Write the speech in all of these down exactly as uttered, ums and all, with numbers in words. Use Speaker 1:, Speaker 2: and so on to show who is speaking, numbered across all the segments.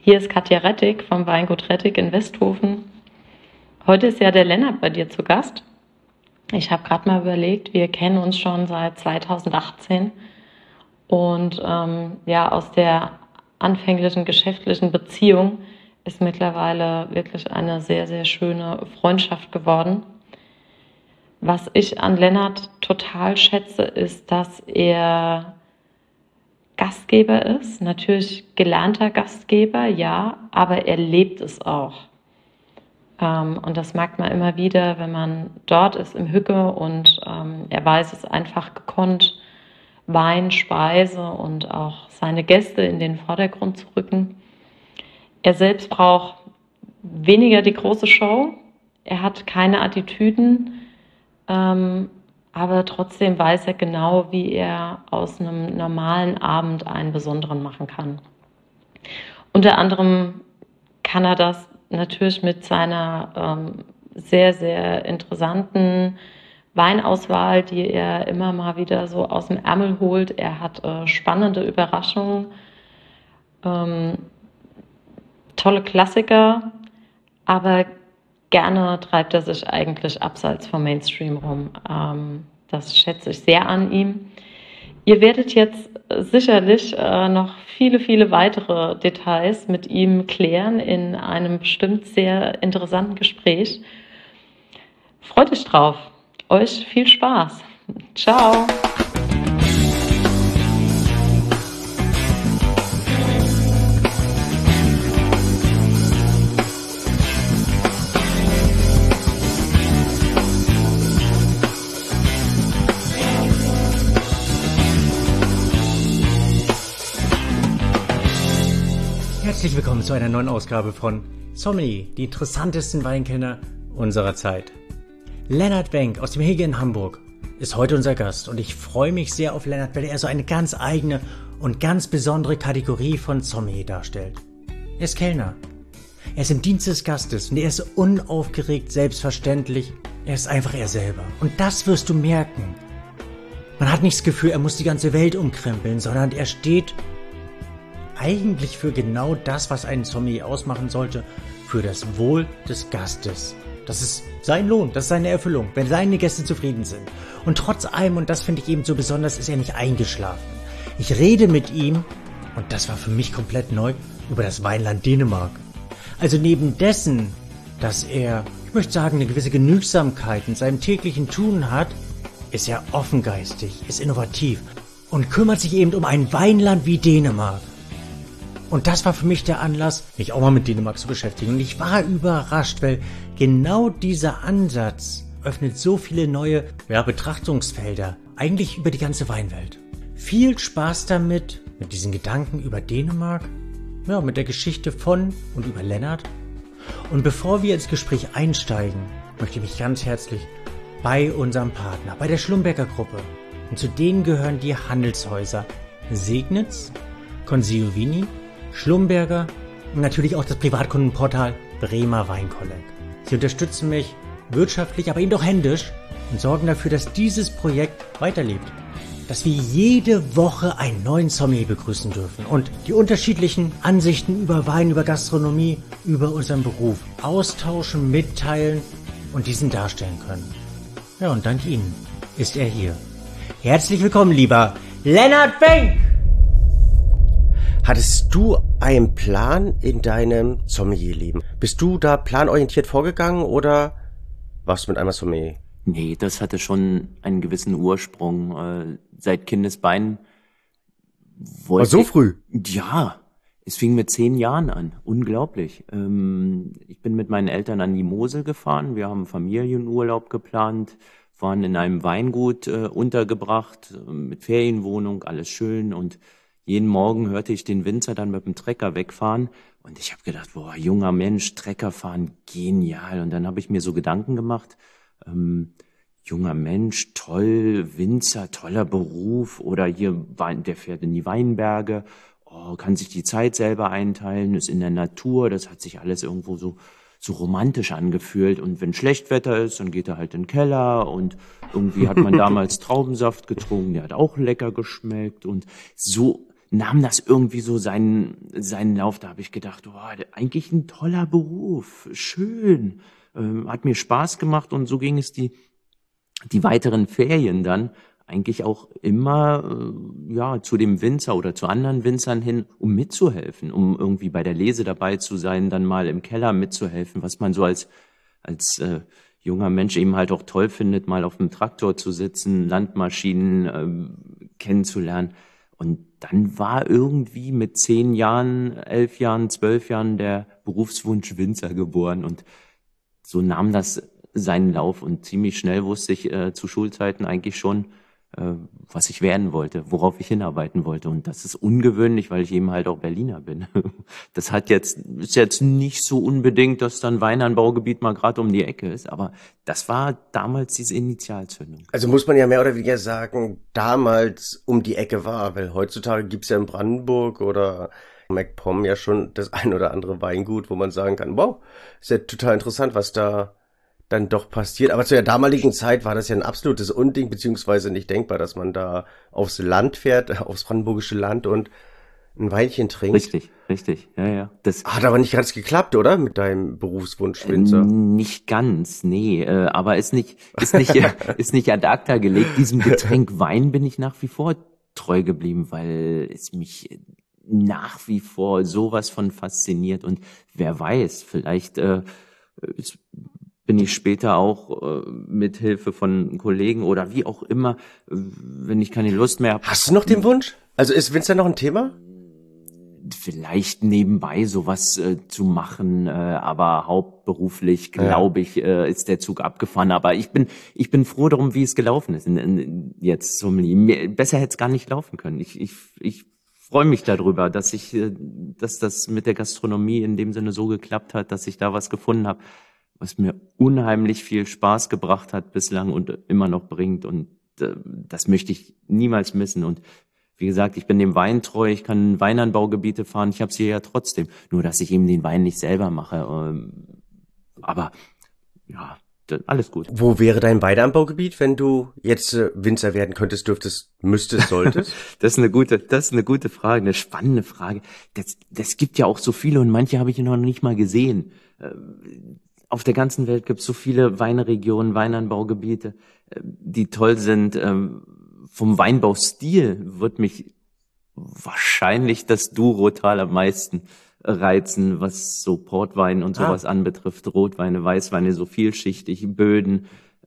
Speaker 1: Hier ist Katja Rettig vom Weingut Rettig in Westhofen. Heute ist ja der Lennart bei dir zu Gast. Ich habe gerade mal überlegt, wir kennen uns schon seit zweitausendachtzehn und ähm, ja, aus der anfänglichen geschäftlichen Beziehung ist mittlerweile wirklich eine sehr, sehr schöne Freundschaft geworden. Was ich an Lennart total schätze, ist, dass er Gastgeber ist, natürlich gelernter Gastgeber, ja, aber er lebt es auch. Ähm, und das merkt man immer wieder, wenn man dort ist im Hücke und ähm, er weiß es einfach gekonnt, Wein, Speise und auch seine Gäste in den Vordergrund zu rücken. Er selbst braucht weniger die große Show, er hat keine Attitüden, ähm, aber trotzdem weiß er genau, wie er aus einem normalen Abend einen besonderen machen kann. Unter anderem kann er das natürlich mit seiner ähm, sehr, sehr interessanten Weinauswahl, die er immer mal wieder so aus dem Ärmel holt. Er hat äh, spannende Überraschungen, ähm, tolle Klassiker, aber gerne treibt er sich eigentlich abseits vom Mainstream rum. Ähm, das schätze ich sehr an ihm. Ihr werdet jetzt sicherlich äh, noch viele, viele weitere Details mit ihm klären in einem bestimmt sehr interessanten Gespräch. Freut euch drauf. Euch viel Spaß. Ciao.
Speaker 2: Herzlich willkommen zu einer neuen Ausgabe von Sommelier, die interessantesten Weinkenner unserer Zeit. Lennart Wenck aus dem Hege in Hamburg ist heute unser Gast und ich freue mich sehr auf Lennart, weil er so eine ganz eigene und ganz besondere Kategorie von Sommelier darstellt. Er ist Kellner. Er ist im Dienst des Gastes und er ist unaufgeregt, selbstverständlich. Er ist einfach er selber. Und das wirst du merken. Man hat nicht das Gefühl, er muss die ganze Welt umkrempeln, sondern er steht eigentlich für genau das, was einen Sommelier ausmachen sollte, für das Wohl des Gastes. Das ist sein Lohn, das ist seine Erfüllung, wenn seine Gäste zufrieden sind. Und trotz allem, und das finde ich eben so besonders, ist er nicht eingeschlafen. Ich rede mit ihm, und das war für mich komplett neu, über das Weinland Dänemark. Also neben dessen, dass er, ich möchte sagen, eine gewisse Genügsamkeit in seinem täglichen Tun hat, ist er offengeistig, ist innovativ und kümmert sich eben um ein Weinland wie Dänemark. Und das war für mich der Anlass, mich auch mal mit Dänemark zu beschäftigen. Und ich war überrascht, weil genau dieser Ansatz öffnet so viele neue ja, Betrachtungsfelder, eigentlich über die ganze Weinwelt. Viel Spaß damit, mit diesen Gedanken über Dänemark, ja, mit der Geschichte von und über Lennart. Und bevor wir ins Gespräch einsteigen, möchte ich mich ganz herzlich bei unserem Partner, bei der Schlumberger Gruppe, und zu denen gehören die Handelshäuser Segnitz, Consigliere, Schlumberger und natürlich auch das Privatkundenportal Bremer Weinkolleg. Sie unterstützen mich wirtschaftlich, aber eben auch händisch und sorgen dafür, dass dieses Projekt weiterlebt. Dass wir jede Woche einen neuen Sommelier begrüßen dürfen und die unterschiedlichen Ansichten über Wein, über Gastronomie, über unseren Beruf austauschen, mitteilen und diesen darstellen können. Ja, und dank Ihnen ist er hier. Herzlich willkommen, lieber Lennart Wenck!
Speaker 3: Hattest du einen Plan in deinem Sommelierleben? Bist du da planorientiert vorgegangen oder warst du mit einmal Sommelier?
Speaker 4: Nee, das hatte schon einen gewissen Ursprung. Äh, seit Kindesbeinen wollte
Speaker 3: War so
Speaker 4: ich,
Speaker 3: früh?
Speaker 4: Ja, es fing mit zehn Jahren an. Unglaublich. Ähm, ich bin mit meinen Eltern an die Mosel gefahren. Wir haben Familienurlaub geplant, waren in einem Weingut äh, untergebracht, äh, mit Ferienwohnung, alles schön. Und jeden Morgen hörte ich den Winzer dann mit dem Trecker wegfahren. Und ich habe gedacht, boah, junger Mensch, Trecker fahren, genial. Und dann habe ich mir so Gedanken gemacht, ähm, junger Mensch, toll, Winzer, toller Beruf. Oder hier, Wein, der fährt in die Weinberge, oh, kann sich die Zeit selber einteilen, ist in der Natur. Das hat sich alles irgendwo so so romantisch angefühlt. Und wenn Schlechtwetter ist, dann geht er halt in den Keller. Und irgendwie hat man damals Traubensaft getrunken, der hat auch lecker geschmeckt. Und so nahm das irgendwie so seinen, seinen Lauf. Da habe ich gedacht, oh, eigentlich ein toller Beruf, schön, ähm, hat mir Spaß gemacht und so ging es die, die weiteren Ferien dann eigentlich auch immer äh, ja zu dem Winzer oder zu anderen Winzern hin, um mitzuhelfen, um irgendwie bei der Lese dabei zu sein, dann mal im Keller mitzuhelfen, was man so als als äh, junger Mensch eben halt auch toll findet, mal auf dem Traktor zu sitzen, Landmaschinen äh, kennenzulernen. Und dann war irgendwie mit zehn Jahren, elf Jahren, zwölf Jahren der Berufswunsch Winzer geboren und so nahm das seinen Lauf und ziemlich schnell wusste ich äh, zu Schulzeiten eigentlich schon, äh, was ich werden wollte, worauf ich hinarbeiten wollte. Und das ist ungewöhnlich, weil ich eben halt auch Berliner bin. Das hat jetzt, ist jetzt nicht so unbedingt, dass dann Weinanbaugebiet mal gerade um die Ecke ist, aber das war damals diese Initialzündung.
Speaker 3: Also muss man ja mehr oder weniger sagen, damals um die Ecke war, weil heutzutage gibt's ja in Brandenburg oder MacPom ja schon das ein oder andere Weingut, wo man sagen kann, wow, ist ja total interessant, was da dann doch passiert. Aber zu der damaligen Zeit war das ja ein absolutes Unding, beziehungsweise nicht denkbar, dass man da aufs Land fährt, aufs brandenburgische Land und ein Weinchen trinkt.
Speaker 4: Richtig, richtig, ja, ja. Das
Speaker 3: hat aber nicht ganz geklappt, oder? Mit deinem Berufswunsch Winzer?
Speaker 4: Äh, nicht ganz, nee, äh, aber ist nicht, ist nicht, ist nicht ad acta gelegt. Diesem Getränk Wein bin ich nach wie vor treu geblieben, weil es mich nach wie vor sowas von fasziniert und wer weiß, vielleicht äh, ist, bin ich später auch äh, mit Hilfe von Kollegen oder wie auch immer, äh, wenn ich keine Lust mehr habe.
Speaker 3: Hast du noch den Wunsch? Also ist Winzer noch ein Thema?
Speaker 4: Vielleicht nebenbei sowas äh, zu machen, äh, aber hauptberuflich, glaube ja. ich, äh, ist der Zug abgefahren. Aber ich bin ich bin froh darum, wie es gelaufen ist. In, in, jetzt zum besser hätte es gar nicht laufen können. Ich ich ich freue mich darüber, dass ich, äh, dass das mit der Gastronomie in dem Sinne so geklappt hat, dass ich da was gefunden habe, was mir unheimlich viel Spaß gebracht hat bislang und immer noch bringt. Und äh, das möchte ich niemals missen. Und wie gesagt, ich bin dem Wein treu, ich kann Weinanbaugebiete fahren, ich habe sie ja trotzdem. Nur, dass ich eben den Wein nicht selber mache. Ähm, aber ja, alles gut.
Speaker 3: Wo wäre dein Weinanbaugebiet, wenn du jetzt äh, Winzer werden könntest, dürftest, müsstest, solltest?
Speaker 4: Das ist eine gute, das ist eine gute Frage, eine spannende Frage. Das, das gibt ja auch so viele und manche habe ich noch nicht mal gesehen. Äh, Auf der ganzen Welt gibt es so viele Weinregionen, Weinanbaugebiete, die toll sind. Vom Weinbaustil wird mich wahrscheinlich das Douro-Tal am meisten reizen, was so Portwein und sowas ah. anbetrifft. Rotweine, Weißweine, so vielschichtig, Böden,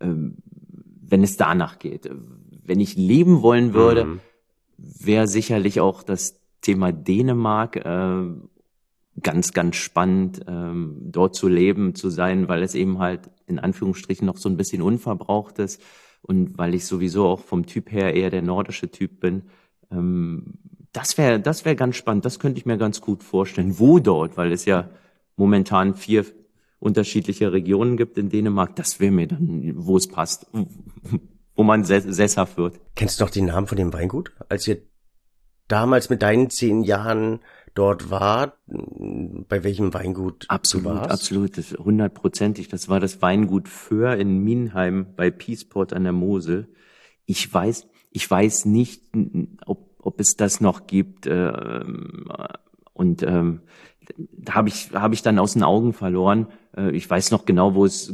Speaker 4: wenn es danach geht. Wenn ich leben wollen würde, mhm. wäre sicherlich auch das Thema Dänemark ganz, ganz spannend, ähm, dort zu leben, zu sein, weil es eben halt in Anführungsstrichen noch so ein bisschen unverbraucht ist und weil ich sowieso auch vom Typ her eher der nordische Typ bin. Ähm, das wäre das wäre ganz spannend, das könnte ich mir ganz gut vorstellen. Wo dort, weil es ja momentan vier unterschiedliche Regionen gibt in Dänemark, das wäre mir dann, wo es passt, wo man sesshaft wird.
Speaker 3: Kennst du noch den Namen von dem Weingut? Als ihr damals mit deinen zehn Jahren dort war, bei welchem Weingut
Speaker 4: absolut,
Speaker 3: du warst?
Speaker 4: Absolut, absolut, hundertprozentig. Das war das Weingut Föhr in Minheim bei Piesport an der Mosel. Ich weiß, ich weiß nicht, ob, ob es das noch gibt. Ähm, und ähm, da habe ich, habe ich dann aus den Augen verloren. Äh, ich weiß noch genau, wo es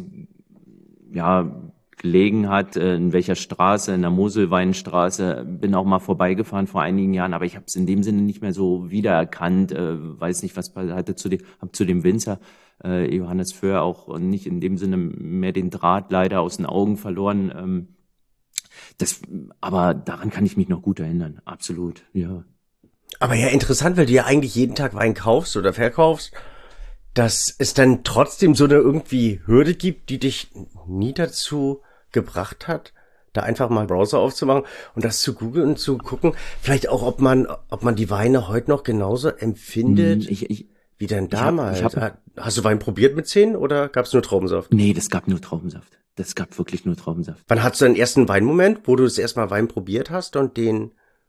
Speaker 4: ja gelegen hat, in welcher Straße, in der Moselweinstraße, bin auch mal vorbeigefahren vor einigen Jahren, aber ich habe es in dem Sinne nicht mehr so wiedererkannt, äh, weiß nicht, was hatte zu dem, habe zu dem Winzer äh, Johannes Föhr auch nicht in dem Sinne mehr den Draht leider aus den Augen verloren. Ähm, das, aber daran kann ich mich noch gut erinnern, absolut, ja.
Speaker 3: Aber ja, interessant, weil du ja eigentlich jeden Tag Wein kaufst oder verkaufst, dass es dann trotzdem so eine irgendwie Hürde gibt, die dich nie dazu gebracht hat, da einfach mal einen Browser aufzumachen und das zu googeln und zu gucken, vielleicht auch, ob man, ob man die Weine heute noch genauso empfindet
Speaker 4: ich, ich,
Speaker 3: wie denn damals.
Speaker 4: Ich hab, ich hab,
Speaker 3: Hast du Wein probiert mit zehn oder gab es nur Traubensaft?
Speaker 4: Nee, das gab nur Traubensaft. Das gab wirklich nur Traubensaft.
Speaker 3: Wann hattest du deinen ersten Weinmoment, wo du das erstmal Wein probiert hast und den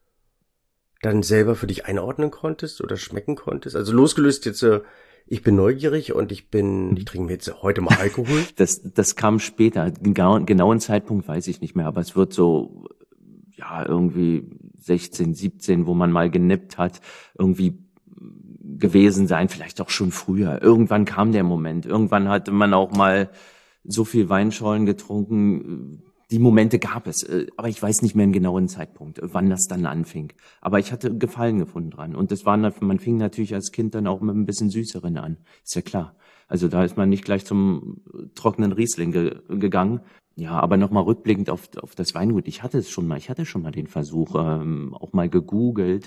Speaker 3: dann selber für dich einordnen konntest oder schmecken konntest? Also losgelöst jetzt äh, ich bin neugierig und ich bin, ich trinke mir jetzt heute mal Alkohol.
Speaker 4: Das, das kam später. Genau, genauen Zeitpunkt weiß ich nicht mehr, aber es wird so, ja, irgendwie sechzehn, siebzehn, wo man mal genippt hat, irgendwie gewesen sein, vielleicht auch schon früher. Irgendwann kam der Moment. Irgendwann hatte man auch mal so viel Weinschorlen getrunken. Die Momente gab es, aber ich weiß nicht mehr einen genauen Zeitpunkt, wann das dann anfing. Aber ich hatte Gefallen gefunden dran. Und das war, man fing natürlich als Kind dann auch mit ein bisschen Süßeren an. Ist ja klar. Also da ist man nicht gleich zum trockenen Riesling ge- gegangen. Ja, aber nochmal rückblickend auf, auf das Weingut. Ich hatte es schon mal, ich hatte schon mal den Versuch, ähm, auch mal gegoogelt.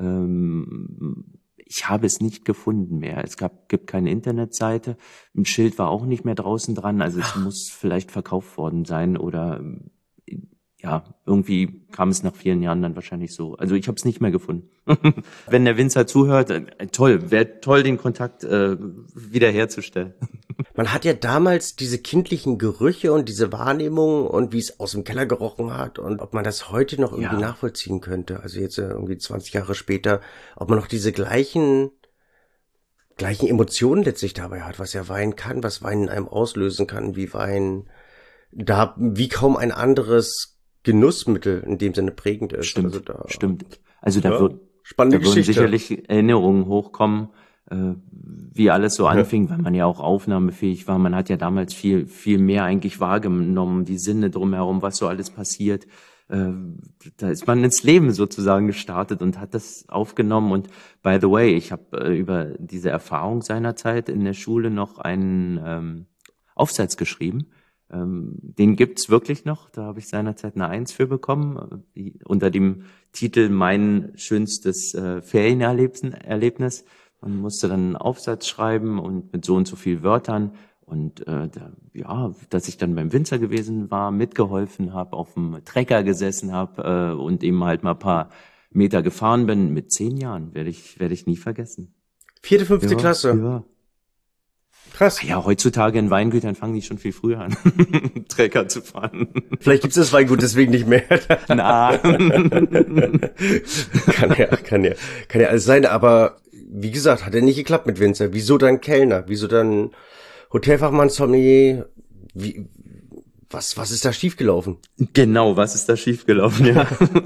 Speaker 4: Ähm, ich habe es nicht gefunden mehr. Es gab, gibt keine Internetseite. Ein Schild war auch nicht mehr draußen dran. Also es muss vielleicht verkauft worden sein oder ja, irgendwie kam es nach vielen Jahren dann wahrscheinlich so. Also ich habe es nicht mehr gefunden. Wenn der Winzer zuhört, äh, toll, wäre toll, den Kontakt äh, wiederherzustellen.
Speaker 3: Man hat ja damals diese kindlichen Gerüche und diese Wahrnehmung und wie es aus dem Keller gerochen hat und ob man das heute noch irgendwie
Speaker 4: Ja.
Speaker 3: nachvollziehen könnte. Also jetzt äh, irgendwie zwanzig Jahre später, ob man noch diese gleichen gleichen Emotionen letztlich dabei hat, was ja Wein kann, was Wein in einem auslösen kann, wie Wein da wie kaum ein anderes Genussmittel in dem Sinne prägend ist.
Speaker 4: Stimmt,
Speaker 3: also da,
Speaker 4: stimmt. Also da
Speaker 3: ja,
Speaker 4: wird
Speaker 3: spannende
Speaker 4: da würden
Speaker 3: Geschichte.
Speaker 4: sicherlich Erinnerungen hochkommen, äh, wie alles so anfing, weil man ja auch aufnahmefähig war. Man hat ja damals viel viel mehr eigentlich wahrgenommen, die Sinne drumherum, was so alles passiert. Äh, da ist man ins Leben sozusagen gestartet und hat das aufgenommen. Und by the way, ich habe äh, über diese Erfahrung seinerzeit in der Schule noch einen ähm, Aufsatz geschrieben. Ähm, den gibt's wirklich noch. Da habe ich seinerzeit eine Eins für bekommen, äh, die, unter dem Titel Mein schönstes äh, Ferienerlebnis. Man musste dann einen Aufsatz schreiben und mit so und so viel Wörtern. Und äh, da, ja, dass ich dann beim Winzer gewesen war, mitgeholfen habe, auf dem Trecker gesessen habe äh, und eben halt mal ein paar Meter gefahren bin. Mit zehn Jahren werde ich werde ich nie vergessen.
Speaker 3: Vierte, fünfte
Speaker 4: Ja,
Speaker 3: Klasse.
Speaker 4: ja.
Speaker 3: Krass.
Speaker 4: Ja, heutzutage in Weingütern fangen die schon viel früher an, Trecker zu fahren.
Speaker 3: Vielleicht gibt's das Weingut deswegen nicht mehr.
Speaker 4: Na.
Speaker 3: kann ja, kann ja, kann ja alles sein, aber wie gesagt, hat ja nicht geklappt mit Winzer. Wieso dann Kellner? Wieso dann Hotelfachmann, Sommelier? Wie, was, was ist da schiefgelaufen?
Speaker 4: Genau, was ist da schiefgelaufen, ja.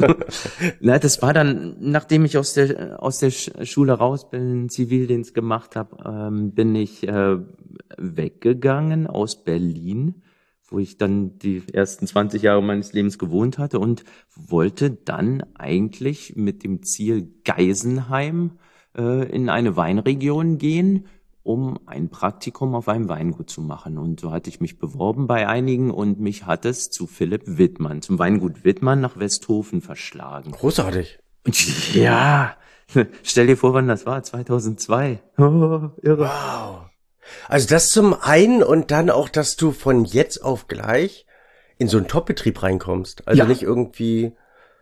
Speaker 4: Na, das war dann, nachdem ich aus der aus der Schule raus bin, Zivildienst gemacht habe, ähm, bin ich äh, weggegangen aus Berlin, wo ich dann die ersten zwanzig Jahre meines Lebens gewohnt hatte und wollte dann eigentlich mit dem Ziel Geisenheim äh, in eine Weinregion gehen, um ein Praktikum auf einem Weingut zu machen. Und so hatte ich mich beworben bei einigen und mich hat es zu Philipp Wittmann, zum Weingut Wittmann nach Westhofen verschlagen.
Speaker 3: Großartig.
Speaker 4: Und ja, stell dir vor, wann das war, zweitausendzwei. Oh, irre.
Speaker 3: Wow. Also das zum einen und dann auch, dass du von jetzt auf gleich in so einen Top-Betrieb reinkommst. Also
Speaker 4: Ja.
Speaker 3: nicht irgendwie...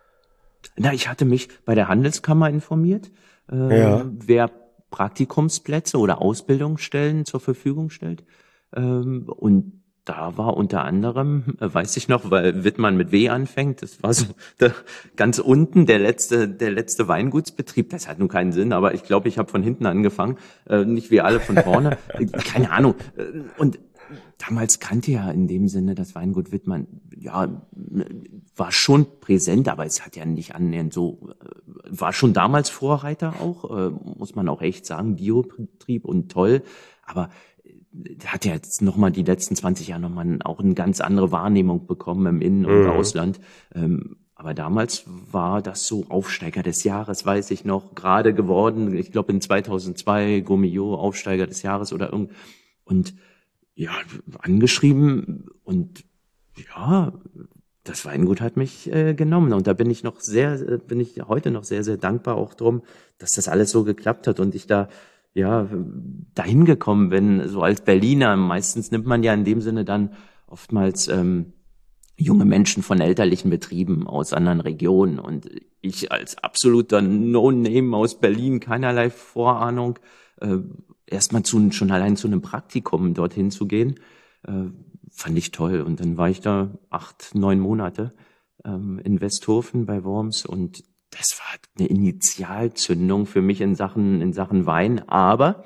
Speaker 4: Na, ich hatte mich bei der Handelskammer informiert, äh,
Speaker 3: Ja.
Speaker 4: wer Praktikumsplätze oder Ausbildungsstellen zur Verfügung stellt. Ähm, und da war unter anderem, äh, weiß ich noch, weil Wittmann mit W anfängt, das war so der, ganz unten der letzte, der letzte Weingutsbetrieb. Das hat nun keinen Sinn, aber ich glaube, ich habe von hinten angefangen, äh, nicht wie alle von vorne. Äh, Keine Ahnung. Äh, Und damals kannte ja in dem Sinne das Weingut Wittmann, ja, war schon präsent, aber es hat ja nicht annähernd so, äh, war schon damals Vorreiter auch, äh, muss man auch echt sagen, Biobetrieb und toll, aber äh, hat ja jetzt nochmal die letzten zwanzig Jahre nochmal auch eine ganz andere Wahrnehmung bekommen im Innen- und
Speaker 3: Mhm.
Speaker 4: Ausland. Ähm, aber damals war das so Aufsteiger des Jahres, weiß ich noch, gerade geworden. Ich glaube in zweitausendzwei Gourmillot Aufsteiger des Jahres oder irgend. Und ja, angeschrieben und ja, das Weingut hat mich äh, genommen und da bin ich noch sehr, äh, bin ich heute noch sehr, sehr dankbar auch drum, dass das alles so geklappt hat und ich da ja dahin gekommen bin, so als Berliner. Meistens nimmt man ja in dem Sinne dann oftmals ähm, junge Menschen von elterlichen Betrieben aus anderen Regionen und ich als absoluter No-Name aus Berlin, keinerlei Vorahnung, äh, erstmal zu, schon allein zu einem Praktikum dorthin zu gehen, äh, fand ich toll. Und dann war ich da acht, neun Monate ähm, in Westhofen bei Worms und das war eine Initialzündung für mich in Sachen, in Sachen Wein. Aber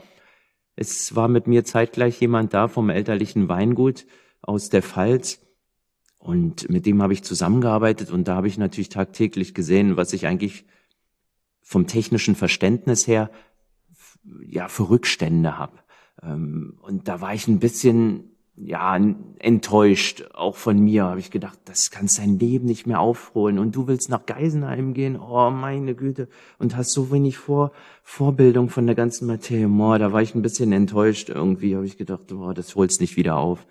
Speaker 4: es war mit mir zeitgleich jemand da vom elterlichen Weingut aus der Pfalz. Und mit dem habe ich zusammengearbeitet und da habe ich natürlich tagtäglich gesehen, was ich eigentlich vom technischen Verständnis her ja für Rückstände habe. Und da war ich ein bisschen ja enttäuscht, auch von mir. Habe ich gedacht, das kannst dein Leben nicht mehr aufholen und du willst nach Geisenheim gehen, oh meine Güte, und hast so wenig Vor Vorbildung von der ganzen Materie. Oh, da war ich ein bisschen enttäuscht irgendwie, habe ich gedacht, oh, das holst nicht wieder auf.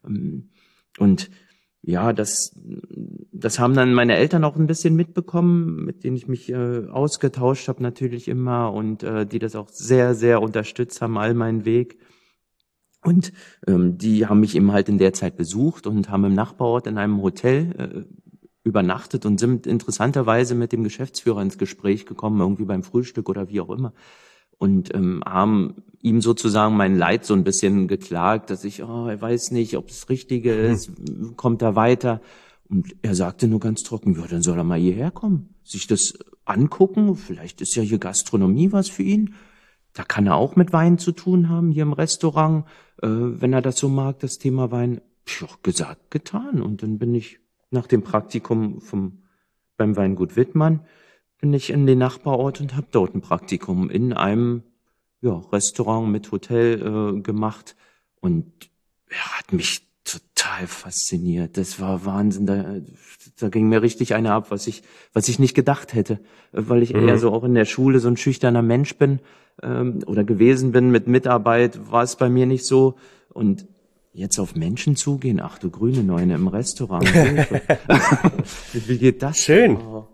Speaker 4: Und ja, das das haben dann meine Eltern auch ein bisschen mitbekommen, mit denen ich mich äh, ausgetauscht habe natürlich immer und äh, die das auch sehr, sehr unterstützt haben, all meinen Weg. Und ähm, die haben mich eben halt in der Zeit besucht und haben im Nachbarort in einem Hotel äh, übernachtet und sind interessanterweise mit dem Geschäftsführer ins Gespräch gekommen, irgendwie beim Frühstück oder wie auch immer. Und ähm, haben ihm sozusagen mein Leid so ein bisschen geklagt, dass ich, oh, er weiß nicht, ob es Richtige ist, kommt er weiter. Und er sagte nur ganz trocken, ja, dann soll er mal hierher kommen, sich das angucken, vielleicht ist ja hier Gastronomie was für ihn. Da kann er auch mit Wein zu tun haben, hier im Restaurant, äh, wenn er das so mag, das Thema Wein. Ja, gesagt, getan. Und dann bin ich nach dem Praktikum vom beim Weingut Wittmann bin ich in den Nachbarort und habe dort ein Praktikum in einem ja, Restaurant mit Hotel äh, gemacht und er hat mich total fasziniert. Das war Wahnsinn. Da, da ging mir richtig eine ab, was ich was ich nicht gedacht hätte, weil ich mhm. eher so auch in der Schule so ein schüchterner Mensch bin ähm, oder gewesen bin. Mit Mitarbeit war es bei mir nicht so und jetzt auf Menschen zugehen. Ach du grüne Neune im Restaurant. Wie geht das?
Speaker 3: Schön.
Speaker 4: Oh.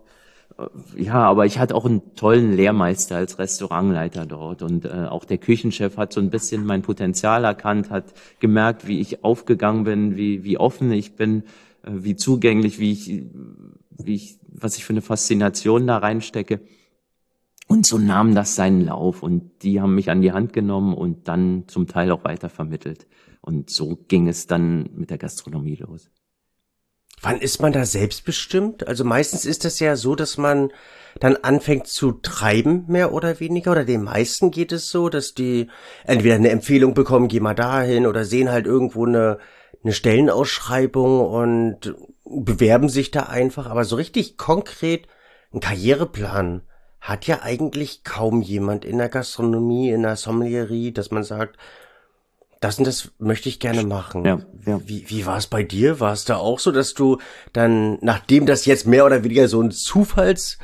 Speaker 4: Ja, aber ich hatte auch einen tollen Lehrmeister als Restaurantleiter dort und äh, auch der Küchenchef hat so ein bisschen mein Potenzial erkannt, hat gemerkt, wie ich aufgegangen bin, wie wie offen ich bin, äh, wie zugänglich, wie ich wie ich was ich für eine Faszination da reinstecke. Und so nahm das seinen Lauf und die haben mich an die Hand genommen und dann zum Teil auch weitervermittelt. Und so ging es dann mit der Gastronomie los.
Speaker 3: Wann ist man da selbstbestimmt? Also meistens ist das ja so, dass man dann anfängt zu treiben, mehr oder weniger. Oder den meisten geht es so, dass die entweder eine Empfehlung bekommen, geh mal dahin, oder sehen halt irgendwo eine, eine Stellenausschreibung und bewerben sich da einfach. Aber so richtig konkret einen Karriereplan hat ja eigentlich kaum jemand in der Gastronomie, in der Sommelierie, dass man sagt, das und das möchte ich gerne machen.
Speaker 4: Ja, ja.
Speaker 3: Wie, wie war es bei dir? War es da auch so, dass du dann, nachdem das jetzt mehr oder weniger so ein Zufallspunkt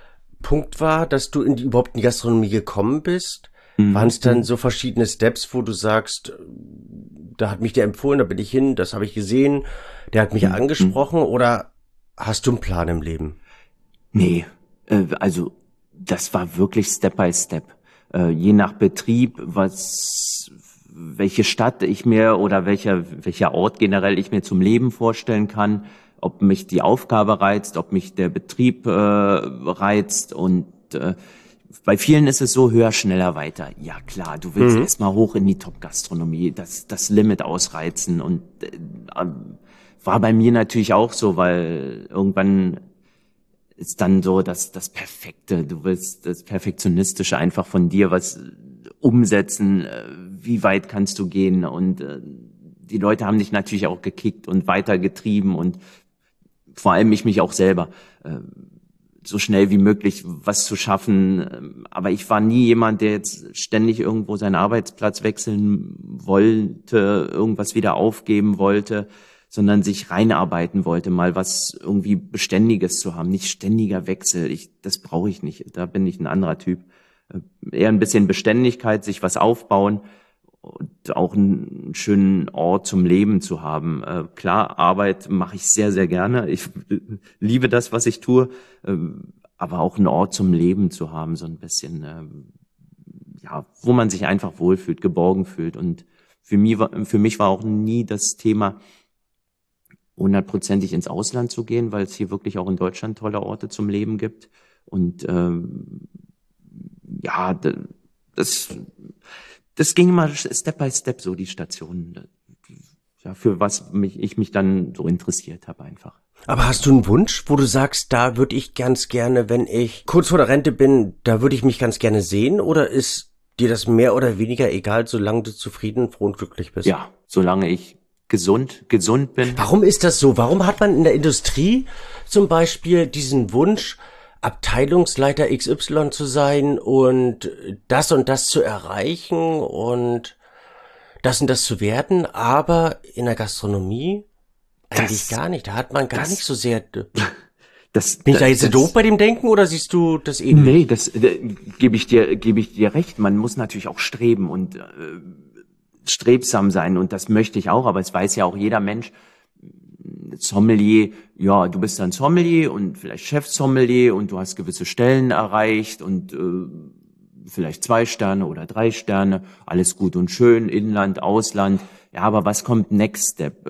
Speaker 3: war, dass du in die, überhaupt in die Gastronomie gekommen bist? Mhm. Waren es dann so verschiedene Steps, wo du sagst, da hat mich der empfohlen, da bin ich hin, das habe ich gesehen, der hat mich mhm. angesprochen, oder hast du einen Plan im Leben?
Speaker 4: Nee, äh, also das war wirklich Step by Step. Äh, je nach Betrieb, was welche Stadt ich mir oder welcher welcher Ort generell ich mir zum Leben vorstellen kann, ob mich die Aufgabe reizt, ob mich der Betrieb äh, reizt und äh, bei vielen ist es so, höher, schneller, weiter. Ja klar, du willst mhm. erstmal hoch in die Top-Gastronomie, das das Limit ausreizen und äh, war bei mir natürlich auch so, weil irgendwann ist dann so das das Perfekte, du willst das Perfektionistische einfach von dir was umsetzen, wie weit kannst du gehen und äh, die Leute haben dich natürlich auch gekickt und weitergetrieben und vor allem ich mich auch selber, äh, so schnell wie möglich was zu schaffen, aber ich war nie jemand, der jetzt ständig irgendwo seinen Arbeitsplatz wechseln wollte, irgendwas wieder aufgeben wollte, sondern sich reinarbeiten wollte, mal was irgendwie Beständiges zu haben, nicht ständiger Wechsel, ich, das brauche ich nicht, da bin ich ein anderer Typ. Eher ein bisschen Beständigkeit, sich was aufbauen und auch einen schönen Ort zum Leben zu haben. Äh, klar, Arbeit mache ich sehr, sehr gerne. Ich liebe das, was ich tue, äh, aber auch einen Ort zum Leben zu haben, so ein bisschen, äh, ja, wo man sich einfach wohlfühlt, geborgen fühlt. Und für mich war, für mich war auch nie das Thema, hundertprozentig ins Ausland zu gehen, weil es hier wirklich auch in Deutschland tolle Orte zum Leben gibt. Und ähm, ja, das, das ging immer Step by Step so, die Stationen, ja, für was mich, ich mich dann so interessiert habe einfach.
Speaker 3: Aber hast du einen Wunsch, wo du sagst, da würde ich ganz gerne, wenn ich kurz vor der Rente bin, da würde ich mich ganz gerne sehen, oder ist dir das mehr oder weniger egal, solange du zufrieden, froh und glücklich bist?
Speaker 4: Ja, solange ich gesund, gesund bin.
Speaker 3: Warum ist das so? Warum hat man in der Industrie zum Beispiel diesen Wunsch, Abteilungsleiter X Y zu sein und das und das zu erreichen und das und das zu werden, aber in der Gastronomie eigentlich das, gar nicht. Da hat man gar das, nicht so sehr... Das, Bin ich da jetzt das, doof bei dem Denken oder siehst du das ähnlich?
Speaker 4: Nee, das äh, gebe ich dir gebe ich dir recht. Man muss natürlich auch streben und äh, strebsam sein und das möchte ich auch, aber es weiß ja auch jeder Mensch, Sommelier, ja, du bist dann Sommelier und vielleicht Chefsommelier und du hast gewisse Stellen erreicht und äh, vielleicht zwei Sterne oder drei Sterne, alles gut und schön, Inland, Ausland. Ja, aber was kommt next step?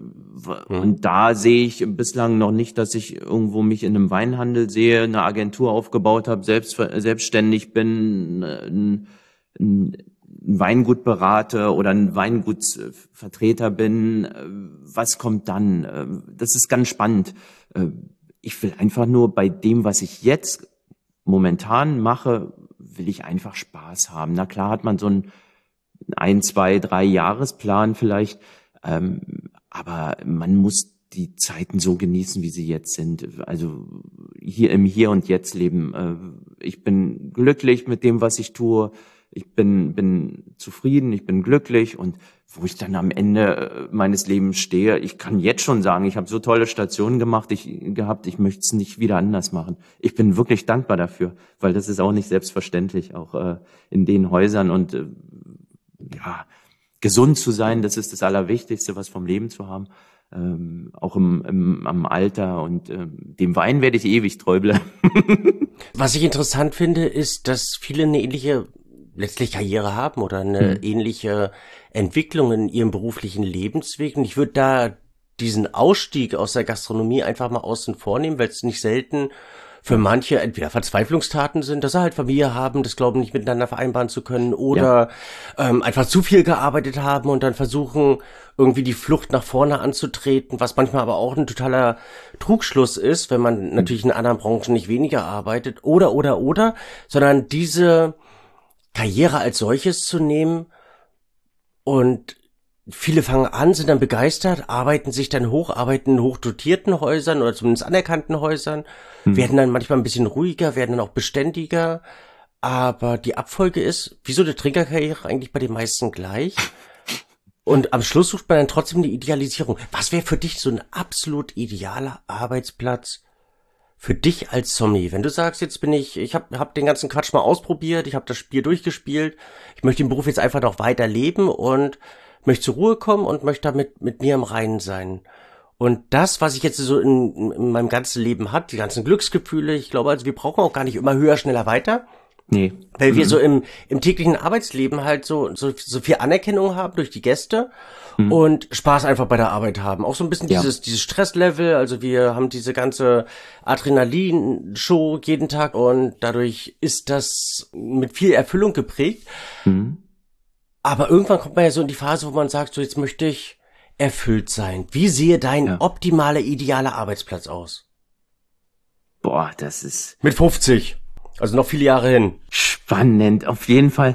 Speaker 4: Und da sehe ich bislang noch nicht, dass ich irgendwo mich in einem Weinhandel sehe, eine Agentur aufgebaut habe, selbst selbstständig bin, ein, ein Weingut berate oder ein Weingutsvertreter bin. Was kommt dann? Das ist ganz spannend. Ich will einfach nur bei dem, was ich jetzt momentan mache, will ich einfach Spaß haben. Na klar hat man so ein ein, zwei, drei Jahresplan vielleicht, ähm, aber man muss die Zeiten so genießen, wie sie jetzt sind. Also hier im Hier und Jetzt leben. Äh, ich bin glücklich mit dem, was ich tue. Ich bin bin zufrieden, ich bin glücklich und wo ich dann am Ende meines Lebens stehe, ich kann jetzt schon sagen, ich habe so tolle Stationen gemacht, ich gehabt, ich möchte es nicht wieder anders machen. Ich bin wirklich dankbar dafür, weil das ist auch nicht selbstverständlich, auch äh, in den Häusern und äh, ja, gesund zu sein, das ist das Allerwichtigste, was vom Leben zu haben, ähm, auch im, im am Alter und ähm, dem Wein werde ich ewig treu bleiben.
Speaker 3: Was ich interessant finde, ist, dass viele eine ähnliche letztlich Karriere haben oder eine hm. ähnliche Entwicklung in ihrem beruflichen Lebensweg. Und ich würde da diesen Ausstieg aus der Gastronomie einfach mal außen vor nehmen, weil es nicht selten für manche entweder Verzweiflungstaten sind, dass sie halt Familie haben, das Glauben nicht miteinander vereinbaren zu können oder ja. ähm, einfach zu viel gearbeitet haben und dann versuchen, irgendwie die Flucht nach vorne anzutreten, was manchmal aber auch ein totaler Trugschluss ist, wenn man natürlich in anderen Branchen nicht weniger arbeitet oder, oder, oder, sondern diese Karriere als solches zu nehmen und viele fangen an, sind dann begeistert, arbeiten sich dann hoch, arbeiten in hochdotierten Häusern oder zumindest anerkannten Häusern, hm. werden dann manchmal ein bisschen ruhiger, werden dann auch beständiger. Aber die Abfolge ist, wie so eine Trinkerkarriere, eigentlich bei den meisten gleich. Und am Schluss sucht man dann trotzdem die Idealisierung. Was wäre für dich so ein absolut idealer Arbeitsplatz für dich als Sommelier? Wenn du sagst, jetzt bin ich, ich habe hab den ganzen Quatsch mal ausprobiert, ich habe das Spiel durchgespielt, ich möchte den Beruf jetzt einfach noch weiter leben und möchte zur Ruhe kommen und möchte damit mit mir im Reinen sein. Und das, was ich jetzt so in, in meinem ganzen Leben hat, die ganzen Glücksgefühle, ich glaube, also wir brauchen auch gar nicht immer höher, schneller, weiter.
Speaker 4: Nee.
Speaker 3: Weil mhm. wir so im, im täglichen Arbeitsleben halt so, so, so viel Anerkennung haben durch die Gäste mhm. und Spaß einfach bei der Arbeit haben. Auch so ein bisschen ja. dieses, dieses Stresslevel, also wir haben diese ganze Adrenalin-Show jeden Tag und dadurch ist das mit viel Erfüllung geprägt. Mhm. Aber irgendwann kommt man ja so in die Phase, wo man sagt, so jetzt möchte ich erfüllt sein. Wie sehe dein ja. optimaler, idealer Arbeitsplatz aus?
Speaker 4: Boah, das ist...
Speaker 3: Mit fünfzig. Also noch viele Jahre hin.
Speaker 4: Spannend. Auf jeden Fall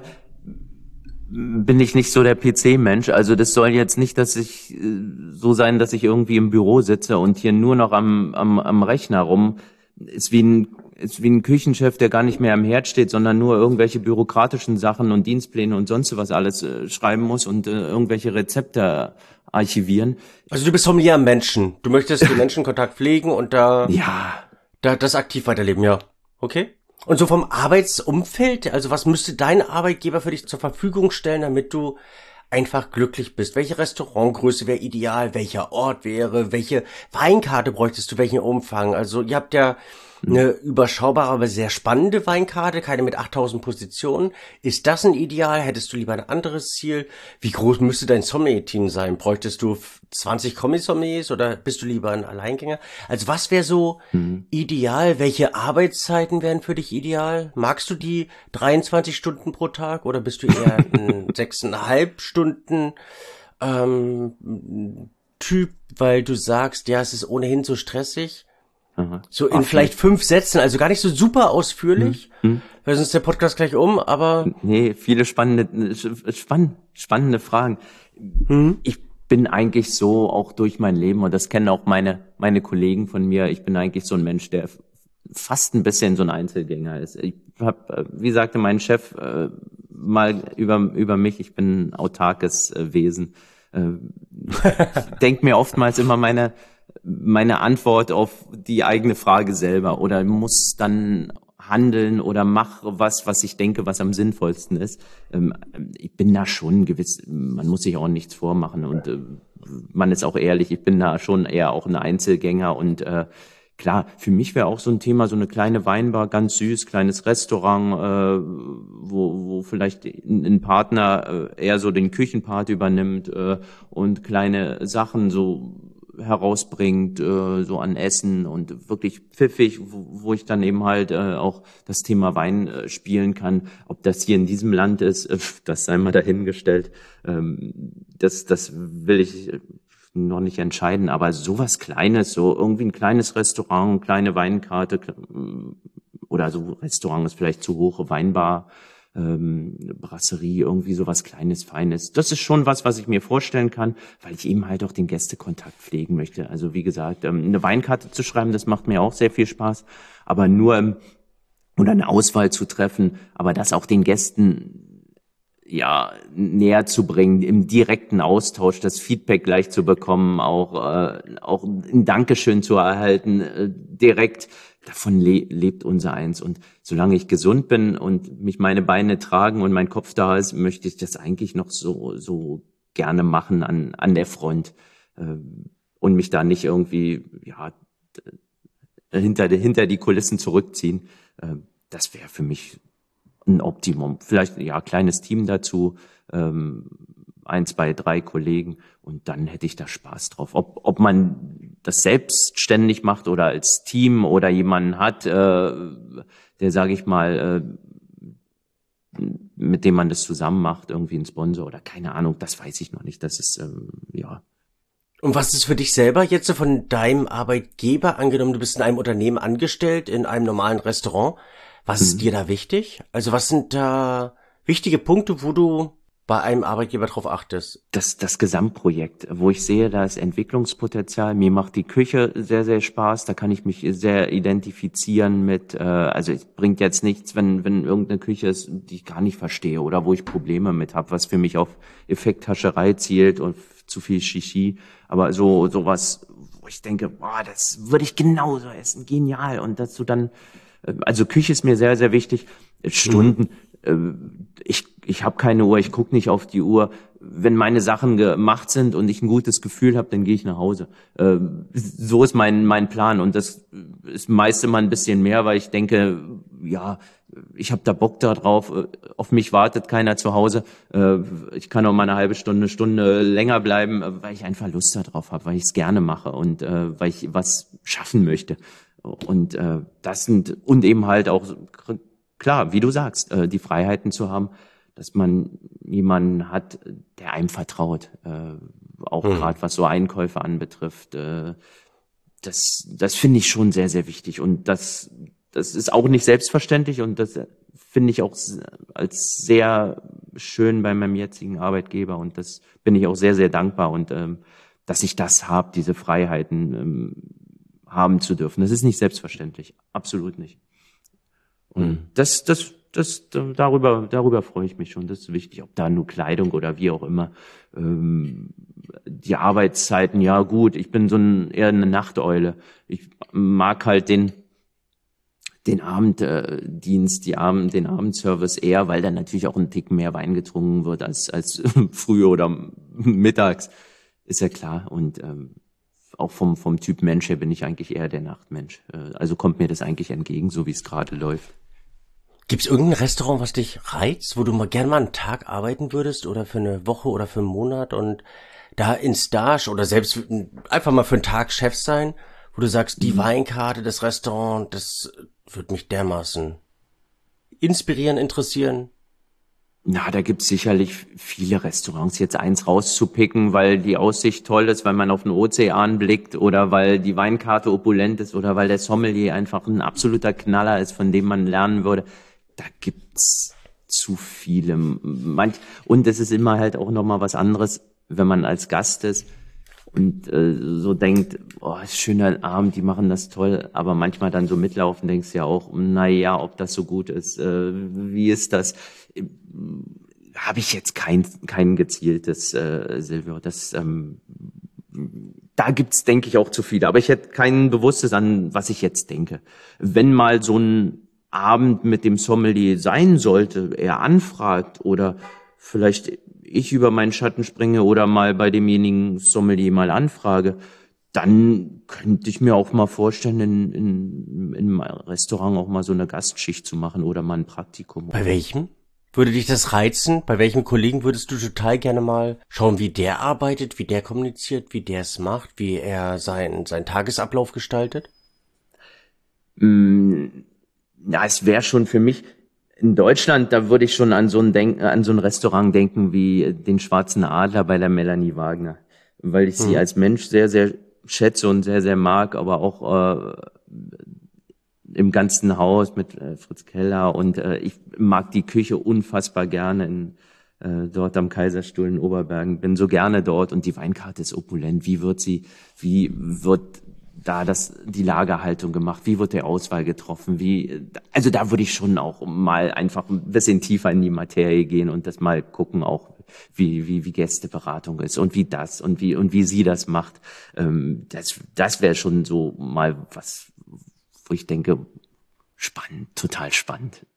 Speaker 4: bin ich nicht so der P C-Mensch. Also das soll jetzt nicht, dass ich äh, so sein, dass ich irgendwie im Büro sitze und hier nur noch am, am, am Rechner rum. Ist wie ein ist wie ein Küchenchef, der gar nicht mehr am Herd steht, sondern nur irgendwelche bürokratischen Sachen und Dienstpläne und sonst was alles äh, schreiben muss und äh, irgendwelche Rezepte archivieren.
Speaker 3: Also du bist Sommelier am Menschen. Du möchtest den Menschenkontakt pflegen und da,
Speaker 4: ja.
Speaker 3: da das aktiv weiterleben, ja. Okay. Und so vom Arbeitsumfeld, also was müsste dein Arbeitgeber für dich zur Verfügung stellen, damit du einfach glücklich bist? Welche Restaurantgröße wäre ideal? Welcher Ort wäre? Welche Weinkarte bräuchtest du? Welchen Umfang? Also ihr habt ja eine überschaubare, aber sehr spannende Weinkarte, keine mit achttausend Positionen. Ist das ein Ideal? Hättest du lieber ein anderes Ziel? Wie groß müsste dein Sommelier-Team sein? Bräuchtest du zwanzig Kommis-Sommeliers oder bist du lieber ein Alleingänger? Also was wäre so mhm. ideal? Welche Arbeitszeiten wären für dich ideal? Magst du die dreiundzwanzig Stunden pro Tag oder bist du eher ein sechseinhalb Stunden ähm, Typ, weil du sagst, ja, es ist ohnehin so stressig? Aha. So in Ach, vielleicht nee. fünf Sätzen, also gar nicht so super ausführlich, hm, hm. weil sonst ist der Podcast gleich um, aber...
Speaker 4: Nee, viele spannende, spann, spannende Fragen. Hm? Ich bin eigentlich so auch durch mein Leben, und das kennen auch meine meine Kollegen von mir, ich bin eigentlich so ein Mensch, der fast ein bisschen so ein Einzelgänger ist. Ich habe, wie sagte mein Chef äh, mal über über mich, ich bin ein autarkes äh, Wesen. Äh, ich denke mir oftmals immer meine meine Antwort auf die eigene Frage selber oder muss dann handeln oder mach was, was ich denke, was am sinnvollsten ist. Ähm, ich bin da schon gewiss, man muss sich auch nichts vormachen und äh, man ist auch ehrlich, ich bin da schon eher auch ein Einzelgänger und äh, klar, für mich wäre auch so ein Thema, so eine kleine Weinbar, ganz süß, kleines Restaurant, äh, wo, wo vielleicht ein, ein Partner äh, eher so den Küchenpart übernimmt äh, und kleine Sachen so herausbringt, äh, so an Essen und wirklich pfiffig, wo, wo ich dann eben halt äh, auch das Thema Wein äh, spielen kann. Ob das hier in diesem Land ist, äh, das sei mal dahingestellt. Ähm, das, das will ich noch nicht entscheiden, aber sowas Kleines, so irgendwie ein kleines Restaurant, eine kleine Weinkarte oder so Restaurant ist vielleicht zu hoch, Weinbar, ähm, Brasserie, irgendwie sowas Kleines, Feines. Das ist schon was, was ich mir vorstellen kann, weil ich eben halt auch den Gästekontakt pflegen möchte. Also wie gesagt, ähm, eine Weinkarte zu schreiben, das macht mir auch sehr viel Spaß, aber nur ähm, oder eine Auswahl zu treffen, aber das auch den Gästen ja näher zu bringen, im direkten Austausch, das Feedback gleich zu bekommen, auch äh, auch ein Dankeschön zu erhalten, äh, direkt. Davon le- lebt unser Eins. Und solange ich gesund bin und mich meine Beine tragen und mein Kopf da ist, möchte ich das eigentlich noch so so gerne machen an an der Front äh, und mich da nicht irgendwie ja hinter hinter die Kulissen zurückziehen. Äh, das wäre für mich ein Optimum. Vielleicht ja kleines Team dazu, ähm, ein, zwei, drei Kollegen und dann hätte ich da Spaß drauf. Ob ob man das selbstständig macht oder als Team oder jemanden hat, äh, der, sage ich mal, äh, mit dem man das zusammen macht, irgendwie ein Sponsor oder keine Ahnung, das weiß ich noch nicht. Das ist, ähm, ja.
Speaker 3: Und was ist für dich selber jetzt so von deinem Arbeitgeber, angenommen, du bist in einem Unternehmen angestellt, in einem normalen Restaurant, was ist mhm. dir da wichtig? Also was sind da wichtige Punkte, wo du bei einem Arbeitgeber drauf achtest?
Speaker 4: Das, das Gesamtprojekt, wo ich sehe, da ist Entwicklungspotenzial. Mir macht die Küche sehr, sehr Spaß. Da kann ich mich sehr identifizieren mit, äh, also es bringt jetzt nichts, wenn, wenn irgendeine Küche ist, die ich gar nicht verstehe oder wo ich Probleme mit habe, was für mich auf Effekthascherei zielt und zu viel Shishi. Aber so, sowas, wo ich denke, boah, das würde ich genauso essen. Genial. Und dazu dann, also Küche ist mir sehr, sehr wichtig. Stunden, mhm. ich ich habe keine Uhr, ich gucke nicht auf die Uhr. Wenn meine Sachen gemacht sind und ich ein gutes Gefühl habe, dann gehe ich nach Hause. So ist mein mein Plan und das ist meist immer ein bisschen mehr, weil ich denke, ja, ich habe da Bock da drauf. Auf mich wartet keiner zu Hause. Ich kann auch mal eine halbe Stunde, eine Stunde länger bleiben, weil ich einfach Lust darauf habe, weil ich es gerne mache und weil ich was schaffen möchte. Und äh, das sind, und eben halt auch, klar, wie du sagst, äh, die Freiheiten zu haben, dass man jemanden hat, der einem vertraut, äh, auch hm. gerade was so Einkäufe anbetrifft. Äh, das das finde ich schon sehr, sehr wichtig. Und das das ist auch nicht selbstverständlich und das finde ich auch als sehr schön bei meinem jetzigen Arbeitgeber. Und das bin ich auch sehr, sehr dankbar. Und ähm, dass ich das habe, diese Freiheiten, ähm, haben zu dürfen. Das ist nicht selbstverständlich. Absolut nicht. Und mhm. das, das, das, darüber, darüber freue ich mich schon. Das ist wichtig. Ob da nur Kleidung oder wie auch immer. Ähm, die Arbeitszeiten, ja gut. Ich bin so ein, eher eine Nachteule. Ich mag halt den, den Abenddienst, die Abend, den Abendservice eher, weil dann natürlich auch ein Tick mehr Wein getrunken wird als, als früh oder mittags. Ist ja klar. Und, ähm, auch vom vom Typ Mensch her bin ich eigentlich eher der Nachtmensch. Also kommt mir das eigentlich entgegen, so wie es gerade läuft.
Speaker 3: Gibt's irgendein Restaurant, was dich reizt, wo du mal gerne mal einen Tag arbeiten würdest oder für eine Woche oder für einen Monat und da in Stage oder selbst einfach mal für einen Tag Chef sein, wo du sagst, die mhm. Weinkarte, das Restaurant, das wird mich dermaßen inspirieren, interessieren?
Speaker 4: Na, da gibt's sicherlich viele Restaurants. Jetzt eins rauszupicken, weil die Aussicht toll ist, weil man auf den Ozean blickt oder weil die Weinkarte opulent ist oder weil der Sommelier einfach ein absoluter Knaller ist, von dem man lernen würde. Da gibt's zu viele. Manch, und es ist immer halt auch nochmal was anderes, wenn man als Gast ist und äh, so denkt, oh, ist schöner Abend, die machen das toll, aber manchmal dann so mitlaufen, denkst du ja auch, na ja, ob das so gut ist, äh, wie ist das? Habe ich jetzt kein kein gezieltes, äh, Silvio, das ähm, da gibt's, denke ich, auch zu viele, aber ich hätte kein Bewusstes an, was ich jetzt denke. Wenn mal so ein Abend mit dem Sommelier sein sollte, er anfragt oder vielleicht ich über meinen Schatten springe oder mal bei demjenigen Sommelier mal anfrage, dann könnte ich mir auch mal vorstellen, in, in, in einem Restaurant auch mal so eine Gastschicht zu machen oder mal ein Praktikum.
Speaker 3: Bei welchem? Würde dich das reizen? Bei welchem Kollegen würdest du total gerne mal schauen, wie der arbeitet, wie der kommuniziert, wie der es macht, wie er seinen, seinen Tagesablauf gestaltet?
Speaker 4: Mm, ja, es wäre schon für mich in Deutschland, da würde ich schon an so ein Denk an so ein Restaurant denken wie den Schwarzen Adler bei der Melanie Wagner, weil ich sie
Speaker 3: Mhm.
Speaker 4: als Mensch sehr, sehr schätze und sehr, sehr mag, aber auch äh, im ganzen Haus mit äh, Fritz Keller und äh, ich mag die Küche unfassbar gerne in, äh, dort am Kaiserstuhl in Oberbergen, bin so gerne dort und die Weinkarte ist opulent. Wie wird sie, wie wird da das die Lagerhaltung gemacht, wie wird der Auswahl getroffen, wie, also da würde ich schon auch mal einfach ein bisschen tiefer in die Materie gehen und das mal gucken auch, wie wie wie Gästeberatung ist und wie das und wie und wie sie das macht. Ähm, das das wäre schon so mal was, wo ich denke, spannend, total spannend.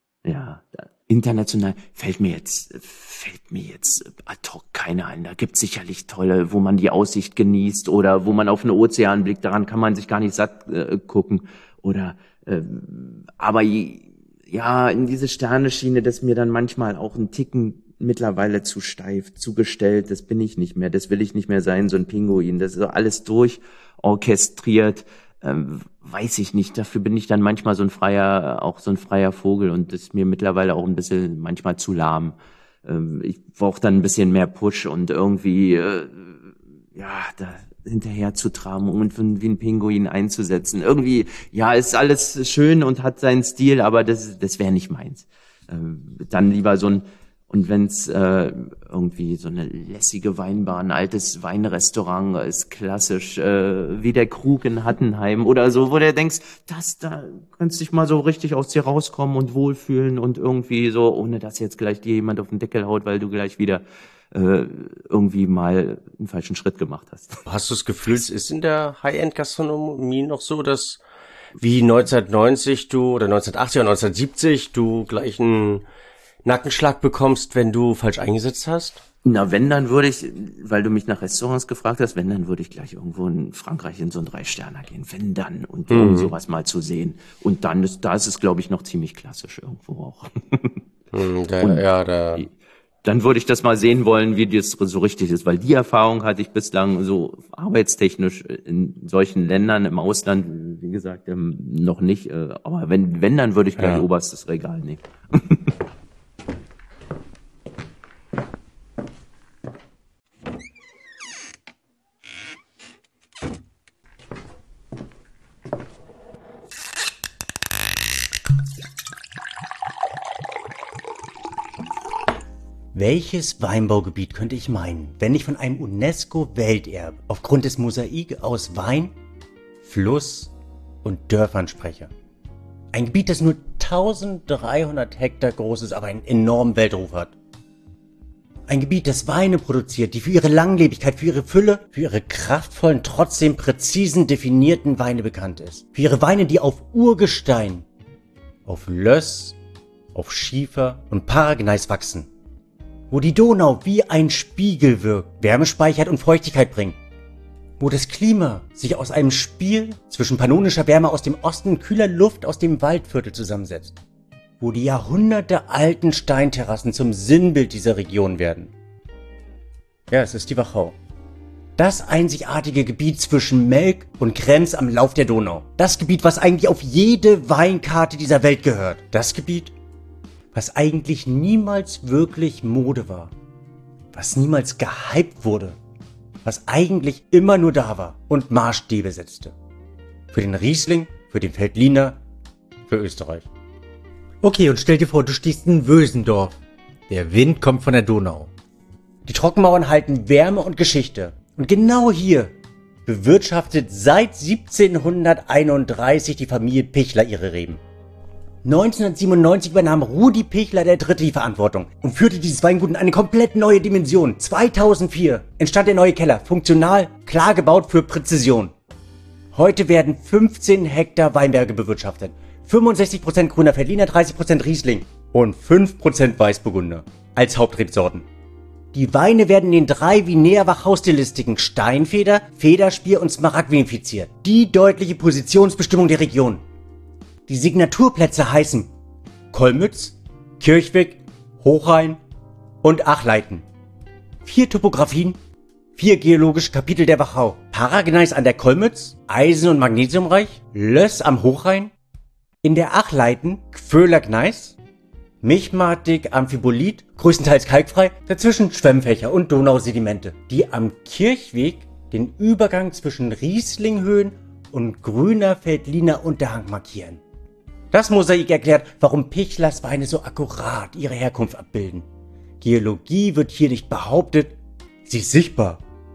Speaker 4: Ja, da- international fällt mir jetzt, fällt mir jetzt ad hoc keine ein. Da gibt's sicherlich tolle, wo man die Aussicht genießt oder wo man auf einen Ozean blickt. Daran kann man sich gar nicht satt äh, gucken. Oder, ähm, aber je- ja, in diese Sterneschiene, das ist mir dann manchmal auch ein Ticken mittlerweile zu steif, zugestellt. Das bin ich nicht mehr. Das will ich nicht mehr sein, so ein Pinguin. Das ist so alles durchorchestriert. Ähm, weiß ich nicht. Dafür bin ich dann manchmal so ein freier, auch so ein freier Vogel und das ist mir mittlerweile auch ein bisschen manchmal zu lahm. Ähm, ich brauche dann ein bisschen mehr Push und irgendwie, äh, ja, da hinterher zu traben und wie ein Pinguin einzusetzen. Irgendwie, ja, ist alles schön und hat seinen Stil, aber das, das wäre nicht meins. Ähm, dann lieber so ein Und wenn's äh, irgendwie so eine lässige Weinbar, ein altes Weinrestaurant ist, klassisch, äh, wie der Krug in Hattenheim oder so, wo du denkst, das, da kannst du dich mal so richtig aus dir rauskommen und wohlfühlen und irgendwie so, ohne dass jetzt gleich dir jemand auf den Deckel haut, weil du gleich wieder äh, irgendwie mal einen falschen Schritt gemacht hast.
Speaker 3: Hast du das Gefühl, es ist in der High-End-Gastronomie noch so, dass wie neunzehnhundertneunzig du oder neunzehnhundertachtzig oder neunzehnhundertsiebzig du gleich einen Nackenschlag bekommst, wenn du falsch eingesetzt hast?
Speaker 4: Na, wenn, dann würde ich, weil du mich nach Restaurants gefragt hast, wenn, dann würde ich gleich irgendwo in Frankreich in so einen Drei-Sterner gehen. Wenn, dann. Und um
Speaker 3: Mhm.
Speaker 4: sowas mal zu sehen. Und dann ist, da ist es, glaube ich, noch ziemlich klassisch irgendwo auch.
Speaker 3: Hm, da,
Speaker 4: Und
Speaker 3: ja, da.
Speaker 4: dann würde ich das mal sehen wollen, wie das so richtig ist. Weil die Erfahrung hatte ich bislang so arbeitstechnisch in solchen Ländern im Ausland, wie gesagt, ähm, noch nicht. Äh, aber wenn, wenn, dann würde ich gleich
Speaker 3: Ja.
Speaker 4: oberstes Regal nehmen.
Speaker 2: Welches Weinbaugebiet könnte ich meinen, wenn ich von einem UNESCO-Welterbe aufgrund des Mosaik aus Wein, Fluss und Dörfern spreche? Ein Gebiet, das nur eintausenddreihundert Hektar groß ist, aber einen enormen Weltruf hat. Ein Gebiet, das Weine produziert, die für ihre Langlebigkeit, für ihre Fülle, für ihre kraftvollen, trotzdem präzisen definierten Weine bekannt ist. Für ihre Weine, die auf Urgestein, auf Löss, auf Schiefer und Paragneis wachsen. Wo die Donau wie ein Spiegel wirkt, Wärme speichert und Feuchtigkeit bringt. Wo das Klima sich aus einem Spiel zwischen pannonischer Wärme aus dem Osten und kühler Luft aus dem Waldviertel zusammensetzt. Wo die jahrhundertealten Steinterrassen zum Sinnbild dieser Region werden. Ja, es ist die Wachau. Das einzigartige Gebiet zwischen Melk und Krems am Lauf der Donau. Das Gebiet, was eigentlich auf jede Weinkarte dieser Welt gehört. Das Gebiet, was eigentlich niemals wirklich Mode war. Was niemals gehypt wurde. Was eigentlich immer nur da war und Maßstäbe setzte. Für den Riesling, für den Veltliner, für Österreich. Okay, und stell dir vor, du stehst in Wösendorf. Der Wind kommt von der Donau. Die Trockenmauern halten Wärme und Geschichte. Und genau hier bewirtschaftet seit siebzehnhunderteinunddreißig die Familie Pichler ihre Reben. neunzehnhundertsiebenundneunzig übernahm Rudi Pichler der Dritte die Verantwortung und führte dieses Weingut in eine komplett neue Dimension. zweitausendvier entstand der neue Keller, funktional, klar gebaut für Präzision. Heute werden fünfzehn Hektar Weinberge bewirtschaftet, fünfundsechzig Prozent grüner Veltliner, dreißig Prozent Riesling und fünf Prozent Weißburgunder als Hauptrebsorten. Die Weine werden in den drei Vinea-Wachhaus-Stilistiken Steinfeder, Federspier und Smaragd vinifiziert. Die deutliche Positionsbestimmung der Region. Die Signaturplätze heißen Kollmütz, Kirchweg, Hochrhein und Achleiten. Vier Topografien, vier geologische Kapitel der Wachau. Paragneis an der Kollmütz, eisen- und magnesiumreich, Löss am Hochrhein. In der Achleiten Gföhler-Gneis, Milchmatig, Amphibolit, größtenteils kalkfrei, dazwischen Schwemmfächer und Donausedimente, die am Kirchweg den Übergang zwischen Rieslinghöhen und grüner Veltliner Unterhang markieren. Das Mosaik erklärt, warum Pichlers Weine so akkurat ihre Herkunft abbilden. Geologie wird hier nicht behauptet, sie ist sichtbar.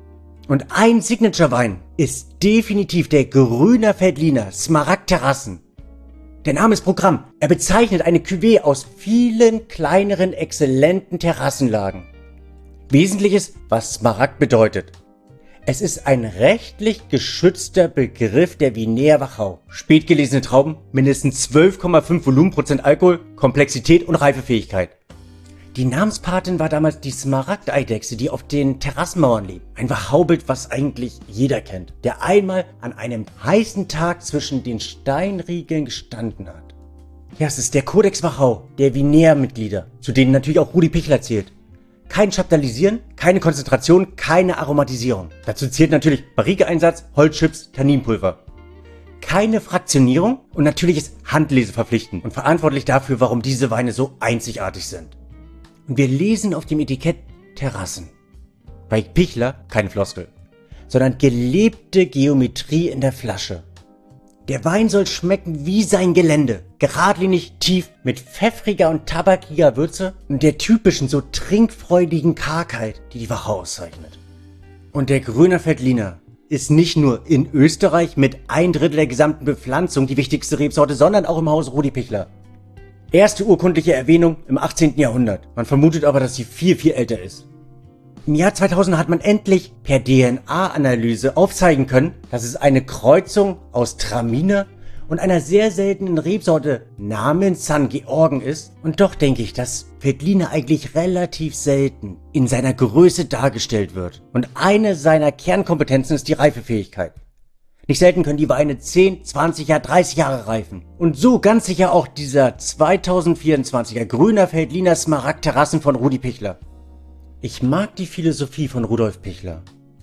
Speaker 2: Und ein Signature-Wein ist definitiv der grüner Veltliner Smaragd Terrassen. Der Name ist Programm. Er bezeichnet eine Cuvée aus vielen kleineren, exzellenten Terrassenlagen. Wesentliches, was Smaragd bedeutet. Es ist ein rechtlich geschützter Begriff der Vinea Wachau. Spät gelesene Trauben, mindestens zwölf Komma fünf Volumenprozent Alkohol, Komplexität und Reifefähigkeit. Die Namenspatin war damals die Smaragdeidechse, die auf den Terrassenmauern lebt. Ein Wachaubild, was eigentlich jeder kennt, der einmal an einem heißen Tag zwischen den Steinriegeln gestanden hat. Ja, es ist der Kodex Wachau, der Vinea-Mitglieder, zu denen natürlich auch Rudi Pichler zählt. Kein Chaptalisieren, keine Konzentration, keine Aromatisierung. Dazu zählt natürlich Barrique-Einsatz, Holzchips, Tanninpulver. Keine Fraktionierung und natürlich ist Handlese verpflichtend und verantwortlich dafür, warum diese Weine so einzigartig sind. Und wir lesen auf dem Etikett Terrassen. Bei Pichler keine Floskel, sondern gelebte Geometrie in der Flasche. Der Wein soll schmecken wie sein Gelände, geradlinig, tief, mit pfeffriger und tabakiger Würze und der typischen, so trinkfreudigen Kargheit, die die Wachau auszeichnet. Und der grüner Veltliner ist nicht nur in Österreich mit ein Drittel der gesamten Bepflanzung die wichtigste Rebsorte, sondern auch im Haus Rudi Pichler. Erste urkundliche Erwähnung im achtzehnten Jahrhundert. Man vermutet aber, dass sie viel, viel älter ist. Im Jahr zweitausend hat man endlich per D N A-Analyse aufzeigen können, dass es eine Kreuzung aus Traminer und einer sehr seltenen Rebsorte namens San Georgen ist. Und doch denke ich, dass Veltliner eigentlich relativ selten in seiner Größe dargestellt wird. Und eine seiner Kernkompetenzen ist die Reifefähigkeit. Nicht selten können die Weine zehn, zwanzig, ja dreißig Jahre reifen. Und so ganz sicher auch dieser zweitausendvierundzwanziger grüner Veltliner Smaragd Terrassen von Rudi Pichler. Ich mag die Philosophie von Rudolf Pichler.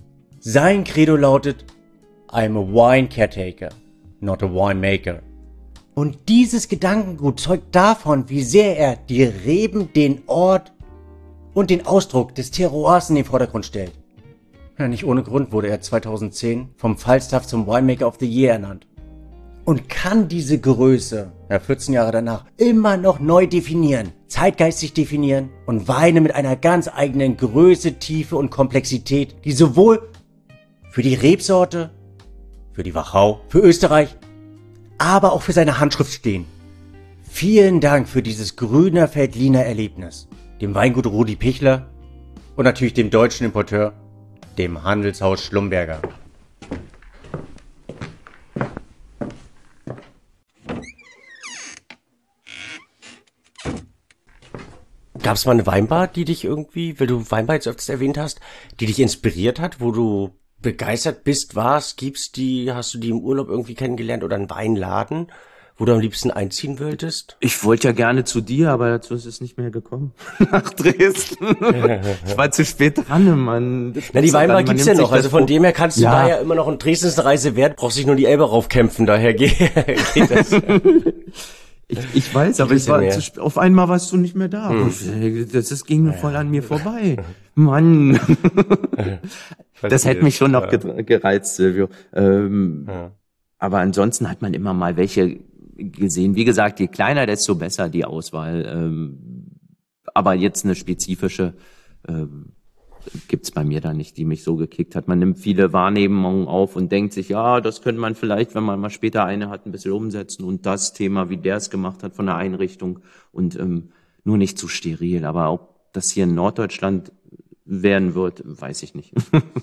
Speaker 2: Sein Credo lautet, I'm a wine caretaker, not a winemaker. Und dieses Gedankengut zeugt davon, wie sehr er die Reben, den Ort und den Ausdruck des Terroirs in den Vordergrund stellt. Ja, nicht ohne Grund wurde er zweitausendzehn vom Falstaff zum Winemaker of the Year ernannt. Und kann diese Größe, ja vierzehn Jahre danach, immer noch neu definieren, zeitgeistig definieren und Weine mit einer ganz eigenen Größe, Tiefe und Komplexität, die sowohl für die Rebsorte, für die Wachau, für Österreich, aber auch für seine Handschrift stehen. Vielen Dank für dieses grüner Veltliner Erlebnis, dem Weingut Rudi Pichler und natürlich dem deutschen Importeur, dem Handelshaus Schlumberger.
Speaker 3: Gab es mal eine Weinbar, die dich irgendwie, weil du Weinbar jetzt öfters erwähnt hast, die dich inspiriert hat, wo du begeistert bist, warst, gibst die, hast du die im Urlaub irgendwie kennengelernt oder einen Weinladen, wo du am liebsten einziehen wolltest?
Speaker 4: Ich wollte ja gerne zu dir, aber dazu ist es nicht mehr gekommen. Nach Dresden. Ich war zu spät dran, Mann.
Speaker 3: Na, die Weinbar gibt's ja noch, also von dem her kannst du
Speaker 4: ja.
Speaker 3: da ja immer noch in Dresden eine Reise wert, brauchst dich nur die Elbe raufkämpfen, daher geht, geht das.
Speaker 4: Ich, ich weiß, aber ich war zu, auf einmal warst du nicht mehr da. Hm. Das, das ging mir voll an mir vorbei. Mann. Das hätte mich schon noch gereizt, Silvio. Ähm, ja. Aber ansonsten hat man immer mal welche gesehen. Wie gesagt, je kleiner, desto besser die Auswahl. Ähm, aber jetzt eine spezifische, ähm, gibt's bei mir da nicht, die mich so gekickt hat. Man nimmt viele Wahrnehmungen auf und denkt sich, ja, das könnte man vielleicht, wenn man mal später eine hat, ein bisschen umsetzen und das Thema, wie der es gemacht hat von der Einrichtung und ähm, nur nicht zu steril. Aber ob das hier in Norddeutschland werden wird, weiß ich nicht.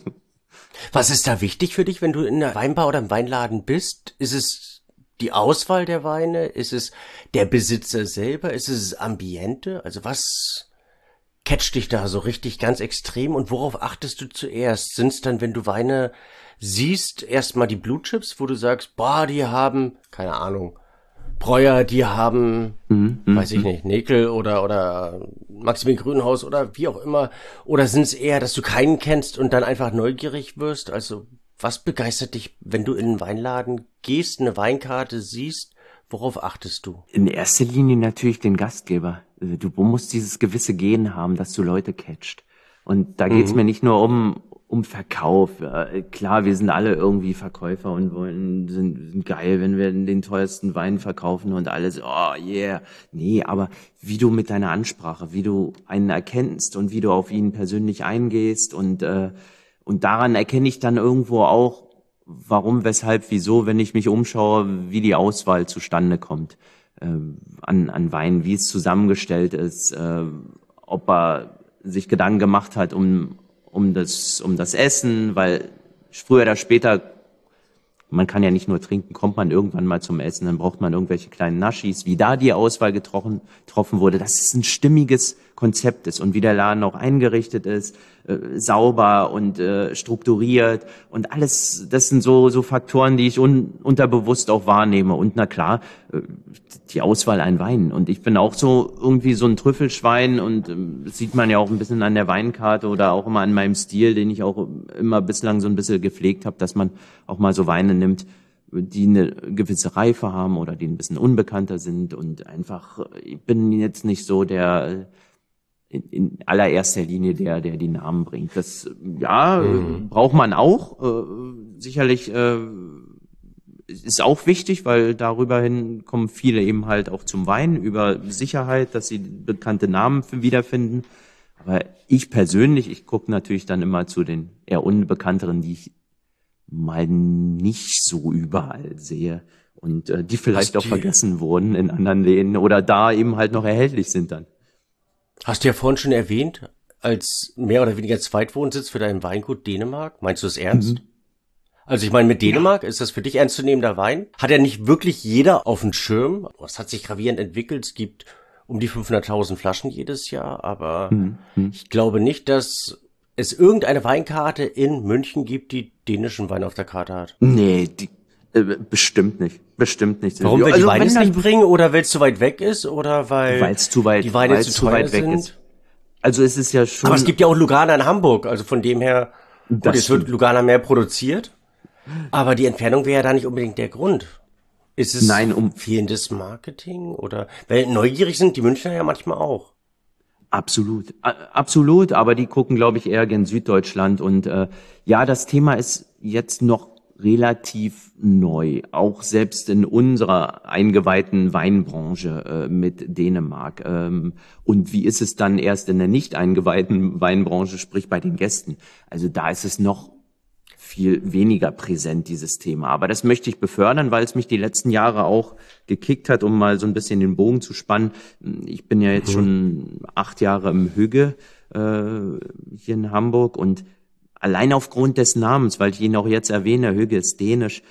Speaker 3: Was ist da wichtig für dich, wenn du in einer Weinbar oder im Weinladen bist? Ist es die Auswahl der Weine? Ist es der Besitzer selber? Ist es das Ambiente? Also was catcht dich da so richtig ganz extrem und worauf achtest du zuerst? Sind es dann, wenn du Weine siehst, erstmal die Blue Chips, wo du sagst, boah, die haben, keine Ahnung, Breuer, die haben,
Speaker 4: Mhm.
Speaker 3: weiß ich
Speaker 4: Mhm.
Speaker 3: nicht, Nekel oder oder Maximilian Grünhaus oder wie auch immer. Oder sind es eher, dass du keinen kennst und dann einfach neugierig wirst? Also was begeistert dich, wenn du in einen Weinladen gehst, eine Weinkarte siehst? Worauf achtest du?
Speaker 4: In erster Linie natürlich den Gastgeber. Äh, Du musst dieses gewisse Gen haben, dass du Leute catcht. Und da geht's
Speaker 3: Mhm.
Speaker 4: mir nicht nur um um Verkauf. Äh, Klar, wir sind alle irgendwie Verkäufer und wollen sind, sind geil, wenn wir den teuersten Wein verkaufen und alles. Oh yeah. Nee, aber wie du mit deiner Ansprache, wie du einen erkennst und wie du auf ihn persönlich eingehst und äh, und daran erkenne ich dann irgendwo auch, warum, weshalb, wieso, wenn ich mich umschaue, wie die Auswahl zustande kommt ähm, an, an Wein, wie es zusammengestellt ist, äh, ob er sich Gedanken gemacht hat um, um, das, um das Essen, weil früher oder später, man kann ja nicht nur trinken, kommt man irgendwann mal zum Essen, dann braucht man irgendwelche kleinen Naschis, wie da die Auswahl getroffen, getroffen wurde, dass es ein stimmiges Konzept ist und wie der Laden auch eingerichtet ist, äh, sauber und äh, strukturiert und alles, das sind so so Faktoren, die ich un, unterbewusst auch wahrnehme und na klar, äh, die Auswahl an Weinen und ich bin auch so irgendwie so ein Trüffelschwein und ähm, das sieht man ja auch ein bisschen an der Weinkarte oder auch immer an meinem Stil, den ich auch immer bislang so ein bisschen gepflegt habe, dass man auch mal so Weine nimmt, die eine gewisse Reife haben oder die ein bisschen unbekannter sind und einfach, ich bin jetzt nicht so der in, in allererster Linie der, der die Namen bringt. Das, ja,
Speaker 3: Mhm.
Speaker 4: braucht man auch. Äh, sicherlich äh, ist auch wichtig, weil darüber hin kommen viele eben halt auch zum Wein, über Sicherheit, dass sie bekannte Namen wiederfinden. Aber ich persönlich, ich gucke natürlich dann immer zu den eher unbekannteren, die ich mal nicht so überall sehe und äh, die vielleicht
Speaker 3: Hast
Speaker 4: auch
Speaker 3: du,
Speaker 4: vergessen wurden in anderen Läden oder da eben halt noch erhältlich sind dann.
Speaker 3: hast du ja vorhin schon erwähnt, als mehr oder weniger Zweitwohnsitz für dein Weingut Dänemark. Meinst du es ernst?
Speaker 4: Mhm.
Speaker 3: Also ich meine, mit
Speaker 4: Ja,
Speaker 3: Dänemark, ist das für dich ernstzunehmender Wein? Hat ja nicht wirklich jeder auf dem Schirm. Es hat sich gravierend entwickelt. Es gibt um die fünfhunderttausend Flaschen jedes Jahr, aber
Speaker 4: Mhm. Mhm.
Speaker 3: ich glaube nicht, dass es irgendeine Weinkarte in München gibt, die dänischen Wein auf der Karte hat.
Speaker 4: Nee, die, äh, bestimmt nicht. Bestimmt nicht,
Speaker 3: Warum?
Speaker 4: Silvio.
Speaker 3: Weil die
Speaker 4: Also
Speaker 3: Weine
Speaker 4: wenn
Speaker 3: es nicht
Speaker 4: dann,
Speaker 3: bringen oder weil es zu weit weg ist oder weil
Speaker 4: weil es zu weit,
Speaker 3: die Weine
Speaker 4: weil
Speaker 3: zu
Speaker 4: es zu
Speaker 3: teuer
Speaker 4: weit weg ist.
Speaker 3: sind?
Speaker 4: Also es ist ja
Speaker 3: Aber es
Speaker 4: schon,
Speaker 3: gibt ja auch Lugana in Hamburg, also von dem her, gut,
Speaker 4: das
Speaker 3: jetzt wird
Speaker 4: stimmt.
Speaker 3: Lugana mehr produziert, aber die Entfernung wäre ja da nicht unbedingt der Grund. Ist es
Speaker 4: Nein, um
Speaker 3: fehlendes Marketing oder, weil neugierig sind die Münchner ja manchmal auch.
Speaker 4: absolut, A- absolut, aber die gucken, glaube ich, eher gen Süddeutschland und äh, ja, das Thema ist jetzt noch relativ neu, auch selbst in unserer eingeweihten Weinbranche äh, mit Dänemark. Ähm, und wie ist es dann erst in der nicht eingeweihten Weinbranche, sprich bei den Gästen? Also da ist es noch viel weniger präsent, dieses Thema. Aber das möchte ich befördern, weil es mich die letzten Jahre auch gekickt hat, um mal so ein bisschen den Bogen zu spannen. Ich bin ja jetzt
Speaker 3: Mhm.
Speaker 4: schon acht Jahre im Hügge äh, hier in Hamburg und allein aufgrund des Namens, weil ich ihn auch jetzt erwähne, Hügge ist dänisch,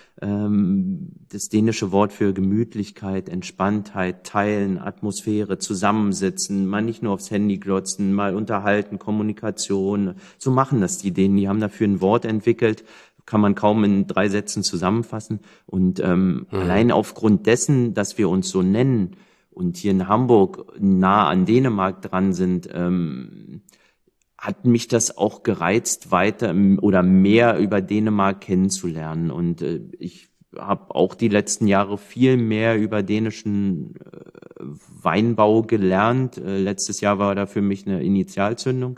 Speaker 4: ähm, das dänische Wort für Gemütlichkeit, Entspanntheit, Teilen, Atmosphäre, Zusammensitzen, mal nicht nur aufs Handy glotzen, mal unterhalten, Kommunikation. So machen das die Dänen. Die haben dafür ein Wort entwickelt, kann man kaum in drei Sätzen zusammenfassen. Und ähm,
Speaker 3: Mhm.
Speaker 4: allein aufgrund dessen, dass wir uns so nennen und hier in Hamburg nah an Dänemark dran sind, ähm, hat mich das auch gereizt, weiter m- oder mehr über Dänemark kennenzulernen. Und äh, ich habe auch die letzten Jahre viel mehr über dänischen äh, Weinbau gelernt. Äh, letztes Jahr war da für mich eine Initialzündung.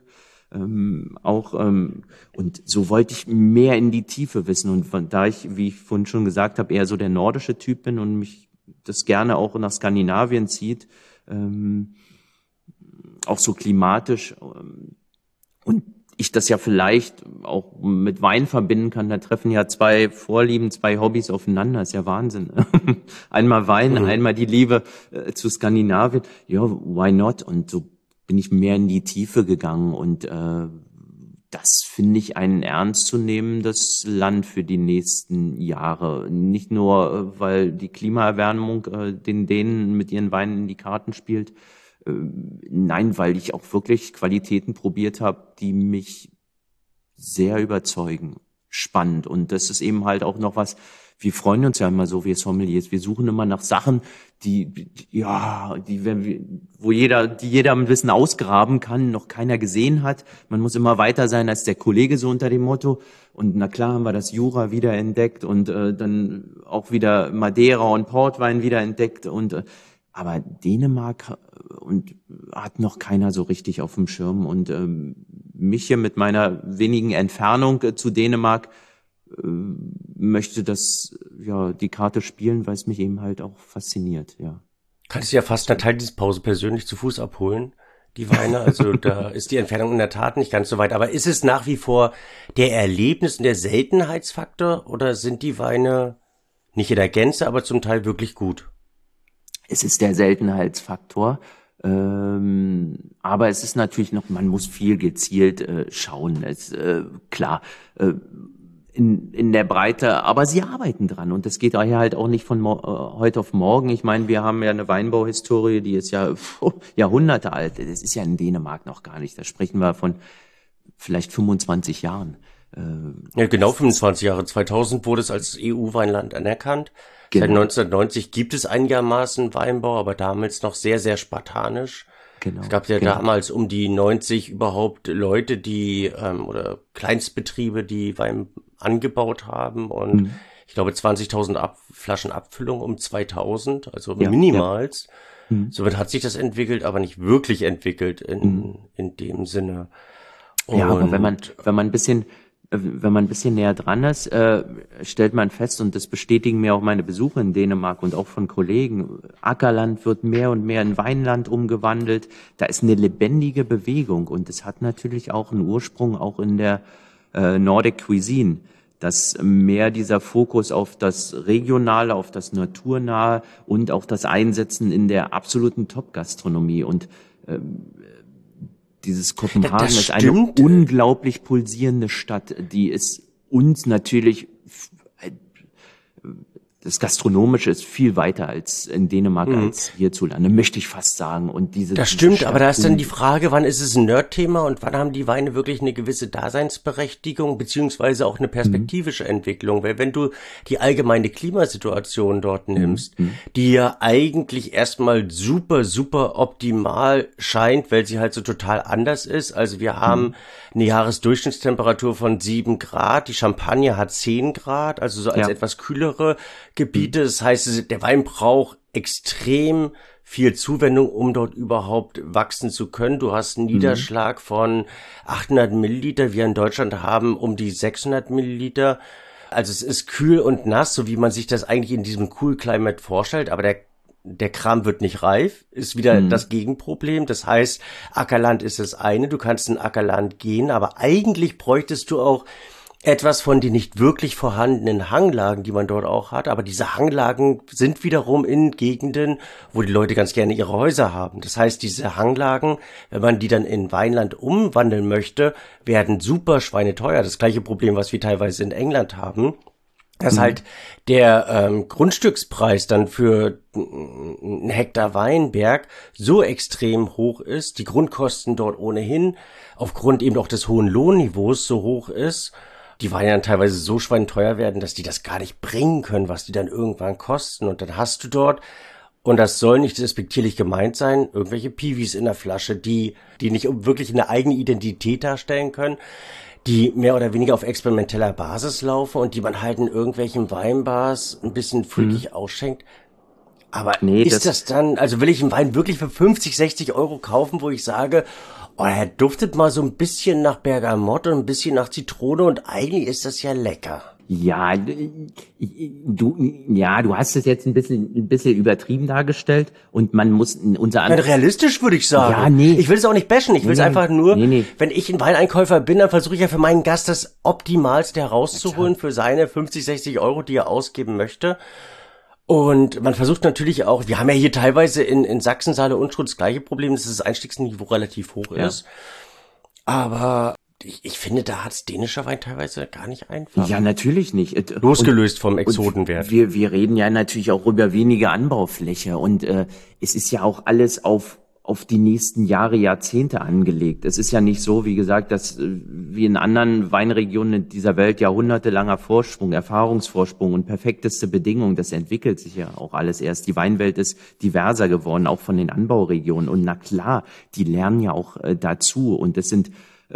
Speaker 4: Ähm, auch ähm, und so wollte ich mehr in die Tiefe wissen. Und von, da ich, wie ich vorhin schon gesagt habe, eher so der nordische Typ bin und mich das gerne auch nach Skandinavien zieht, ähm, auch so klimatisch. Ähm, und ich das ja vielleicht auch mit Wein verbinden kann. Da treffen ja zwei Vorlieben, zwei Hobbys aufeinander. Ist ja Wahnsinn. Einmal Wein, mhm. einmal die Liebe äh, zu Skandinavien. Ja, why not? Und so bin ich mehr in die Tiefe gegangen und äh, das finde ich ein ernstzunehmendes Land für die nächsten Jahre. Nicht nur, weil die Klimaerwärmung äh, den Dänen mit ihren Weinen in die Karten spielt. Äh, nein, weil ich auch wirklich Qualitäten probiert habe, die mich sehr überzeugen. Spannend. Und das ist eben halt auch noch was, wir freuen uns ja immer so, wir Sommeliers. Wir suchen immer nach Sachen, die, die ja, die, wenn wir, wo jeder, die jeder ein bisschen ausgraben kann, noch keiner gesehen hat. Man muss immer weiter sein als der Kollege, so unter dem Motto. Und na klar haben wir das Jura wieder entdeckt und äh, dann auch wieder Madeira und Portwein wieder entdeckt und äh, aber Dänemark und hat noch keiner so richtig auf dem Schirm und ähm, mich hier mit meiner wenigen Entfernung äh, zu Dänemark möchte das, ja, die Karte spielen, weil es mich eben halt auch fasziniert, ja.
Speaker 3: Kannst du ja fast eine Teildienstpause persönlich zu Fuß abholen, die Weine, also da ist die Entfernung in der Tat nicht ganz so weit, aber ist es nach wie vor der Erlebnis- und der Seltenheitsfaktor oder sind die Weine nicht in der Gänze, aber zum Teil wirklich gut?
Speaker 4: Es ist der Seltenheitsfaktor, ähm, aber es ist natürlich noch, man muss viel gezielt äh, schauen, es, äh, klar, äh, in in der Breite, aber sie arbeiten dran und das geht daher halt auch nicht von mo- heute auf morgen. Ich meine, wir haben ja eine Weinbauhistorie, die ist ja pf, Jahrhunderte alt. Das ist ja in Dänemark noch gar nicht. Da sprechen wir von vielleicht fünfundzwanzig Jahren.
Speaker 3: Äh, ja, genau fünfundzwanzig Jahre. zweitausend wurde es als E U-Weinland anerkannt. Genau. Seit neunzehnhundertneunzig gibt es einigermaßen Weinbau, aber damals noch sehr, sehr spartanisch. Genau, es gab ja genau. damals um die neunzig überhaupt Leute, die ähm, oder Kleinstbetriebe, die Wein angebaut haben und mhm. ich glaube zwanzigtausend Ab- Flaschen Abfüllung um zweitausend, also ja, minimals. Ja. Mhm. Somit hat sich das entwickelt, aber nicht wirklich entwickelt in mhm. in dem Sinne.
Speaker 4: Und ja, aber wenn man wenn man ein bisschen wenn man ein bisschen näher dran ist, äh, stellt man fest, und das bestätigen mir auch meine Besuche in Dänemark und auch von Kollegen, Ackerland wird mehr und mehr in Weinland umgewandelt. Da ist eine lebendige Bewegung und es hat natürlich auch einen Ursprung auch in der äh, Nordic Cuisine, dass mehr dieser Fokus auf das Regionale, auf das Naturnahe und auch das Einsetzen in der absoluten Top-Gastronomie und ähm, dieses Kopenhagen ist eine unglaublich pulsierende Stadt, die ist uns natürlich, das Gastronomische ist viel weiter als in Dänemark mhm. als hierzulande, möchte ich fast sagen. Und diese,
Speaker 3: das stimmt, diese aber da ist dann die Frage, wann ist es ein Nerd-Thema und wann haben die Weine wirklich eine gewisse Daseinsberechtigung beziehungsweise auch eine perspektivische mhm. Entwicklung? Weil wenn du die allgemeine Klimasituation dort nimmst, mhm. die ja eigentlich erstmal super, super optimal scheint, weil sie halt so total anders ist. Also wir haben mhm. eine Jahresdurchschnittstemperatur von sieben Grad, die Champagne hat zehn Grad, also so als ja. etwas kühlere Gebiete. Das heißt, der Wein braucht extrem viel Zuwendung, um dort überhaupt wachsen zu können. Du hast einen Niederschlag von achthundert Milliliter. Wir in Deutschland haben um die sechshundert Milliliter. Also es ist kühl und nass, so wie man sich das eigentlich in diesem Cool Climate vorstellt. Aber der der Kram wird nicht reif, ist wieder mhm. das Gegenproblem. Das heißt, Ackerland ist das eine. Du kannst in Ackerland gehen, aber eigentlich bräuchtest du auch etwas von den nicht wirklich vorhandenen Hanglagen, die man dort auch hat. Aber diese Hanglagen sind wiederum in Gegenden, wo die Leute ganz gerne ihre Häuser haben. Das heißt, diese Hanglagen, wenn man die dann in Weinland umwandeln möchte, werden super schweineteuer. Das gleiche Problem, was wir teilweise in England haben. Dass mhm. halt der ähm, Grundstückspreis dann für einen Hektar Weinberg so extrem hoch ist, die Grundkosten dort ohnehin aufgrund eben auch des hohen Lohnniveaus so hoch ist, die Weine dann teilweise so schweineteuer werden, dass die das gar nicht bringen können, was die dann irgendwann kosten. Und dann hast du dort, und das soll nicht respektierlich gemeint sein, irgendwelche Piwis in der Flasche, die die nicht wirklich eine eigene Identität darstellen können, die mehr oder weniger auf experimenteller Basis laufen und die man halt in irgendwelchen Weinbars ein bisschen freakig mhm. ausschenkt. Aber nee, ist das, das dann, also will ich einen Wein wirklich für fünfzig, sechzig Euro kaufen, wo ich sage, oh, er duftet mal so ein bisschen nach Bergamott und ein bisschen nach Zitrone und eigentlich ist das ja lecker.
Speaker 4: Ja, du, ja, du hast es jetzt ein bisschen, ein bisschen übertrieben dargestellt und man muss unter anderem.
Speaker 3: Realistisch würde ich sagen.
Speaker 4: Ja, nee.
Speaker 3: Ich will es auch nicht bashen. Ich will es
Speaker 4: Nee,
Speaker 3: einfach nur,
Speaker 4: nee, nee.
Speaker 3: wenn ich ein Weineinkäufer bin, dann versuche ich ja für meinen Gast das Optimalste herauszuholen für seine fünfzig, sechzig Euro, die er ausgeben möchte. Und man versucht natürlich auch, wir haben ja hier teilweise in, in Sachsen, Saale und Unstrut das gleiche Problem, dass das Einstiegsniveau relativ hoch
Speaker 4: Ja.
Speaker 3: ist. Aber ich, ich finde, da hat's dänischer Wein teilweise gar nicht einfach.
Speaker 4: Ja, natürlich nicht. Äh,
Speaker 3: Losgelöst
Speaker 4: und,
Speaker 3: vom Exotenwert.
Speaker 4: Und wir, wir reden ja natürlich auch über weniger Anbaufläche und äh, es ist ja auch alles auf auf die nächsten Jahre, Jahrzehnte angelegt. Es ist ja nicht so, wie gesagt, dass äh, wie in anderen Weinregionen dieser Welt jahrhundertelanger Vorsprung, Erfahrungsvorsprung und perfekteste Bedingungen, das entwickelt sich ja auch alles erst. Die Weinwelt ist diverser geworden, auch von den Anbauregionen. Und na klar, die lernen ja auch äh, dazu und das sind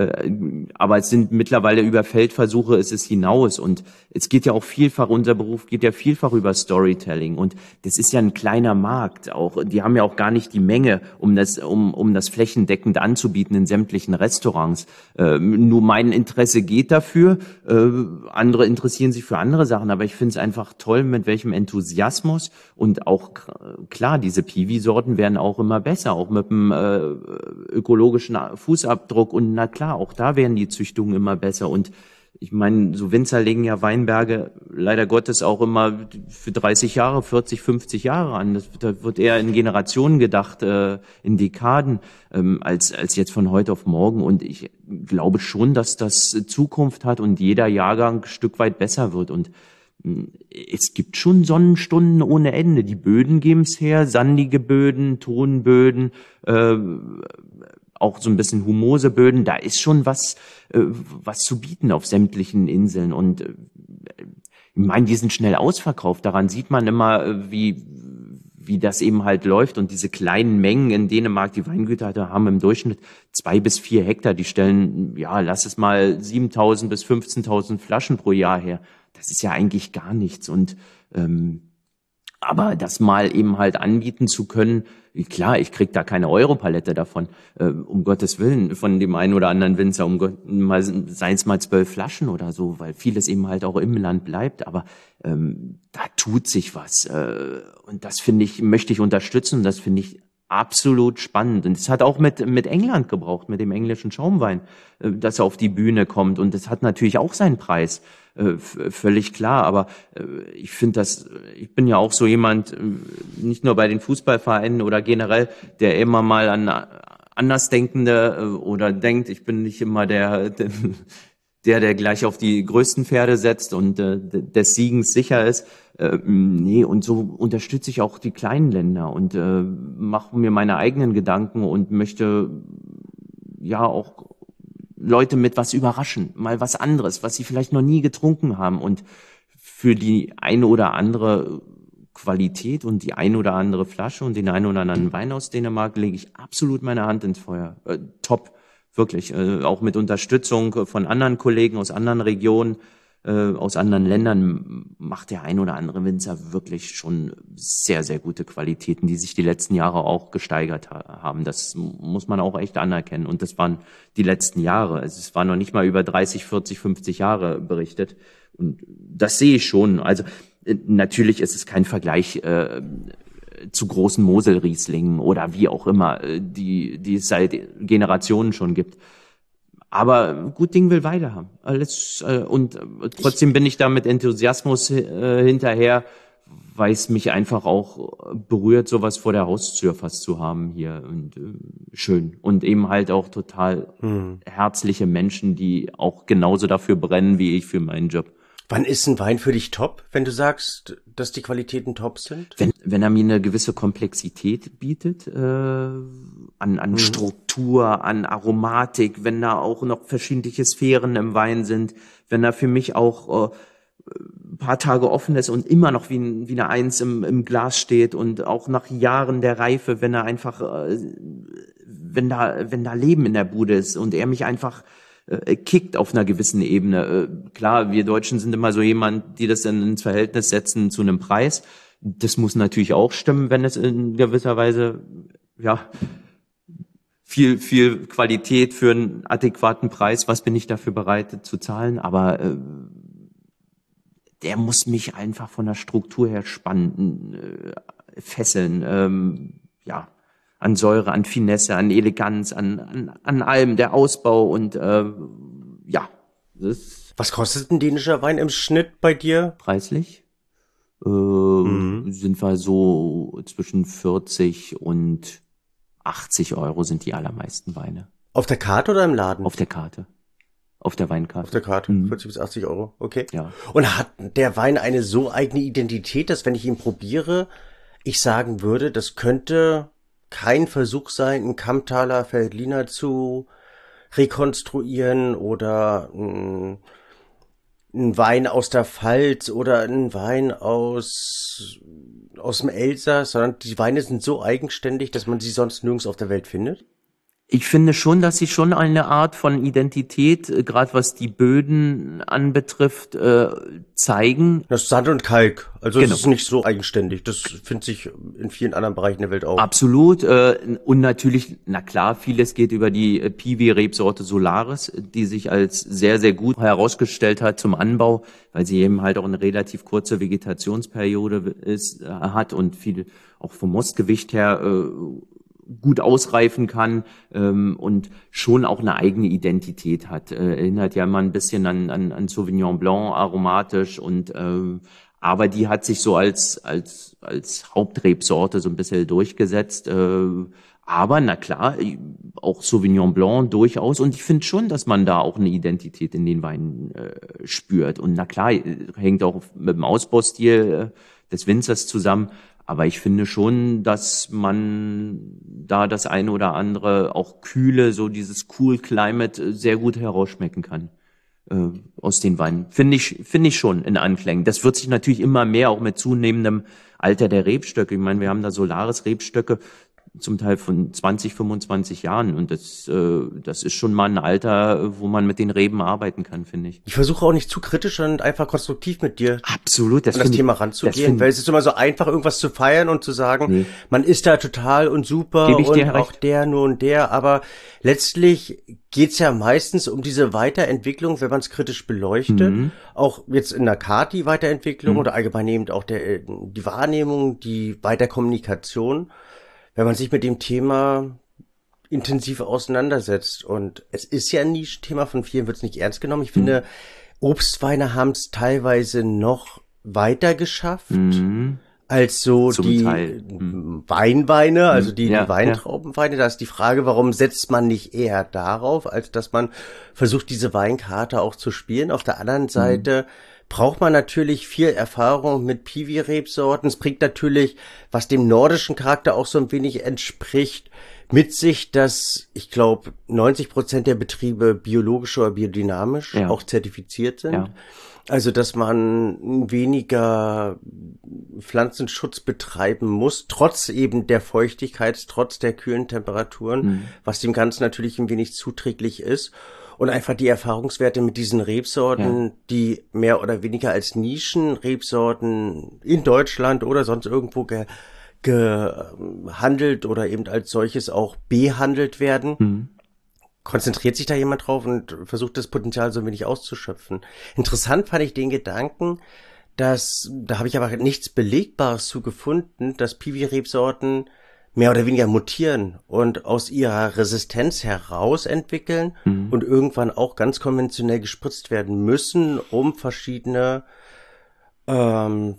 Speaker 4: aber es sind mittlerweile über Feldversuche, es ist hinaus und es geht ja auch vielfach, unser Beruf geht ja vielfach über Storytelling und das ist ja ein kleiner Markt auch, die haben ja auch gar nicht die Menge, um das, um, um das flächendeckend anzubieten in sämtlichen Restaurants. Äh, nur mein Interesse geht dafür, äh, andere interessieren sich für andere Sachen, aber ich finde es einfach toll, mit welchem Enthusiasmus und auch klar, diese Piwi-Sorten werden auch immer besser, auch mit dem äh, ökologischen Fußabdruck und na klar, auch da werden die Züchtungen immer besser und ich meine, so Winzer legen ja Weinberge leider Gottes auch immer für dreißig Jahre, vierzig, fünfzig Jahre an. Das, da wird eher in Generationen gedacht, äh, in Dekaden, ähm, als als jetzt von heute auf morgen. Und ich glaube schon, dass das Zukunft hat und jeder Jahrgang ein Stück weit besser wird. Und mh, es gibt schon Sonnenstunden ohne Ende. Die Böden geben's her, sandige Böden, Tonböden, äh, auch so ein bisschen humose Böden, da ist schon was äh, was zu bieten auf sämtlichen Inseln und äh, ich meine, die sind schnell ausverkauft, daran sieht man immer, äh, wie wie das eben halt läuft und diese kleinen Mengen in Dänemark, die Weingüter haben im Durchschnitt zwei bis vier Hektar, die stellen, ja, lass es mal siebentausend bis fünfzehntausend Flaschen pro Jahr her, das ist ja eigentlich gar nichts und ähm, aber das mal eben halt anbieten zu können, klar, ich krieg da keine Europalette davon, äh, um Gottes Willen, von dem einen oder anderen Winzer, um Gott, mal, seien es mal zwölf Flaschen oder so, weil vieles eben halt auch im Land bleibt, aber ähm, da tut sich was äh, und das finde ich, möchte ich unterstützen und das finde ich absolut spannend und es hat auch mit mit England gebraucht, mit dem englischen Schaumwein, äh, dass er auf die Bühne kommt und das hat natürlich auch seinen Preis. Äh, völlig klar, aber äh, ich finde das, ich bin ja auch so jemand, äh, nicht nur bei den Fußballvereinen oder generell, der immer mal an Andersdenkende äh, oder denkt, ich bin nicht immer der, der, der gleich auf die größten Pferde setzt und äh, des Siegens sicher ist. Äh, nee, und so unterstütze ich auch die kleinen Länder und äh, mache mir meine eigenen Gedanken und möchte ja auch Leute mit was überraschen, mal was anderes, was sie vielleicht noch nie getrunken haben und für die eine oder andere Qualität und die eine oder andere Flasche und den einen oder anderen Wein aus Dänemark lege ich absolut meine Hand ins Feuer. Äh, top, wirklich. Äh, auch mit Unterstützung von anderen Kollegen aus anderen Regionen, äh, aus anderen Ländern macht der ein oder andere Winzer wirklich schon sehr, sehr gute Qualitäten, die sich die letzten Jahre auch gesteigert ha- haben. Das muss man auch echt anerkennen. Und das waren die letzten Jahre. Also es war noch nicht mal über dreißig, vierzig, fünfzig Jahre berichtet. Und das sehe ich schon. Also äh, natürlich ist es kein Vergleich äh, zu großen Mosel-Rieslingen oder wie auch immer, äh, die, die es seit Generationen schon gibt. Aber gut Ding will Weile haben. Alles, äh, und äh, trotzdem bin ich da mit Enthusiasmus äh, hinterher, weil es mich einfach auch berührt, sowas vor der Haustür fast zu haben hier. Und äh, schön. Und eben halt auch total hm. herzliche Menschen, die auch genauso dafür brennen wie ich für meinen Job.
Speaker 3: Wann ist ein Wein für dich top, wenn du sagst, dass die Qualitäten top sind?
Speaker 4: Wenn, wenn er mir eine gewisse Komplexität bietet, äh, an, an mhm. Struktur, an Aromatik, wenn da auch noch verschiedene Sphären im Wein sind, wenn er für mich auch äh, ein paar Tage offen ist und immer noch wie, ein, wie eine Eins im, im Glas steht und auch nach Jahren der Reife, wenn er einfach, äh, wenn da, wenn da Leben in der Bude ist und er mich einfach kickt auf einer gewissen Ebene. Klar, wir Deutschen sind immer so jemand, die das dann ins Verhältnis setzen zu einem Preis. Das muss natürlich auch stimmen, wenn es in gewisser Weise, ja, viel, viel Qualität für einen adäquaten Preis, was bin ich dafür bereit zu zahlen? Aber äh, der muss mich einfach von der Struktur her spannen, äh, fesseln, ähm, ja, an Säure, an Finesse, an Eleganz, an, an, an allem, der Ausbau und äh, ja. Das
Speaker 3: Was kostet ein dänischer Wein im Schnitt bei dir?
Speaker 4: preislich äh,
Speaker 3: Mhm.
Speaker 4: sind wir so zwischen vierzig und achtzig Euro sind die allermeisten Weine.
Speaker 3: Auf der Karte oder im Laden?
Speaker 4: Auf der Karte. Auf der Weinkarte.
Speaker 3: Auf der Karte,
Speaker 4: Mhm.
Speaker 3: vierzig bis achtzig Euro, okay.
Speaker 4: Ja.
Speaker 3: Und hat der Wein eine so eigene Identität, dass wenn ich ihn probiere, ich sagen würde, das könnte kein Versuch sein, einen Kammtaler Veltliner zu rekonstruieren oder ein, ein Wein aus der Pfalz oder ein Wein aus, aus dem Elsass, sondern die Weine sind so eigenständig, dass man sie sonst nirgends auf der Welt findet?
Speaker 4: Ich finde schon, dass sie schon eine Art von Identität, äh, gerade was die Böden anbetrifft, äh, zeigen.
Speaker 3: Das ist Sand und Kalk, also
Speaker 4: Genau.
Speaker 3: es ist nicht so eigenständig. Das findet sich in vielen anderen Bereichen der Welt auch.
Speaker 4: Absolut. Äh, und natürlich, na klar, vieles geht über die äh, Piwi-Rebsorte Solaris, die sich als sehr, sehr gut herausgestellt hat zum Anbau, weil sie eben halt auch eine relativ kurze Vegetationsperiode ist, äh, hat und viel auch vom Mostgewicht her äh, gut ausreifen kann ähm, und schon auch eine eigene Identität hat. Äh, erinnert ja immer ein bisschen an, an, an Sauvignon Blanc, aromatisch und ähm, aber die hat sich so als als als Hauptrebsorte so ein bisschen durchgesetzt. Äh, aber na klar, auch Sauvignon Blanc durchaus. Und ich finde schon, dass man da auch eine Identität in den Weinen äh, spürt. Und na klar, hängt auch mit dem Ausbaustil äh, des Winzers zusammen. Aber ich finde schon, dass man da das eine oder andere auch kühle, so dieses Cool Climate sehr gut herausschmecken kann äh, aus den Weinen. Finde ich, finde ich schon in Anklängen. Das wird sich natürlich immer mehr auch mit zunehmendem Alter der Rebstöcke. Ich meine, wir haben da Solaris Rebstöcke zum Teil von zwanzig, fünfundzwanzig Jahren und das, äh, das ist schon mal ein Alter, wo man mit den Reben arbeiten kann, finde ich.
Speaker 3: Ich versuche auch nicht zu kritisch, sondern einfach konstruktiv mit dir
Speaker 4: Absolut, das
Speaker 3: an das
Speaker 4: finde
Speaker 3: Thema
Speaker 4: ich-
Speaker 3: ranzugehen,
Speaker 4: das finde-
Speaker 3: weil es ist immer so einfach, irgendwas zu feiern und zu sagen,
Speaker 4: Nee.
Speaker 3: man ist da total und super
Speaker 4: Gebe ich
Speaker 3: und
Speaker 4: dir
Speaker 3: auch
Speaker 4: recht.
Speaker 3: der nur und der, aber letztlich geht's ja meistens um diese Weiterentwicklung, wenn man es kritisch beleuchtet,
Speaker 4: Mhm.
Speaker 3: auch jetzt in der Kati Weiterentwicklung oder allgemein eben auch der, die Wahrnehmung, die Weiterkommunikation, wenn man sich mit dem Thema intensiv auseinandersetzt. Und es ist ja ein Nischenthema, von vielen wird es nicht ernst genommen. Ich finde, Obstweine haben es teilweise noch weiter geschafft
Speaker 4: Mhm.
Speaker 3: als so
Speaker 4: Zum
Speaker 3: die
Speaker 4: Teil.
Speaker 3: Weinweine, also die,
Speaker 4: Ja,
Speaker 3: die Weintraubenweine. Da ist die Frage, warum setzt man nicht eher darauf, als dass man versucht, diese Weinkarte auch zu spielen. Auf der anderen Seite braucht man natürlich viel Erfahrung mit Piwi-Rebsorten. Es bringt natürlich, was dem nordischen Charakter auch so ein wenig entspricht, mit sich, dass, ich glaube, neunzig Prozent der Betriebe biologisch oder biodynamisch
Speaker 4: Ja.
Speaker 3: auch zertifiziert sind.
Speaker 4: Ja.
Speaker 3: Also, dass man weniger Pflanzenschutz betreiben muss, trotz eben der Feuchtigkeit, trotz der kühlen Temperaturen, was dem Ganzen natürlich ein wenig zuträglich ist. Und einfach die Erfahrungswerte mit diesen Rebsorten,
Speaker 4: Ja.
Speaker 3: die mehr oder weniger als Nischenrebsorten in Deutschland oder sonst irgendwo ge gehandelt oder eben als solches auch behandelt werden.
Speaker 4: Mhm.
Speaker 3: Konzentriert sich da jemand drauf und versucht das Potenzial so ein wenig auszuschöpfen. Interessant fand ich den Gedanken, dass, da habe ich aber nichts Belegbares zu gefunden, dass Piwi-Rebsorten mehr oder weniger mutieren und aus ihrer Resistenz heraus entwickeln
Speaker 4: Mhm.
Speaker 3: und irgendwann auch ganz konventionell gespritzt werden müssen, um verschiedene ähm,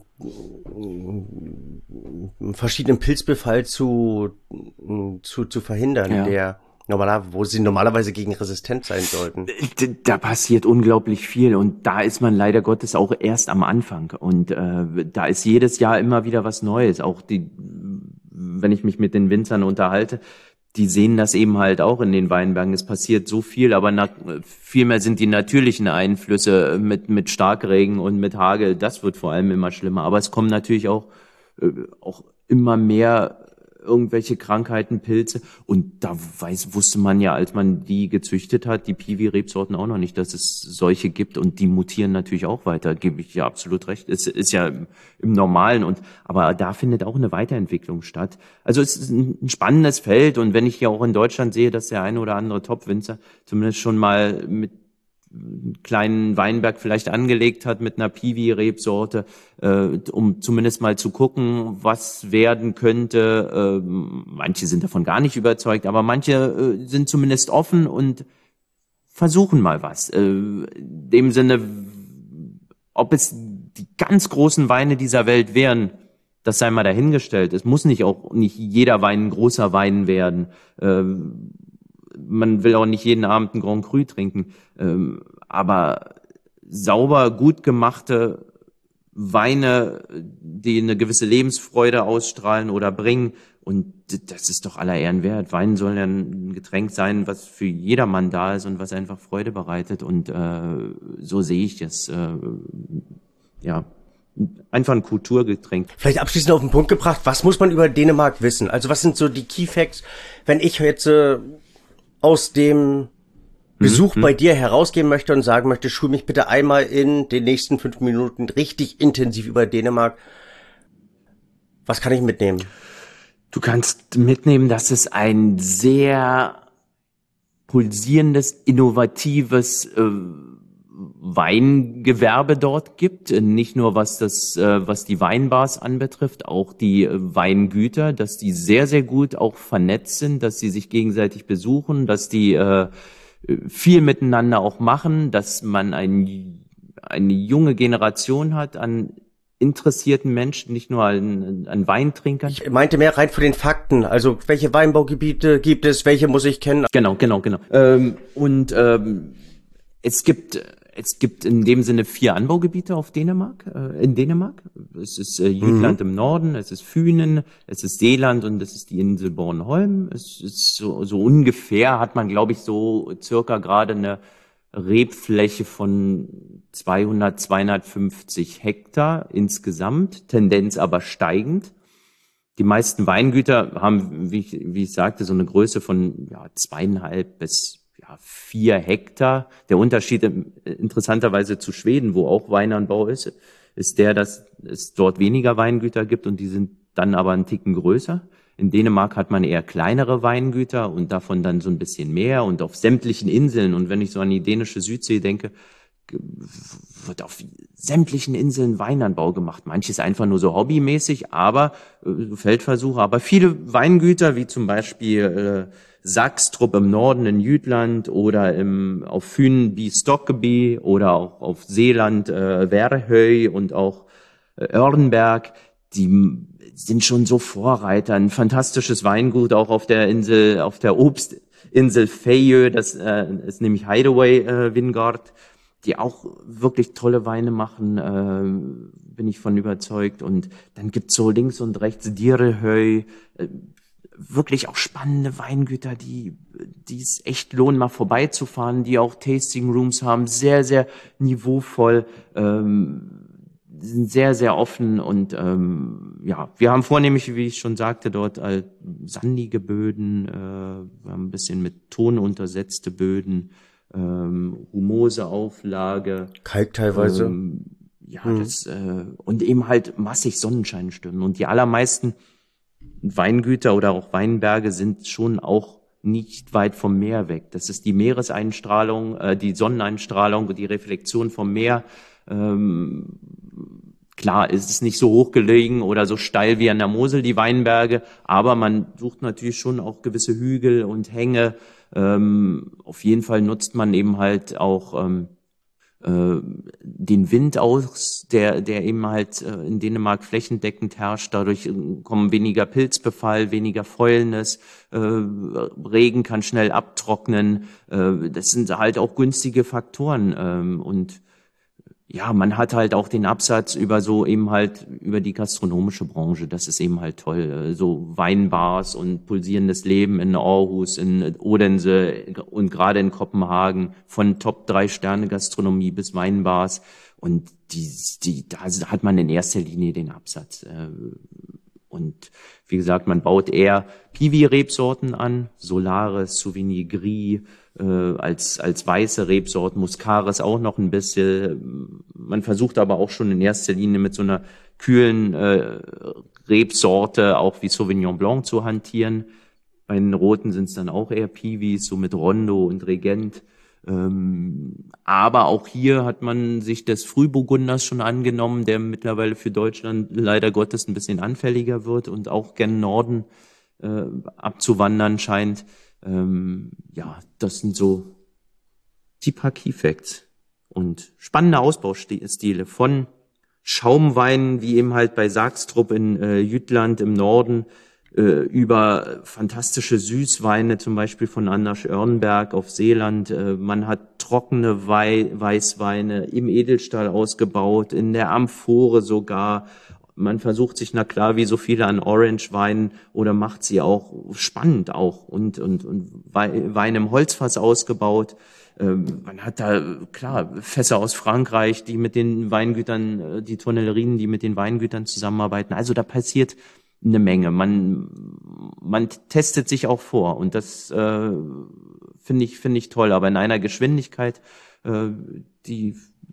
Speaker 3: verschiedenen Pilzbefall zu zu zu verhindern,
Speaker 4: Ja.
Speaker 3: der normaler, wo sie normalerweise gegen resistent sein sollten.
Speaker 4: D- Da passiert unglaublich viel und da ist man leider Gottes auch erst am Anfang und äh, da ist jedes Jahr immer wieder was Neues. Auch die, wenn ich mich mit den Winzern unterhalte, die sehen das eben halt auch in den Weinbergen. Es passiert so viel, aber na, vielmehr sind die natürlichen Einflüsse mit mit Starkregen und mit Hagel, das wird vor allem immer schlimmer. Aber es kommen natürlich auch äh, auch immer mehr irgendwelche Krankheiten, Pilze. Und da weiß, wusste man ja, als man die gezüchtet hat, die Piwi-Rebsorten auch noch nicht, dass es solche gibt. Und die mutieren natürlich auch weiter, gebe ich ja absolut recht. Es ist ja im, im Normalen. Und aber da findet auch eine Weiterentwicklung statt. Also es ist ein, ein spannendes Feld. Und wenn ich ja auch in Deutschland sehe, dass der eine oder andere Top-Winzer zumindest schon mal mit einen kleinen Weinberg vielleicht angelegt hat mit einer Piwi-Rebsorte, äh, um zumindest mal zu gucken, was werden könnte. Äh, manche sind davon gar nicht überzeugt, aber manche äh, sind zumindest offen und versuchen mal was. Äh, in dem Sinne, ob es die ganz großen Weine dieser Welt wären, das sei mal dahingestellt. Es muss nicht auch nicht jeder Wein ein großer Wein werden. Ähm, man will auch nicht jeden Abend einen Grand Cru trinken. Ähm, aber sauber, gut gemachte Weine, die eine gewisse Lebensfreude ausstrahlen oder bringen. Und das ist doch aller Ehren wert. Wein soll ja ein Getränk sein, was für jedermann da ist und was einfach Freude bereitet. Und äh, so sehe ich das. Äh, ja, einfach ein Kulturgetränk.
Speaker 3: Vielleicht abschließend auf den Punkt gebracht, was muss man über Dänemark wissen? Also was sind so die Key Facts, wenn ich jetzt äh, aus dem Besuch mhm. bei dir herausgehen möchte und sagen möchte, schul mich bitte einmal in den nächsten fünf Minuten richtig intensiv über Dänemark. Was kann ich mitnehmen?
Speaker 4: Du kannst mitnehmen, dass es ein sehr pulsierendes, innovatives äh, Weingewerbe dort gibt, nicht nur was das, was die Weinbars anbetrifft, auch die Weingüter, dass die sehr, sehr gut auch vernetzt sind, dass sie sich gegenseitig besuchen, dass die äh, viel miteinander auch machen, dass man ein, eine junge Generation hat an interessierten Menschen, nicht nur an, an Weintrinkern.
Speaker 3: Ich meinte mehr rein von den Fakten, also welche Weinbaugebiete gibt es, welche muss ich kennen?
Speaker 4: Genau, genau, genau. Ähm, und ähm, es gibt Es gibt in dem Sinne vier Anbaugebiete auf Dänemark, äh, in Dänemark. Es ist äh, Jütland mhm. im Norden, es ist Fünen, es ist Seeland und es ist die Insel Bornholm. Es ist so, so ungefähr hat man, glaube ich, so circa gerade eine Rebfläche von zweihundert, zweihundertfünfzig Hektar insgesamt, Tendenz aber steigend. Die meisten Weingüter haben, wie ich, wie ich sagte, so eine Größe von ja, zweieinhalb bis ja, vier Hektar. Der Unterschied interessanterweise zu Schweden, wo auch Weinanbau ist, ist der, dass es dort weniger Weingüter gibt und die sind dann aber einen Ticken größer. In Dänemark hat man eher kleinere Weingüter und davon dann so ein bisschen mehr und auf sämtlichen Inseln. Und wenn ich so an die dänische Südsee denke, wird auf sämtlichen Inseln Weinanbau gemacht. Manches einfach nur so hobbymäßig, aber äh, Feldversuche. Aber viele Weingüter, wie zum Beispiel äh, Saxtrup im Norden in Jütland oder im, auf Fünen wie Stockeby oder auch auf Seeland äh, Verhöy und auch äh, Örnberg, die sind schon so Vorreiter. Ein fantastisches Weingut auch auf der Insel, auf der Obstinsel Fejø, das äh, ist nämlich Hideaway äh, Vingård, die auch wirklich tolle Weine machen, äh, bin ich von überzeugt. Und dann gibt's so links und rechts Direhøy, äh, wirklich auch spannende Weingüter, die die es echt lohnt, mal vorbeizufahren, die auch Tasting Rooms haben, sehr, sehr niveauvoll, ähm, sind sehr, sehr offen und ähm, ja, wir haben vornehmlich, wie ich schon sagte, dort äh, sandige Böden, äh, wir haben ein bisschen mit Ton untersetzte Böden, ähm, humose Auflage.
Speaker 3: Kalk teilweise.
Speaker 4: Ähm, ja, mhm. das äh, und eben halt massig Sonnenscheinstunden und die allermeisten Weingüter oder auch Weinberge sind schon auch nicht weit vom Meer weg. Das ist die Meereseinstrahlung, äh, die Sonneneinstrahlung, die Reflexion vom Meer. Ähm, klar, ist es nicht so hoch gelegen oder so steil wie an der Mosel, die Weinberge, aber man sucht natürlich schon auch gewisse Hügel und Hänge. Ähm, auf jeden Fall nutzt man eben halt auch ähm, äh, den Wind aus, der der eben halt äh, in Dänemark flächendeckend herrscht. Dadurch äh, kommen weniger Pilzbefall, weniger Fäulnis, äh, Regen kann schnell abtrocknen. Äh, das sind halt auch günstige Faktoren ähm, und ja, man hat halt auch den Absatz über so eben halt über die gastronomische Branche. Das ist eben halt toll. So Weinbars und pulsierendes Leben in Aarhus, in Odense und gerade in Kopenhagen von Top drei Sterne Gastronomie bis Weinbars. Und die, die, da hat man in erster Linie den Absatz. Und wie gesagt, man baut eher Piwi-Rebsorten an, Solaris, Sauvigny Gris, äh, als als weiße Rebsorten, Muscaris auch noch ein bisschen. Man versucht aber auch schon in erster Linie mit so einer kühlen äh, Rebsorte auch wie Sauvignon Blanc zu hantieren. Bei den Roten sind es dann auch eher Piwis, so mit Rondo und Regent. Ähm, aber auch hier hat man sich des Frühburgunders schon angenommen, der mittlerweile für Deutschland leider Gottes ein bisschen anfälliger wird und auch gen Norden äh, abzuwandern scheint. Ähm, ja, das sind so die paar Key Facts. Und spannende Ausbaustile von Schaumweinen, wie eben halt bei Saagstrup in äh, Jütland im Norden, äh, über fantastische Süßweine, zum Beispiel von Anders Örnberg auf Seeland. Äh, man hat trockene Wei- Weißweine im Edelstahl ausgebaut, in der Amphore sogar. Man versucht sich, na klar, wie so viele an Orange-Weinen, oder macht sie auch spannend auch und, und, und Wein im Holzfass ausgebaut. Man hat da, klar, Fässer aus Frankreich, die mit den Weingütern, die Tonnellerien, die mit den Weingütern zusammenarbeiten. Also da passiert eine Menge. Man, man testet sich auch vor und das äh, finde ich, finde ich toll, aber in einer Geschwindigkeit, äh, die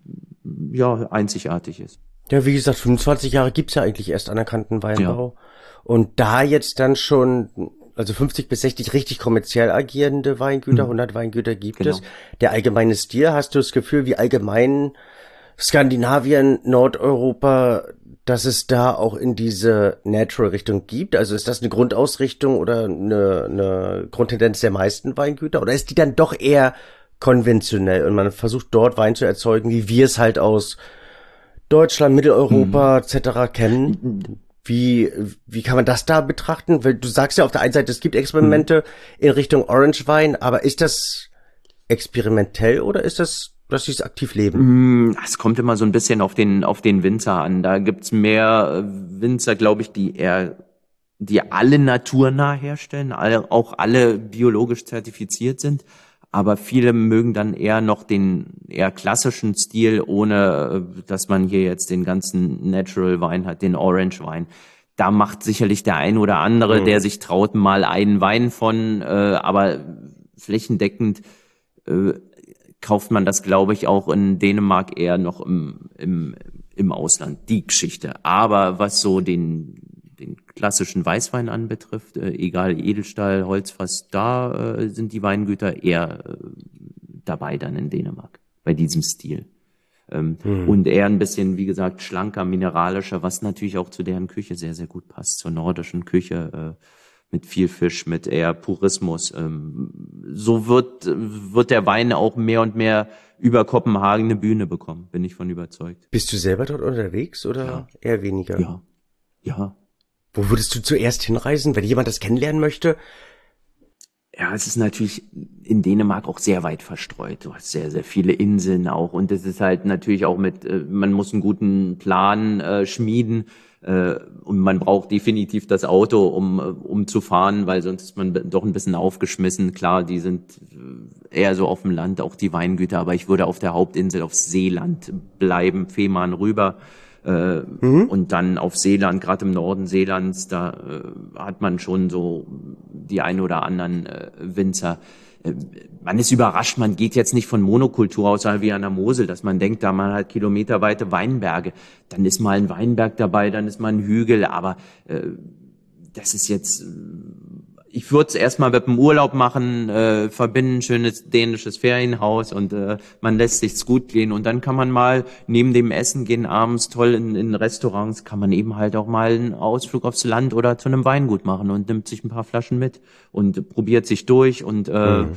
Speaker 4: ja einzigartig ist.
Speaker 3: Ja, wie gesagt, fünfundzwanzig Jahre gibt's ja eigentlich erst anerkannten Weinbau. Ja. Und da jetzt dann schon, also fünfzig bis sechzig richtig kommerziell agierende Weingüter, hm. hundert Weingüter gibt genau. es. Der allgemeine Stil, hast du das Gefühl, wie allgemein Skandinavien, Nordeuropa, dass es da auch in diese Natural-Richtung gibt? Also ist das eine Grundausrichtung oder eine, eine Grundtendenz der meisten Weingüter? Oder ist die dann doch eher konventionell und man versucht dort Wein zu erzeugen, wie wir es halt aus Deutschland, Mitteleuropa mhm. et cetera kennen? Wie, wie kann man das da betrachten? Weil du sagst ja auf der einen Seite, es gibt Experimente mhm. in Richtung Orangewein, aber ist das experimentell oder ist das, dass sie es aktiv leben?
Speaker 4: Es kommt immer so ein bisschen auf den, auf den Winzer an. Da gibt's mehr Winzer, glaube ich, die eher, die alle naturnah herstellen, alle, auch alle biologisch zertifiziert sind. Aber viele mögen dann eher noch den eher klassischen Stil, ohne dass man hier jetzt den ganzen Natural Wein hat, den Orange Wein. Da macht sicherlich der ein oder andere, mhm. der sich traut, mal einen Wein von, äh, aber flächendeckend äh, kauft man das, glaube ich, auch in Dänemark eher noch im, im, im Ausland, die Geschichte. Aber was so den den klassischen Weißwein anbetrifft, äh, egal Edelstahl, Holzfass, da äh, sind die Weingüter eher äh, dabei dann in Dänemark, bei diesem Stil. Ähm, hm. Und eher ein bisschen, wie gesagt, schlanker, mineralischer, was natürlich auch zu deren Küche sehr, sehr gut passt, zur nordischen Küche, äh, mit viel Fisch, mit eher Purismus. Ähm, so wird, wird der Wein auch mehr und mehr über Kopenhagen eine Bühne bekommen, bin ich von überzeugt.
Speaker 3: Bist du selber dort unterwegs oder ja. eher weniger?
Speaker 4: Ja, ja.
Speaker 3: Wo würdest du zuerst hinreisen, wenn jemand das kennenlernen möchte?
Speaker 4: Ja, es ist natürlich in Dänemark auch sehr weit verstreut. Du hast sehr, sehr viele Inseln auch. Und es ist halt natürlich auch mit, man muss einen guten Plan äh, schmieden. Äh, und man braucht definitiv das Auto, um, um zu fahren, weil sonst ist man doch ein bisschen aufgeschmissen. Klar, die sind eher so auf dem Land, auch die Weingüter. Aber ich würde auf der Hauptinsel, auf Seeland bleiben, Fehmarn rüber. Äh, mhm. Und dann auf Seeland, gerade im Norden Seelands, da äh, hat man schon so die ein oder anderen äh, Winzer. Äh, man ist überrascht, man geht jetzt nicht von Monokultur aus, wie an der Mosel, dass man denkt, da man halt kilometerweite Weinberge. Dann ist mal ein Weinberg dabei, dann ist mal ein Hügel, aber äh, das ist jetzt... Ich würde es erstmal mit dem Urlaub machen, äh, verbinden, schönes dänisches Ferienhaus und äh, man lässt sich's gut gehen. Und dann kann man mal neben dem Essen gehen, abends toll in, in Restaurants, kann man eben halt auch mal einen Ausflug aufs Land oder zu einem Weingut machen und nimmt sich ein paar Flaschen mit und probiert sich durch und äh, mhm.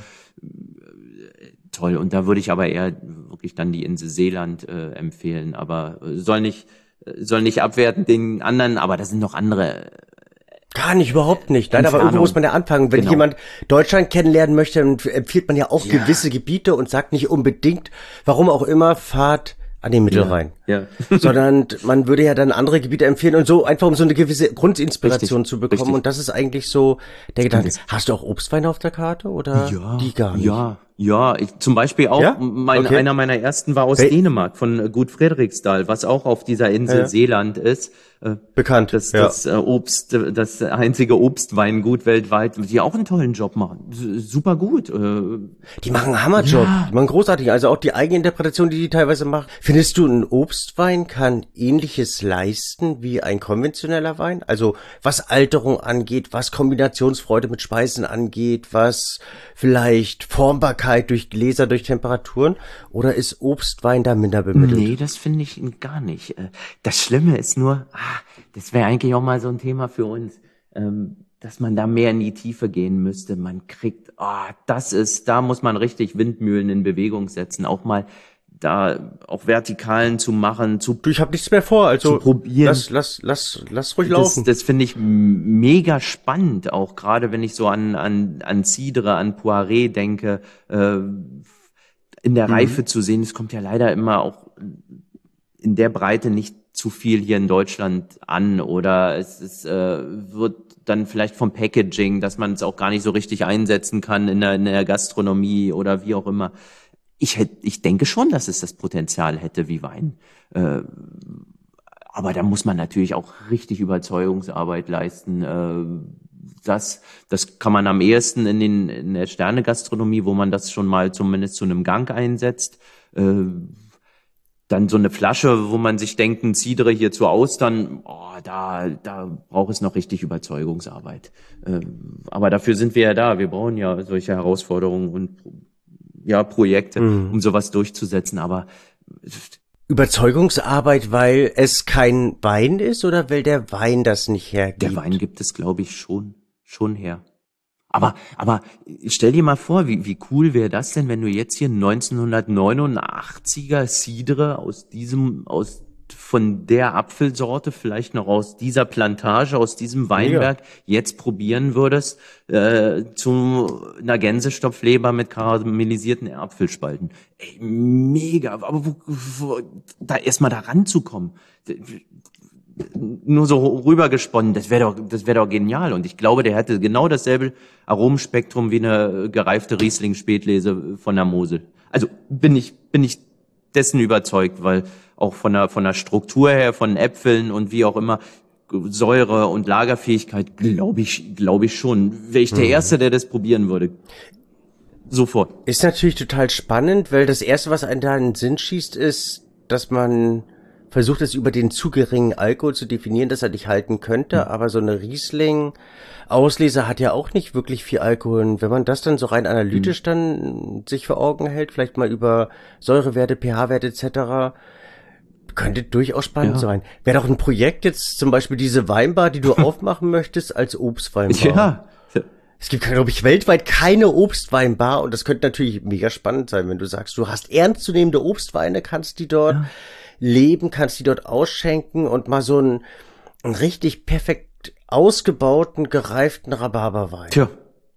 Speaker 4: toll. Und da würde ich aber eher wirklich dann die Insel Seeland äh, empfehlen. Aber soll nicht, soll nicht abwerten den anderen, aber da sind noch andere.
Speaker 3: Gar nicht, überhaupt nicht. Nein, aber irgendwo muss man ja anfangen. Wenn genau. jemand Deutschland kennenlernen möchte, dann empfiehlt man ja auch ja. gewisse Gebiete und sagt nicht unbedingt, warum auch immer, fahrt an den Mittelrhein. Ja. Ja. Sondern man würde ja dann andere Gebiete empfehlen und so, einfach um so eine gewisse Grundinspiration richtig, zu bekommen. Richtig. Und das ist eigentlich so der Gedanke. Hast du auch Obstweine auf der Karte oder
Speaker 4: ja,
Speaker 3: die gar nicht?
Speaker 4: Ja, ja, ich, zum Beispiel auch, ja? mein, okay. einer meiner ersten war aus hey. Dänemark, von Gut Frederiksdal, was auch auf dieser Insel ja. Seeland ist.
Speaker 3: Bekannt.
Speaker 4: Das,
Speaker 3: ja.
Speaker 4: das Obst, das einzige Obstweingut weltweit, die auch einen tollen Job machen. Super gut.
Speaker 3: Die machen einen Hammerjob. Ja. Die machen großartig. Also auch die Eigeninterpretation, die die teilweise machen. Findest du, ein Obstwein kann Ähnliches leisten wie ein konventioneller Wein? Also was Alterung angeht, was Kombinationsfreude mit Speisen angeht, was vielleicht Formbarkeit Trinkbarkeit durch Gläser, durch Temperaturen? Oder ist Obstwein da minder bemittelt?
Speaker 4: Nee, das finde ich gar nicht. Das Schlimme ist nur, ah, das wäre eigentlich auch mal so ein Thema für uns, ähm, dass man da mehr in die Tiefe gehen müsste. Man kriegt, ah, das ist, da muss man richtig Windmühlen in Bewegung setzen, auch mal da auch Vertikalen zu machen, zu
Speaker 3: Du, ich habe nichts mehr vor, also
Speaker 4: zu probieren.
Speaker 3: lass, lass, lass, lass ruhig
Speaker 4: Das,
Speaker 3: laufen.
Speaker 4: das finde ich m- mega spannend, auch gerade wenn ich so an an an Cidre, an Poiré denke, äh, in der
Speaker 3: Mhm.
Speaker 4: Reife zu sehen. Es kommt ja leider immer auch in der Breite nicht zu viel hier in Deutschland an, oder es ist, äh, wird dann vielleicht vom Packaging, dass man es auch gar nicht so richtig einsetzen kann in der, in der Gastronomie oder wie auch immer. Ich hätte, ich denke schon, dass es das Potenzial hätte wie Wein. Äh, aber da muss man natürlich auch richtig Überzeugungsarbeit leisten. Äh, das, das kann man am ehesten in den, in der Sternegastronomie, wo man das schon mal zumindest zu einem Gang einsetzt. Äh, Dann so eine Flasche, wo man sich denkt, ein Cidre hier zu Austern, oh, da, da braucht es noch richtig Überzeugungsarbeit. Ähm, aber dafür sind wir ja da. Wir brauchen ja solche Herausforderungen und ja, Projekte,
Speaker 3: Mhm.
Speaker 4: um sowas durchzusetzen. Aber
Speaker 3: Überzeugungsarbeit, weil es kein Wein ist oder weil der Wein das nicht hergibt?
Speaker 4: der Wein gibt es, glaube ich, schon, schon her. Aber, aber stell dir mal vor, wie, wie cool wäre das denn, wenn du jetzt hier neunzehnhundertneunundachtziger Cidre aus diesem, aus, von der Apfelsorte, vielleicht noch aus dieser Plantage, aus diesem Weinberg, jetzt probieren würdest, äh, zu einer Gänsestopfleber mit karamellisierten Apfelspalten. Ey, mega, aber wo, wo, da erstmal da ranzukommen. Nur so rübergesponnen, das wäre doch, das wäre doch genial. Und ich glaube, der hätte genau dasselbe Aromenspektrum wie eine gereifte Riesling-Spätlese von der Mosel. Also bin ich, bin ich dessen überzeugt, weil auch von der, von der Struktur her, von Äpfeln und wie auch immer, Säure und Lagerfähigkeit, glaube ich, glaube ich schon. Wäre ich der
Speaker 3: Mhm.
Speaker 4: Erste, der das probieren würde. Sofort.
Speaker 3: Ist natürlich total spannend, weil das Erste, was einem da in den Sinn schießt, ist, dass man versucht, es über den zu geringen Alkohol zu definieren, dass er dich halten könnte,
Speaker 4: Mhm.
Speaker 3: aber so eine Riesling-Auslese hat ja auch nicht wirklich viel Alkohol. Und wenn man das dann so rein analytisch dann sich vor Augen hält, vielleicht mal über Säurewerte, pH-Werte et cetera, könnte durchaus spannend
Speaker 4: Ja.
Speaker 3: sein. Wäre doch ein Projekt jetzt zum Beispiel diese Weinbar, die du aufmachen möchtest, als Obstweinbar.
Speaker 4: Ja.
Speaker 3: Es gibt, glaube ich, weltweit keine Obstweinbar und das könnte natürlich mega spannend sein, wenn du sagst, du hast ernstzunehmende Obstweine, kannst die dort
Speaker 4: Ja.
Speaker 3: leben, kannst die dort ausschenken und mal so einen, einen richtig perfekt ausgebauten, gereiften Rhabarberwein.
Speaker 4: Tja.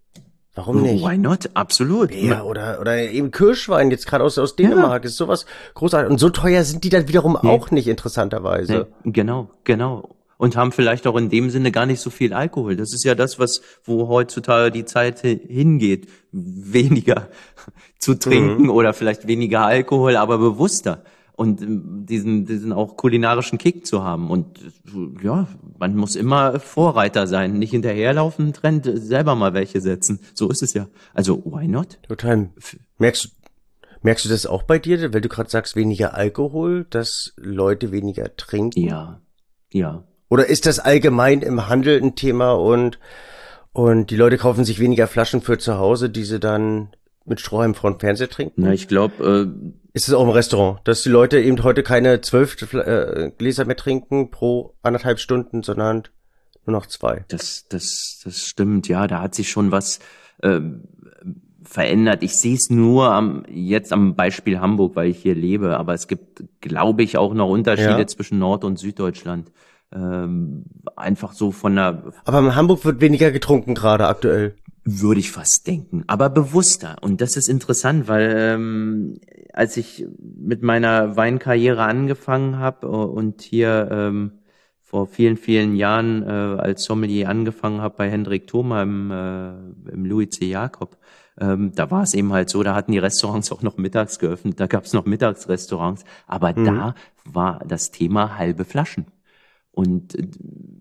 Speaker 3: Warum nicht?
Speaker 4: Why not? Absolut.
Speaker 3: Ja, oder, oder eben Kirschwein, jetzt gerade aus, aus Dänemark, ist sowas großartig. Und so teuer sind die dann wiederum
Speaker 4: Nee.
Speaker 3: auch nicht, interessanterweise.
Speaker 4: Nee, genau, genau. Und haben vielleicht auch in dem Sinne gar nicht so viel Alkohol. Das ist ja das, was, wo heutzutage die Zeit hi- hingeht. Weniger zu trinken
Speaker 3: Mhm.
Speaker 4: oder vielleicht weniger Alkohol, aber bewusster. Und ähm, diesen, diesen auch kulinarischen Kick zu haben. Und äh, ja, man muss immer Vorreiter sein, nicht hinterherlaufen, Trend, äh, selber mal welche setzen. So ist es ja. Also, why not?
Speaker 3: Total. Merkst du, merkst du das auch bei dir, weil du gerade sagst, weniger Alkohol, dass Leute weniger trinken?
Speaker 4: Ja, ja.
Speaker 3: Oder ist das allgemein im Handel ein Thema und, und die Leute kaufen sich weniger Flaschen für zu Hause, die sie dann mit Strohhalm vor dem Fernseher trinken?
Speaker 4: Na, ich glaube, äh,
Speaker 3: Ist es auch im Restaurant, dass die Leute eben heute keine zwölf äh, Gläser mehr trinken pro anderthalb Stunden, sondern nur noch zwei?
Speaker 4: Das, das, das stimmt, ja, da hat sich schon was äh, verändert. Ich sehe es nur am, jetzt am Beispiel Hamburg, weil ich hier lebe, aber es gibt, glaube ich, auch noch Unterschiede
Speaker 3: Ja.
Speaker 4: zwischen Nord- und Süddeutschland. Ähm, einfach so von der,
Speaker 3: Aber in Hamburg wird weniger getrunken gerade aktuell.
Speaker 4: würde ich fast denken, aber bewusster. Und das ist interessant, weil ähm, als ich mit meiner Weinkarriere angefangen habe und hier ähm, vor vielen, vielen Jahren äh, als Sommelier angefangen habe bei Hendrik Thoma im, äh, im Louis C. Jakob, ähm, da war es eben halt so, da hatten die Restaurants auch noch mittags geöffnet, da gab es noch Mittagsrestaurants, aber
Speaker 3: Mhm.
Speaker 4: da war das Thema halbe Flaschen. Und äh,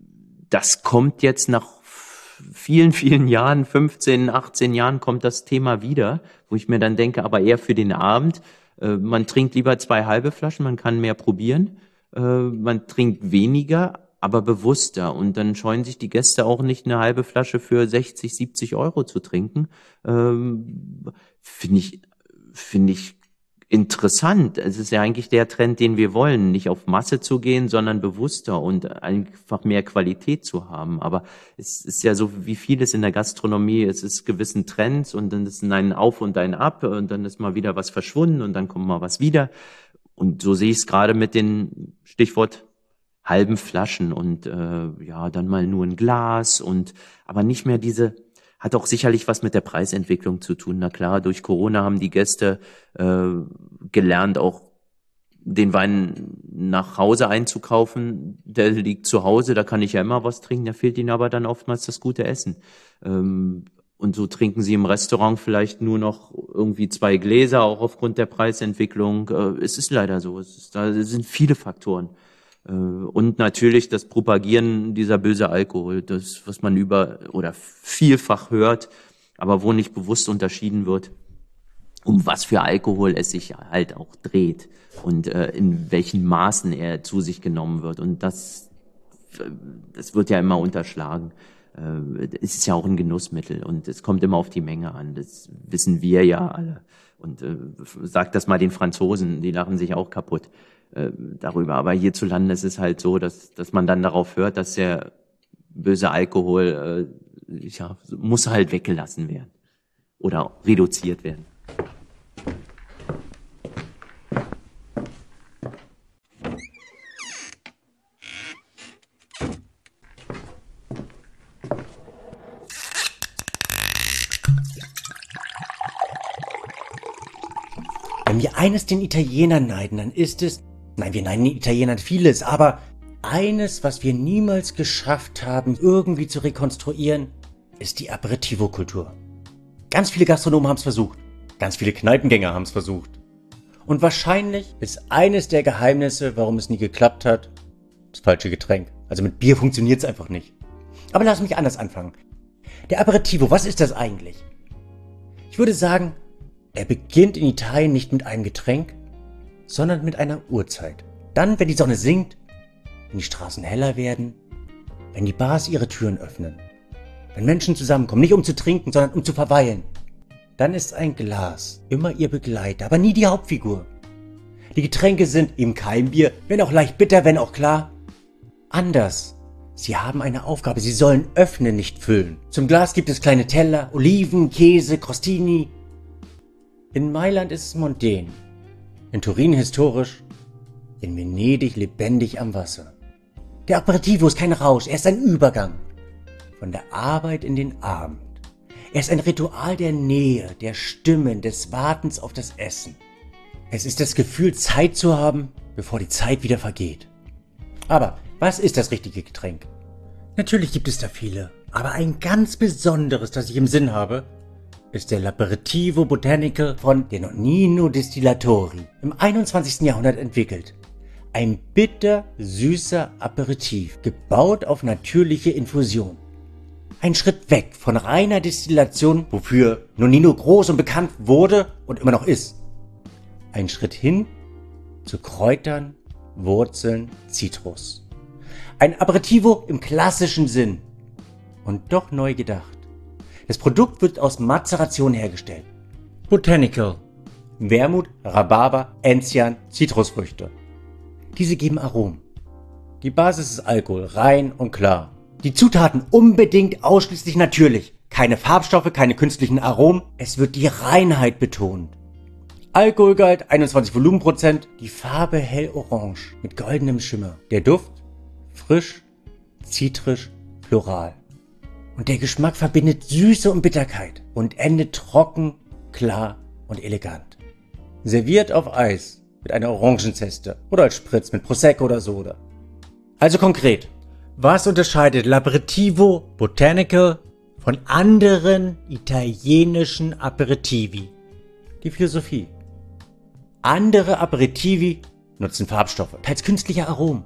Speaker 4: das kommt jetzt nach vielen, vielen Jahren, fünfzehn, achtzehn Jahren kommt das Thema wieder, wo ich mir dann denke, aber eher für den Abend, äh, man trinkt lieber zwei halbe Flaschen, man kann mehr probieren, äh, man trinkt weniger, aber bewusster. Und dann scheuen sich die Gäste auch nicht, eine halbe Flasche für sechzig, siebzig Euro zu trinken. Ähm, finde ich, finde ich interessant. Es ist ja eigentlich der Trend, den wir wollen, nicht auf Masse zu gehen, sondern bewusster und einfach mehr Qualität zu haben. Aber es ist ja so wie vieles in der Gastronomie, es ist gewissen Trends und dann ist ein Auf und ein Ab und dann ist mal wieder was verschwunden und dann kommt mal was wieder. Und so sehe ich es gerade mit den Stichwort halben Flaschen und äh, ja, dann mal nur ein Glas und aber nicht mehr diese. Hat auch sicherlich was mit der Preisentwicklung zu tun. Na klar, durch Corona haben die Gäste äh, gelernt, auch den Wein nach Hause einzukaufen. Der liegt zu Hause, da kann ich ja immer was trinken. Da fehlt ihnen aber dann oftmals das gute Essen. Ähm, und so trinken sie im Restaurant vielleicht nur noch irgendwie zwei Gläser, auch aufgrund der Preisentwicklung. Äh, es ist leider so. Es ist, da sind viele Faktoren. Und natürlich das Propagieren dieser böse Alkohol, das, was man über oder vielfach hört, aber wo nicht bewusst unterschieden wird, um was für Alkohol es sich halt auch dreht und äh, in welchen Maßen er zu sich genommen wird. Und das, das wird ja immer unterschlagen. Äh, es ist ja auch ein Genussmittel und es kommt immer auf die Menge an. Das wissen wir ja alle. Und äh, sagt das mal den Franzosen, die lachen sich auch kaputt darüber. Aber hierzulande ist es halt so, dass, dass man dann darauf hört, dass der böse Alkohol, äh, ja, muss halt weggelassen werden oder reduziert werden.
Speaker 2: Wenn wir eines den Italienern neiden, dann ist es, nein, wir neiden den Italienern vieles, aber eines, was wir niemals geschafft haben, irgendwie zu rekonstruieren, ist die Aperitivo-Kultur. Ganz viele Gastronomen haben es versucht, ganz viele Kneipengänger haben es versucht. Und wahrscheinlich ist eines der Geheimnisse, warum es nie geklappt hat, das falsche Getränk. Also mit Bier funktioniert es einfach nicht. Aber lass mich anders anfangen. Der Aperitivo, was ist das eigentlich? Ich würde sagen, er beginnt in Italien nicht mit einem Getränk, sondern mit einer Uhrzeit. Dann, wenn die Sonne sinkt, wenn die Straßen heller werden, wenn die Bars ihre Türen öffnen, wenn Menschen zusammenkommen, nicht um zu trinken, sondern um zu verweilen, dann ist ein Glas immer ihr Begleiter, aber nie die Hauptfigur. Die Getränke sind eben kein Bier, wenn auch leicht bitter, wenn auch klar. Anders. Sie haben eine Aufgabe, sie sollen öffnen, nicht füllen. Zum Glas gibt es kleine Teller, Oliven, Käse, Crostini. In Mailand ist es mondän, in Turin historisch, in Venedig lebendig am Wasser. Der Aperitivo ist kein Rausch, er ist ein Übergang von der Arbeit in den Abend. Er ist ein Ritual der Nähe, der Stimmen, des Wartens auf das Essen. Es ist das Gefühl, Zeit zu haben, bevor die Zeit wieder vergeht. Aber was ist das richtige Getränk? Natürlich gibt es da viele, aber ein ganz besonderes, das ich im Sinn habe, ist der L'Aperitivo Botanical von den Nonnino Distillatori, im einundzwanzigsten Jahrhundert entwickelt. Ein bitter-süßer Aperitif, gebaut auf natürliche Infusion. Ein Schritt weg von reiner Destillation, wofür Nonnino groß und bekannt wurde und immer noch ist. Ein Schritt hin zu Kräutern, Wurzeln, Zitrus. Ein Aperitivo im klassischen Sinn und doch neu gedacht. Das Produkt wird aus Mazeration hergestellt. Botanical. Wermut, Rhabarber, Enzian, Zitrusfrüchte. Diese geben Aromen. Die Basis ist Alkohol, rein und klar. Die Zutaten unbedingt ausschließlich natürlich. Keine Farbstoffe, keine künstlichen Aromen. Es wird die Reinheit betont. Alkoholgehalt einundzwanzig Volumenprozent. Die Farbe hellorange mit goldenem Schimmer. Der Duft frisch, zitrisch, floral. Und der Geschmack verbindet Süße und Bitterkeit und endet trocken, klar und elegant. Serviert auf Eis mit einer Orangenzeste oder als Spritz mit Prosecco oder Soda. Also konkret, was unterscheidet L'Aperitivo Botanical von anderen italienischen Aperitivi? Die Philosophie. Andere Aperitivi nutzen Farbstoffe, teils künstliche Aromen.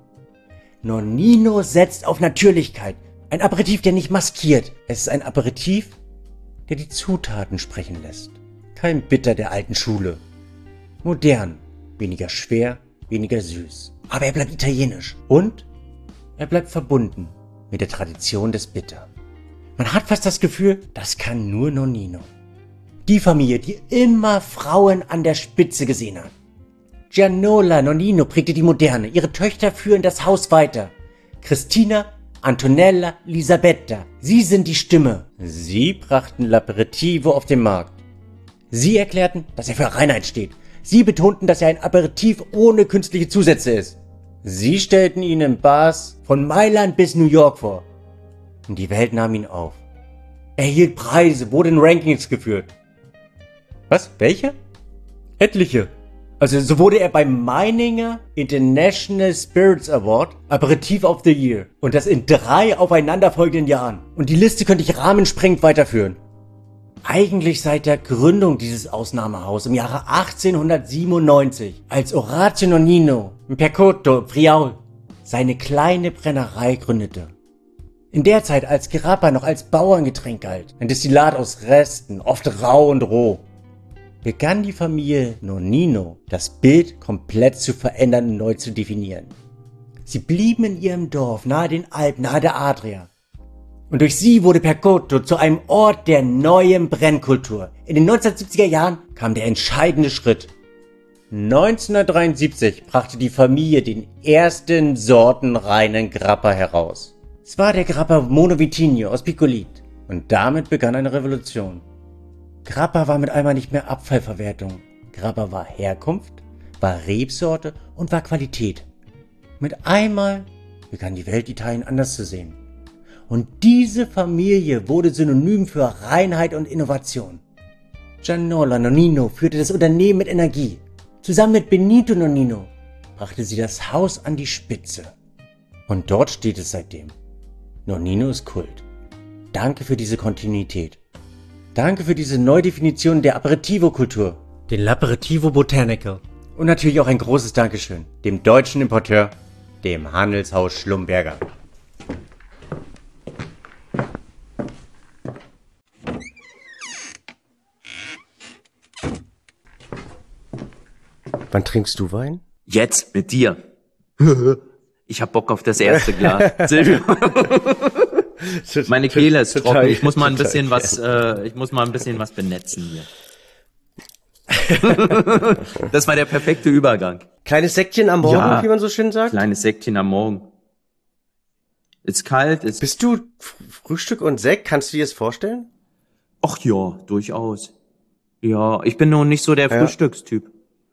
Speaker 2: Nonnino setzt auf Natürlichkeit. Ein Aperitif, der nicht maskiert. Es ist ein Aperitif, der die Zutaten sprechen lässt. Kein Bitter der alten Schule. Modern, weniger schwer, weniger süß. Aber er bleibt italienisch. Und Er bleibt verbunden mit der Tradition des Bitter. Man hat fast das Gefühl, das kann nur Nonnino. Die Familie, die immer Frauen an der Spitze gesehen hat. Gianola Nonnino prägte die Moderne. Ihre Töchter führen das Haus weiter. Cristina, Antonella, Elisabetta. Sie sind die Stimme. Sie brachten L'Aperitivo auf den Markt. Sie erklärten, dass er für Reinheit steht. Sie betonten, dass er ein Aperitif ohne künstliche Zusätze ist. Sie stellten ihn in Bars von Mailand bis New York vor. Und die Welt nahm ihn auf. Er erhielt Preise, wurde in Rankings geführt. Was? Welche? Etliche. Also so wurde er beim Meininger International Spirits Award Aperitif of the Year. Und das in drei aufeinanderfolgenden Jahren. Und die Liste könnte ich rahmensprengend weiterführen. Eigentlich seit der Gründung dieses Ausnahmehaus im Jahre achtzehnhundertsiebenundneunzig, als Orazio Nonnino in Percoto, Friaul, seine kleine Brennerei gründete. In der Zeit, als Grappa noch als Bauerngetränk galt, ein Destillat aus Resten, oft rau und roh, begann die Familie Nonnino, das Bild komplett zu verändern und neu zu definieren. Sie blieben in ihrem Dorf, nahe den Alpen, nahe der Adria. Und durch sie wurde Percoto zu einem Ort der neuen Brennkultur. In den neunzehnhundertsiebziger Jahren kam der entscheidende Schritt. neunzehnhundertdreiundsiebzig brachte die Familie den ersten sortenreinen Grappa heraus. Es war der Grappa Monovitigno aus Piccolit. Und damit begann eine Revolution. Grappa war mit einmal nicht mehr Abfallverwertung. Grappa war Herkunft, war Rebsorte und war Qualität. Mit einmal begann die Welt Italien anders zu sehen. Und diese Familie wurde synonym für Reinheit und Innovation. Gianola Nonnino führte das Unternehmen mit Energie. Zusammen mit Benito Nonnino brachte sie das Haus an die Spitze. Und dort steht es seitdem. Nonnino ist Kult. Danke für diese Kontinuität. Danke für diese Neudefinition der Aperitivo-Kultur. Den L'Aperitivo Botanical. Und natürlich auch ein großes Dankeschön dem deutschen Importeur, dem Handelshaus Schlumberger.
Speaker 3: Wann trinkst du Wein?
Speaker 4: Jetzt mit dir. Ich hab Bock auf das erste Glas. Silvio. Meine Kehle ist
Speaker 3: Total,
Speaker 4: trocken. Ich muss mal ein
Speaker 3: total,
Speaker 4: bisschen
Speaker 3: ja.
Speaker 4: was, äh, ich muss mal ein bisschen was benetzen hier. Das war der perfekte Übergang.
Speaker 3: Kleines Säckchen am Morgen,
Speaker 4: Ja.
Speaker 3: wie man so schön sagt.
Speaker 4: Kleines Säckchen am Morgen. Ist kalt, ist.
Speaker 3: Bist du F- Frühstück und Sekt? Kannst du dir das vorstellen?
Speaker 4: Ach ja, durchaus. Ja, ich bin nur nicht so der
Speaker 3: Ja.
Speaker 4: Frühstückstyp.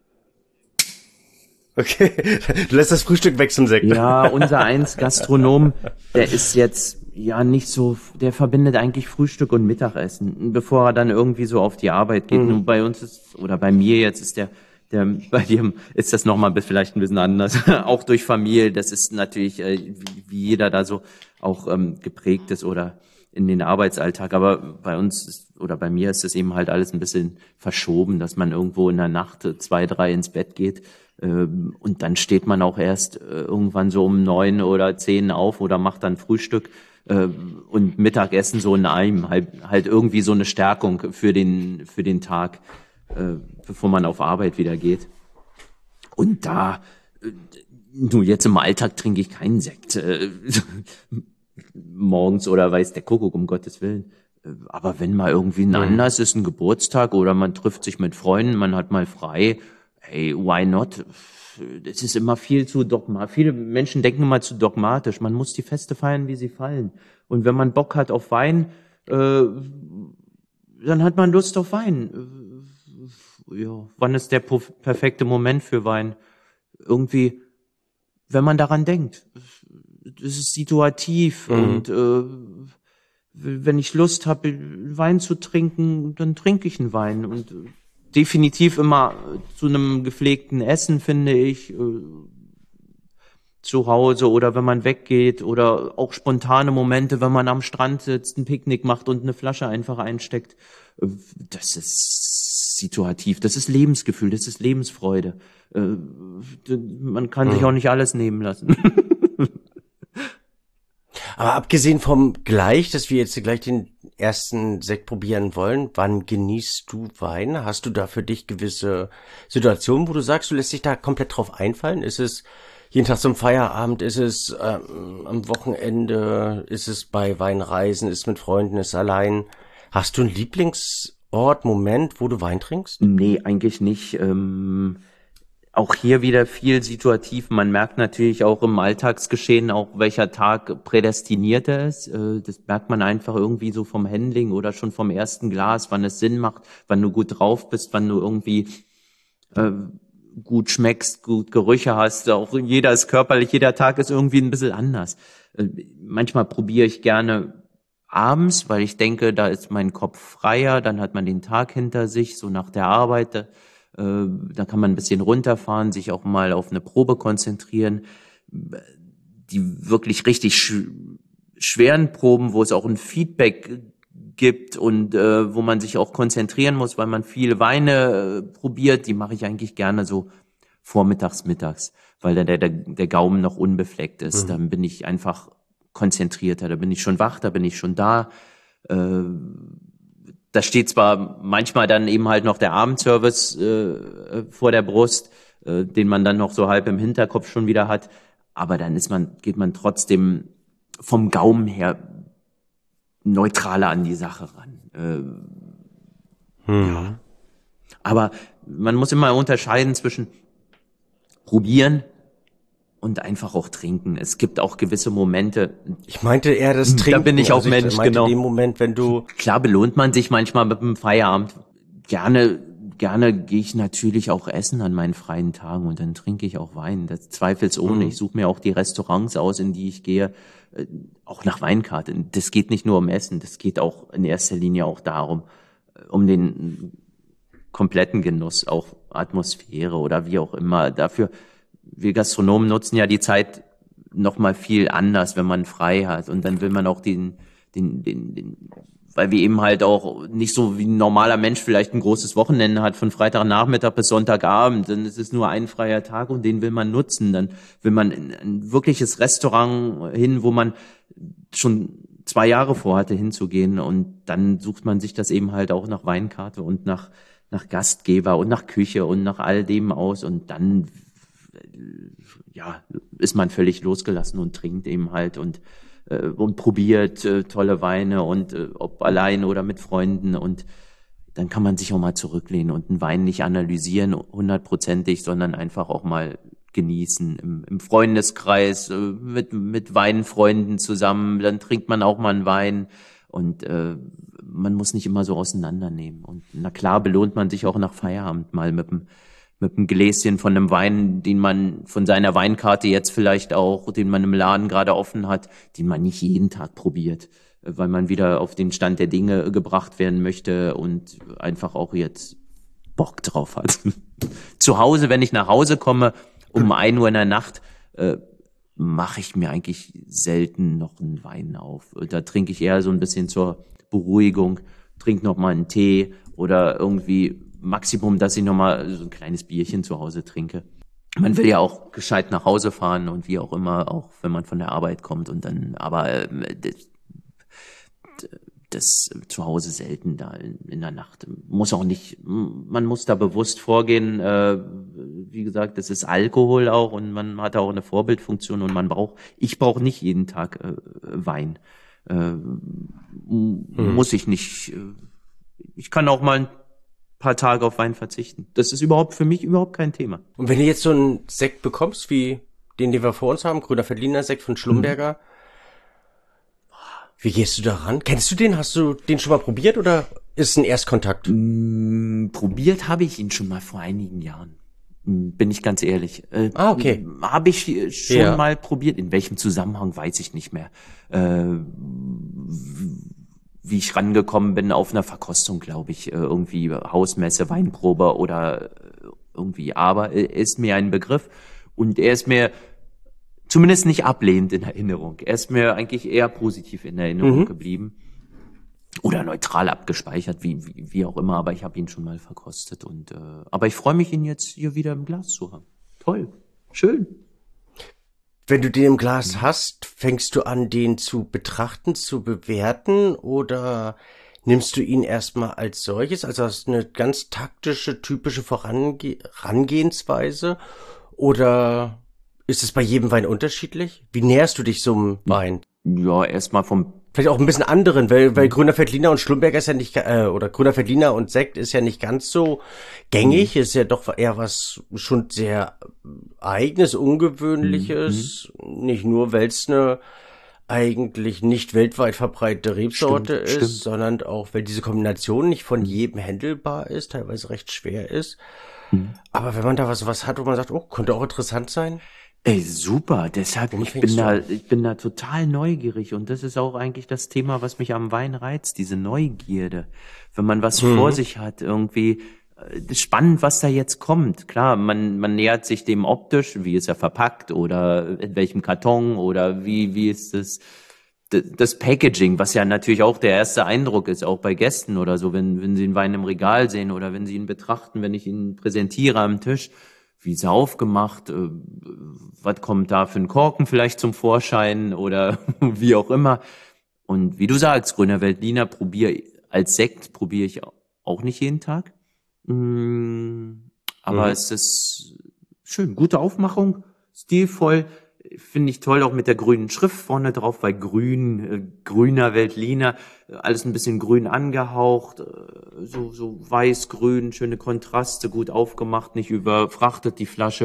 Speaker 3: Okay, du lässt das Frühstück weg zum Sekt.
Speaker 4: Ja, unser eins Gastronom, der ist jetzt ja nicht so, der verbindet eigentlich Frühstück und Mittagessen, bevor er dann irgendwie so auf die Arbeit geht.
Speaker 3: Mhm.
Speaker 4: Nur bei uns ist, oder bei mir jetzt ist der, der, bei dir ist das nochmal vielleicht ein bisschen anders. Auch durch Familie, das ist natürlich, äh, wie, wie jeder da so auch ähm, geprägt ist oder in den Arbeitsalltag. Aber bei uns ist, oder bei mir ist es eben halt alles ein bisschen verschoben, dass man irgendwo in der Nacht äh, zwei, drei ins Bett geht. Ähm, und dann steht man auch erst äh, irgendwann so um neun oder zehn auf oder macht dann Frühstück äh, und Mittagessen so in einem. Halt, halt irgendwie so eine Stärkung für den, für den Tag, äh, bevor man auf Arbeit wieder geht. Und da, äh, nur jetzt im Alltag trinke ich keinen Sekt. Äh, morgens oder weiß der Kuckuck, um Gottes Willen. Äh, Aber wenn mal irgendwie ein Anlass ist, ein Geburtstag oder man trifft sich mit Freunden, man hat mal frei, hey, why not? Es ist immer viel zu dogmatisch. Viele Menschen denken immer zu dogmatisch. Man muss die Feste feiern, wie sie fallen. Und wenn man Bock hat auf Wein, äh, dann hat man Lust auf Wein. Äh, ja, wann ist der perf- perfekte Moment für Wein? Irgendwie, wenn man daran denkt. Es ist situativ
Speaker 3: Mhm.
Speaker 4: und äh, wenn ich Lust habe, Wein zu trinken, dann trinke ich einen Wein und äh, definitiv immer zu einem gepflegten Essen, finde ich, äh, zu Hause oder wenn man weggeht oder auch spontane Momente, wenn man am Strand sitzt, ein Picknick macht und eine Flasche einfach einsteckt. Äh, Das ist situativ, das ist Lebensgefühl, das ist Lebensfreude. Äh, d- Man kann sich
Speaker 3: Mhm.
Speaker 4: auch nicht alles nehmen lassen.
Speaker 3: Aber abgesehen vom gleich, dass wir jetzt gleich den ersten Sekt probieren wollen, wann genießt du Wein? Hast du da für dich gewisse Situationen, wo du sagst, du lässt dich da komplett drauf einfallen? Ist es jeden Tag zum Feierabend? Ist es ähm, am Wochenende? Ist es bei Weinreisen? Ist es mit Freunden? Ist es allein? Hast du einen Lieblingsort, Moment, wo du Wein trinkst?
Speaker 4: Nee, eigentlich nicht. Ähm, auch hier wieder viel situativ. Man merkt natürlich auch im Alltagsgeschehen, auch welcher Tag prädestinierter ist. Äh, das merkt man einfach irgendwie so vom Handling oder schon vom ersten Glas, wann es Sinn macht, wann du gut drauf bist, wann du irgendwie äh, gut schmeckst, gut Gerüche hast. Auch jeder ist körperlich, jeder Tag ist irgendwie ein bisschen anders. Äh, manchmal probiere ich gerne abends, weil ich denke, da ist mein Kopf freier, dann hat man den Tag hinter sich, so nach der Arbeit, äh, da kann man ein bisschen runterfahren, sich auch mal auf eine Probe konzentrieren. Die wirklich richtig sch- schweren Proben, wo es auch ein Feedback gibt und äh, wo man sich auch konzentrieren muss, weil man viele Weine äh, probiert, die mache ich eigentlich gerne so vormittags, mittags, weil dann der, der, der Gaumen noch unbefleckt ist. Mhm. Dann bin ich einfach konzentrierter, da bin ich schon wach, da bin ich schon da. Äh, da steht zwar manchmal dann eben halt noch der Abendservice äh, vor der Brust, äh, den man dann noch so halb im Hinterkopf schon wieder hat, aber dann ist man, geht man trotzdem vom Gaumen her neutraler an die Sache ran. Äh, hm. Ja. Aber man muss immer unterscheiden zwischen probieren und einfach auch trinken. Es gibt auch gewisse Momente.
Speaker 3: Ich meinte eher das Trinken.
Speaker 4: Da bin ich auch
Speaker 3: also
Speaker 4: Mensch,
Speaker 3: ich meinte
Speaker 4: genau.
Speaker 3: Den Moment, wenn du
Speaker 4: Klar belohnt man sich manchmal mit dem Feierabend. Gerne, gerne gehe ich natürlich auch essen an meinen freien Tagen und dann trinke ich auch Wein. Das zweifelsohne. Mhm. Ich suche mir auch die Restaurants aus, in die ich gehe, äh, auch nach Weinkarte. Das geht nicht nur um Essen, das geht auch in erster Linie auch darum, um den kompletten Genuss, auch Atmosphäre oder wie auch immer. Dafür wir Gastronomen nutzen ja die Zeit noch mal viel anders, wenn man frei hat. Und dann will man auch den, den, den, den, weil wir eben halt auch nicht so wie ein normaler Mensch vielleicht ein großes Wochenende hat, von Freitagnachmittag bis Sonntagabend. Dann ist es nur ein freier Tag und den will man nutzen. Dann will man in ein wirkliches Restaurant hin, wo man schon zwei Jahre vorhatte hinzugehen. Und dann sucht man sich das eben halt auch nach Weinkarte und nach, nach Gastgeber und nach Küche und nach all dem aus. Und dann ja, ist man völlig losgelassen und trinkt eben halt und, äh, und probiert äh, tolle Weine und äh, ob allein oder mit Freunden und dann kann man sich auch mal zurücklehnen und einen Wein nicht analysieren hundertprozentig, sondern einfach auch mal genießen im, im Freundeskreis äh, mit, mit Weinfreunden zusammen, dann trinkt man auch mal einen Wein und äh, man muss nicht immer so auseinandernehmen und na klar belohnt man sich auch nach Feierabend mal mit dem mit einem Gläschen von einem Wein, den man von seiner Weinkarte jetzt vielleicht auch, den man im Laden gerade offen hat, den man nicht jeden Tag probiert, weil man wieder auf den Stand der Dinge gebracht werden möchte und einfach auch jetzt Bock drauf hat. Zu Hause, wenn ich nach Hause komme, um ein Uhr in der Nacht, äh, mache ich mir eigentlich selten noch einen Wein auf. Da trinke ich eher so ein bisschen zur Beruhigung, trinke noch mal einen Tee oder irgendwie Maximum, dass ich nochmal so ein kleines Bierchen zu Hause trinke. Man will ja auch gescheit nach Hause fahren und wie auch immer, auch wenn man von der Arbeit kommt und dann, aber äh, das, das zu Hause selten da in, in der Nacht. Muss auch nicht, man muss da bewusst vorgehen, äh, wie gesagt, das ist Alkohol auch und man hat auch eine Vorbildfunktion und man braucht, ich brauche nicht jeden Tag äh, Wein. Äh, hm. Muss ich nicht. Ich kann auch mal ein paar Tage auf Wein verzichten. Das ist überhaupt für mich überhaupt kein Thema.
Speaker 3: Und wenn du jetzt so einen Sekt bekommst, wie den, den wir vor uns haben, Grüner Veltliner Sekt von Schlumberger, mhm. wie gehst du da ran? Kennst du den? Hast du den schon mal probiert oder ist es ein Erstkontakt?
Speaker 4: Mm, probiert habe ich ihn schon mal vor einigen Jahren. Bin ich ganz ehrlich. Äh,
Speaker 3: ah, okay.
Speaker 4: Habe ich schon
Speaker 3: ja.
Speaker 4: mal probiert. In welchem Zusammenhang, weiß ich nicht mehr. Äh, wie ich rangekommen bin auf einer Verkostung, glaube ich, irgendwie Hausmesse, Weinprobe oder irgendwie, aber ist mir ein Begriff und er ist mir zumindest nicht ablehnend in Erinnerung. Er ist mir eigentlich eher positiv in Erinnerung mhm. geblieben oder neutral abgespeichert, wie, wie, wie auch immer, aber ich habe ihn schon mal verkostet und äh, aber ich freue mich, ihn jetzt hier wieder im Glas zu haben. Toll, schön.
Speaker 3: Wenn du den im Glas hast, fängst du an, den zu betrachten, zu bewerten oder nimmst du ihn erstmal als solches, also als eine ganz taktische, typische Vorange- Herangehensweise oder Ist es bei jedem Wein unterschiedlich? Wie näherst du dich so einem Wein?
Speaker 4: Ja, erstmal vom
Speaker 3: Vielleicht auch ein bisschen anderen, weil, weil Grüner Veltliner und Schlumberger ist ja nicht, äh, oder Grüner Veltliner und Sekt ist ja nicht ganz so gängig, ist ja doch eher was schon sehr Eigenes, Ungewöhnliches,
Speaker 4: Mhm.
Speaker 3: nicht nur, weil es eine eigentlich nicht weltweit verbreitete Rebsorte
Speaker 4: Stimmt,
Speaker 3: ist,
Speaker 4: stimmt.
Speaker 3: sondern auch, weil diese Kombination nicht von
Speaker 4: Mhm.
Speaker 3: jedem händelbar ist, teilweise recht schwer ist.
Speaker 4: Mhm.
Speaker 3: Aber wenn man da was, was hat, wo man sagt, oh, könnte auch interessant sein,
Speaker 4: Ey, super. Deshalb,
Speaker 3: womit
Speaker 4: ich bin
Speaker 3: fängst du
Speaker 4: da,
Speaker 3: an?
Speaker 4: ich bin da total neugierig und das ist auch eigentlich das Thema, was mich am Wein reizt, diese Neugierde. Wenn man was vor
Speaker 3: Mhm.
Speaker 4: sich hat, irgendwie, äh, das ist spannend, was da jetzt kommt. Klar, man, man nähert sich dem optisch, wie ist er verpackt oder in welchem Karton oder wie, wie ist das, d- das Packaging, was ja natürlich auch der erste Eindruck ist, auch bei Gästen oder so, wenn, wenn sie einen Wein im Regal sehen oder wenn sie ihn betrachten, wenn ich ihn präsentiere am Tisch. Wie ist er aufgemacht? Äh, was kommt da für ein Korken vielleicht zum Vorschein oder wie auch immer. Und wie du sagst, Grüner Veltliner probiere als Sekt probiere ich auch nicht jeden Tag. Mm, aber
Speaker 3: Mhm.
Speaker 4: es ist schön, gute Aufmachung, stilvoll, finde ich toll, auch mit der grünen Schrift vorne drauf, weil grün, äh, grüner Veltliner, äh, alles ein bisschen grün angehaucht, äh, so, so weiß-grün, schöne Kontraste, gut aufgemacht, nicht überfrachtet die Flasche.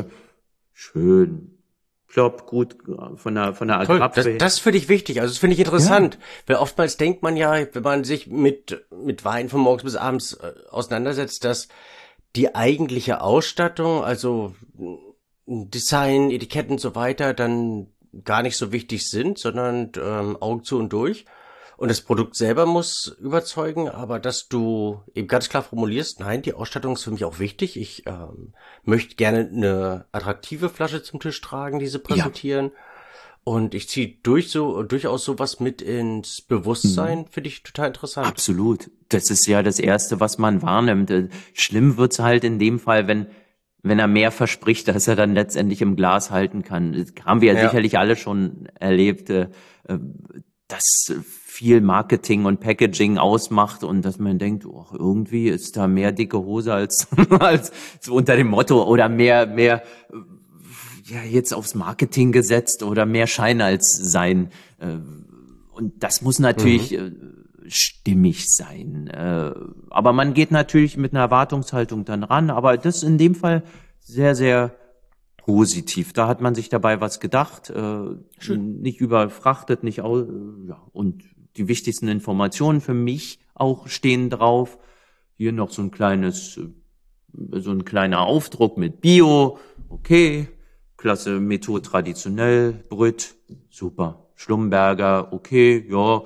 Speaker 4: Schön, plopp, gut, äh, von der, von der
Speaker 3: Toll, das,
Speaker 4: Agraffe.
Speaker 3: das finde ich wichtig, also das finde ich
Speaker 4: Ja,
Speaker 3: interessant, weil oftmals denkt man ja, wenn man sich mit, mit Wein von morgens bis abends äh, auseinandersetzt, dass die eigentliche Ausstattung, also mh, Design, Etiketten und so weiter, dann gar nicht so wichtig sind, sondern ähm, Augen zu und durch. Und das Produkt selber muss überzeugen, aber dass du eben ganz klar formulierst, nein, die Ausstattung ist für mich auch wichtig. Ich ähm, möchte gerne eine attraktive Flasche zum Tisch tragen, diese
Speaker 4: ja.
Speaker 3: präsentieren. Und ich ziehe durch so, durchaus sowas mit ins
Speaker 4: Mhm.
Speaker 3: Bewusstsein, finde ich total interessant.
Speaker 4: Absolut. Das ist ja das Erste, was man wahrnimmt. Äh, Schlimm wird's halt in dem Fall, wenn, wenn er mehr verspricht, als er dann letztendlich im Glas halten kann. Das haben wir ja
Speaker 3: Ja.
Speaker 4: sicherlich alle schon erlebt, äh, äh, dass viel Marketing und Packaging ausmacht und dass man denkt, oh, irgendwie ist da mehr dicke Hose als, als so unter dem Motto oder mehr, mehr, äh, ja, jetzt aufs Marketing gesetzt oder mehr Schein als Sein. Äh, Und das muss
Speaker 3: Mhm.
Speaker 4: natürlich äh, stimmig sein. Äh, aber man geht natürlich mit einer Erwartungshaltung dann ran. Aber das in dem Fall sehr, sehr positiv. Da hat man sich dabei was gedacht, äh,
Speaker 3: Schön.
Speaker 4: nicht überfrachtet, nicht au ja. Und die wichtigsten Informationen für mich auch stehen drauf. Hier noch so ein kleines, äh, so ein kleiner Aufdruck mit Bio. Okay. Klasse Methode traditionell, Brüt, super. Schlumberger, okay, ja,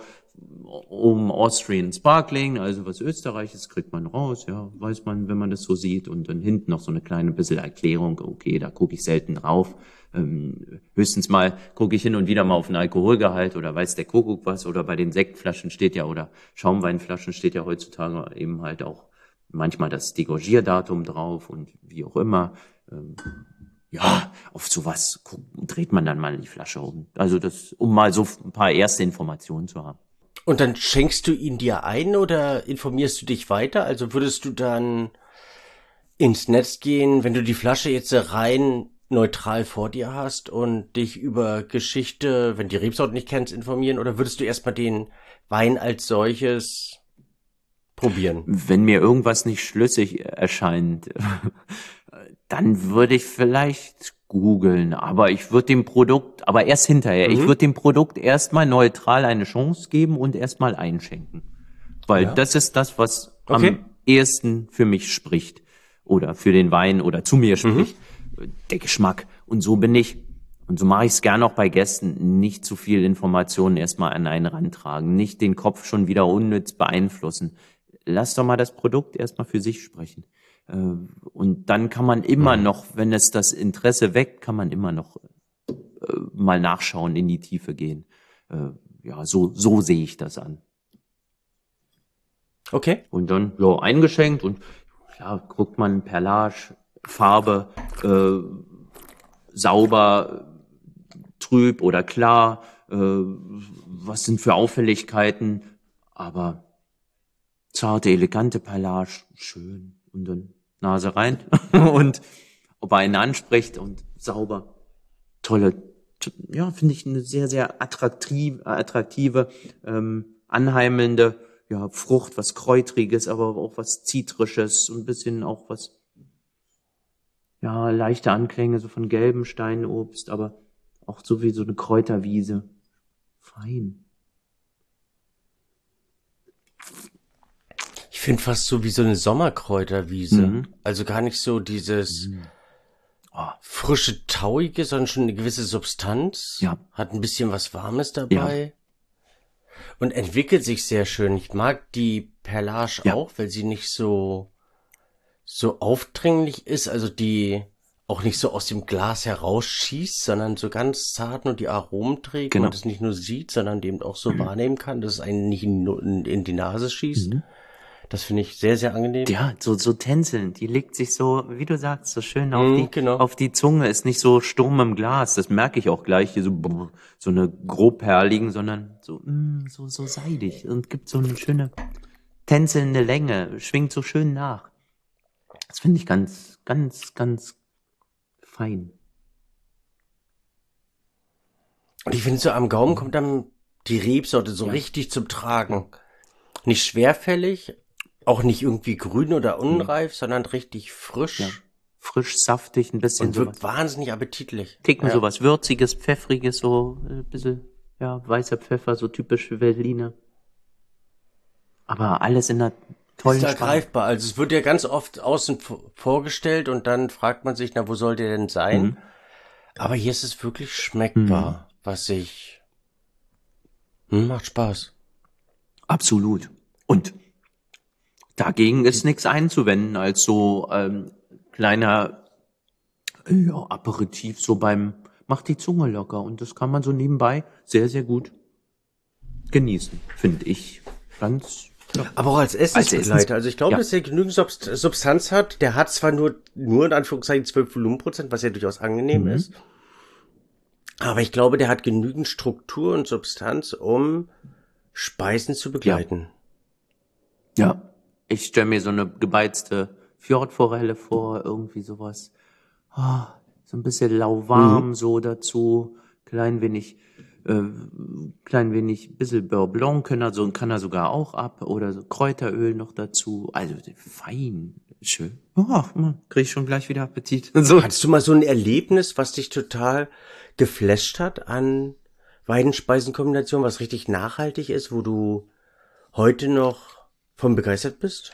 Speaker 4: um Austrian Sparkling, also was Österreichisches kriegt man raus, ja, weiß man, wenn man das so sieht. Und dann hinten noch so eine kleine bisschen Erklärung, okay, da gucke ich selten drauf. Ähm, höchstens mal gucke ich hin und wieder mal auf den Alkoholgehalt oder weiß der Kuckuck was. Oder bei den Sektflaschen steht ja, oder Schaumweinflaschen steht ja heutzutage eben halt auch manchmal das Degorgierdatum drauf und wie auch immer. Ähm, ja, auf sowas guckt, dreht man dann mal die Flasche um. Also das, um mal so ein paar erste Informationen zu haben.
Speaker 3: Und dann schenkst du ihn dir ein oder informierst du dich weiter? Also würdest du dann ins Netz gehen, wenn du die Flasche jetzt rein neutral vor dir hast und dich über Geschichte, wenn die Rebsorte nicht kennst, informieren, oder würdest du erstmal den Wein als solches probieren?
Speaker 4: Wenn mir irgendwas nicht schlüssig erscheint, dann würde ich vielleicht googeln, aber ich würde dem Produkt, aber erst hinterher, ich
Speaker 3: Mhm.
Speaker 4: würde dem Produkt erstmal neutral eine Chance geben und erstmal einschenken. Weil
Speaker 3: Ja.
Speaker 4: das ist das, was
Speaker 3: Okay.
Speaker 4: am ehesten für mich spricht oder für den Wein oder zu mir
Speaker 3: Mhm.
Speaker 4: spricht. Der Geschmack. Und so bin ich, und so mache ich es gern auch bei Gästen, nicht zu viel Informationen erstmal an einen rantragen, nicht den Kopf schon wieder unnütz beeinflussen. Lass doch mal das Produkt erstmal für sich sprechen. Äh, Und dann kann man immer
Speaker 3: Mhm.
Speaker 4: noch, wenn es das Interesse weckt, kann man immer noch äh, mal nachschauen, in die Tiefe gehen. Äh, Ja, so, so sehe ich das an.
Speaker 3: Okay.
Speaker 4: Und dann, ja, eingeschenkt und klar, guckt man Perlage, Farbe, äh, sauber, trüb oder klar, äh, was sind für Auffälligkeiten, aber zarte, elegante Perlage, schön. Und dann Nase rein und ob er einen anspricht und sauber. tolle, ja, finde ich eine sehr, sehr attraktiv, attraktive, ähm, anheimelnde, ja, Frucht, was Kräutriges, aber auch was Zitrisches, so ein bisschen auch was, ja, leichte Anklänge so von gelbem Steinobst, aber auch so wie so eine Kräuterwiese. Fein.
Speaker 3: Ich finde fast so wie so eine Sommerkräuterwiese.
Speaker 4: Mhm.
Speaker 3: Also gar nicht so dieses
Speaker 4: Mhm.
Speaker 3: oh, frische, tauige, sondern schon eine gewisse Substanz.
Speaker 4: Ja.
Speaker 3: Hat ein bisschen was Warmes dabei. Ja. Und entwickelt sich sehr schön. Ich mag die Perlage
Speaker 4: Ja.
Speaker 3: auch, weil sie nicht so, so aufdringlich ist. Also die auch nicht so aus dem Glas herausschießt, sondern so ganz zart nur die Aromen trägt.
Speaker 4: Genau.
Speaker 3: Und es nicht nur sieht, sondern eben auch so mhm. wahrnehmen kann, dass es einen nicht in, in die Nase schießt. Mhm. Das finde ich sehr, sehr angenehm.
Speaker 4: Ja, so, so tänzelnd. Die legt sich so, wie du sagst, so schön auf,
Speaker 3: mm,
Speaker 4: die,
Speaker 3: genau.
Speaker 4: auf die Zunge. Ist nicht so Sturm im Glas. Das merke ich auch gleich. Hier so, brr, so eine grobperligen, sondern so, mm, so, so seidig. Und gibt so eine schöne tänzelnde Länge. Schwingt so schön nach. Das finde ich ganz, ganz, ganz fein.
Speaker 3: Und ich finde so am Gaumen kommt dann die Rebsorte so ja. richtig zum Tragen. Nicht schwerfällig. Auch nicht irgendwie grün oder unreif, mhm. sondern richtig frisch.
Speaker 4: Ja. Frisch, saftig, ein bisschen
Speaker 3: und wirkt sowas. Wahnsinnig appetitlich.
Speaker 4: Ticken ja. sowas Würziges, Pfeffriges, so ein bisschen, ja, weißer Pfeffer, so typisch Veltliner. Aber alles in einer tollen
Speaker 3: Ist greifbar. Also es wird ja ganz oft außen vorgestellt und dann fragt man sich, na, wo soll der denn sein? Mhm. Aber hier ist es wirklich schmeckbar, mhm. was ich, hm, macht Spaß.
Speaker 4: Absolut. Und dagegen ist nichts einzuwenden als so ähm, kleiner ja, Aperitif so beim macht die Zunge locker und das kann man so nebenbei sehr, sehr gut genießen, finde ich. Ganz ja.
Speaker 3: Aber auch als Essensbegleiter. Als Essens- also ich glaube, ja. dass er genügend Subst- Substanz hat. Der hat zwar nur, nur in Anführungszeichen zwölf Volumenprozent, was ja durchaus angenehm mhm. ist. Aber ich glaube, der hat genügend Struktur und Substanz, um Speisen zu begleiten.
Speaker 4: Ja. ja. Ich stelle mir so eine gebeizte Fjordforelle vor, irgendwie sowas. Oh, so ein bisschen lauwarm mhm. so dazu, klein wenig, äh, klein wenig, bisschen Beurre Blanc kann er, so, kann er sogar auch ab oder so Kräuteröl noch dazu. Also fein, schön. Oh, krieg ich schon gleich wieder Appetit.
Speaker 3: So. Hattest du mal so ein Erlebnis, was dich total geflasht hat an Weidenspeisenkombination, was richtig nachhaltig ist, wo du heute noch von begeistert bist?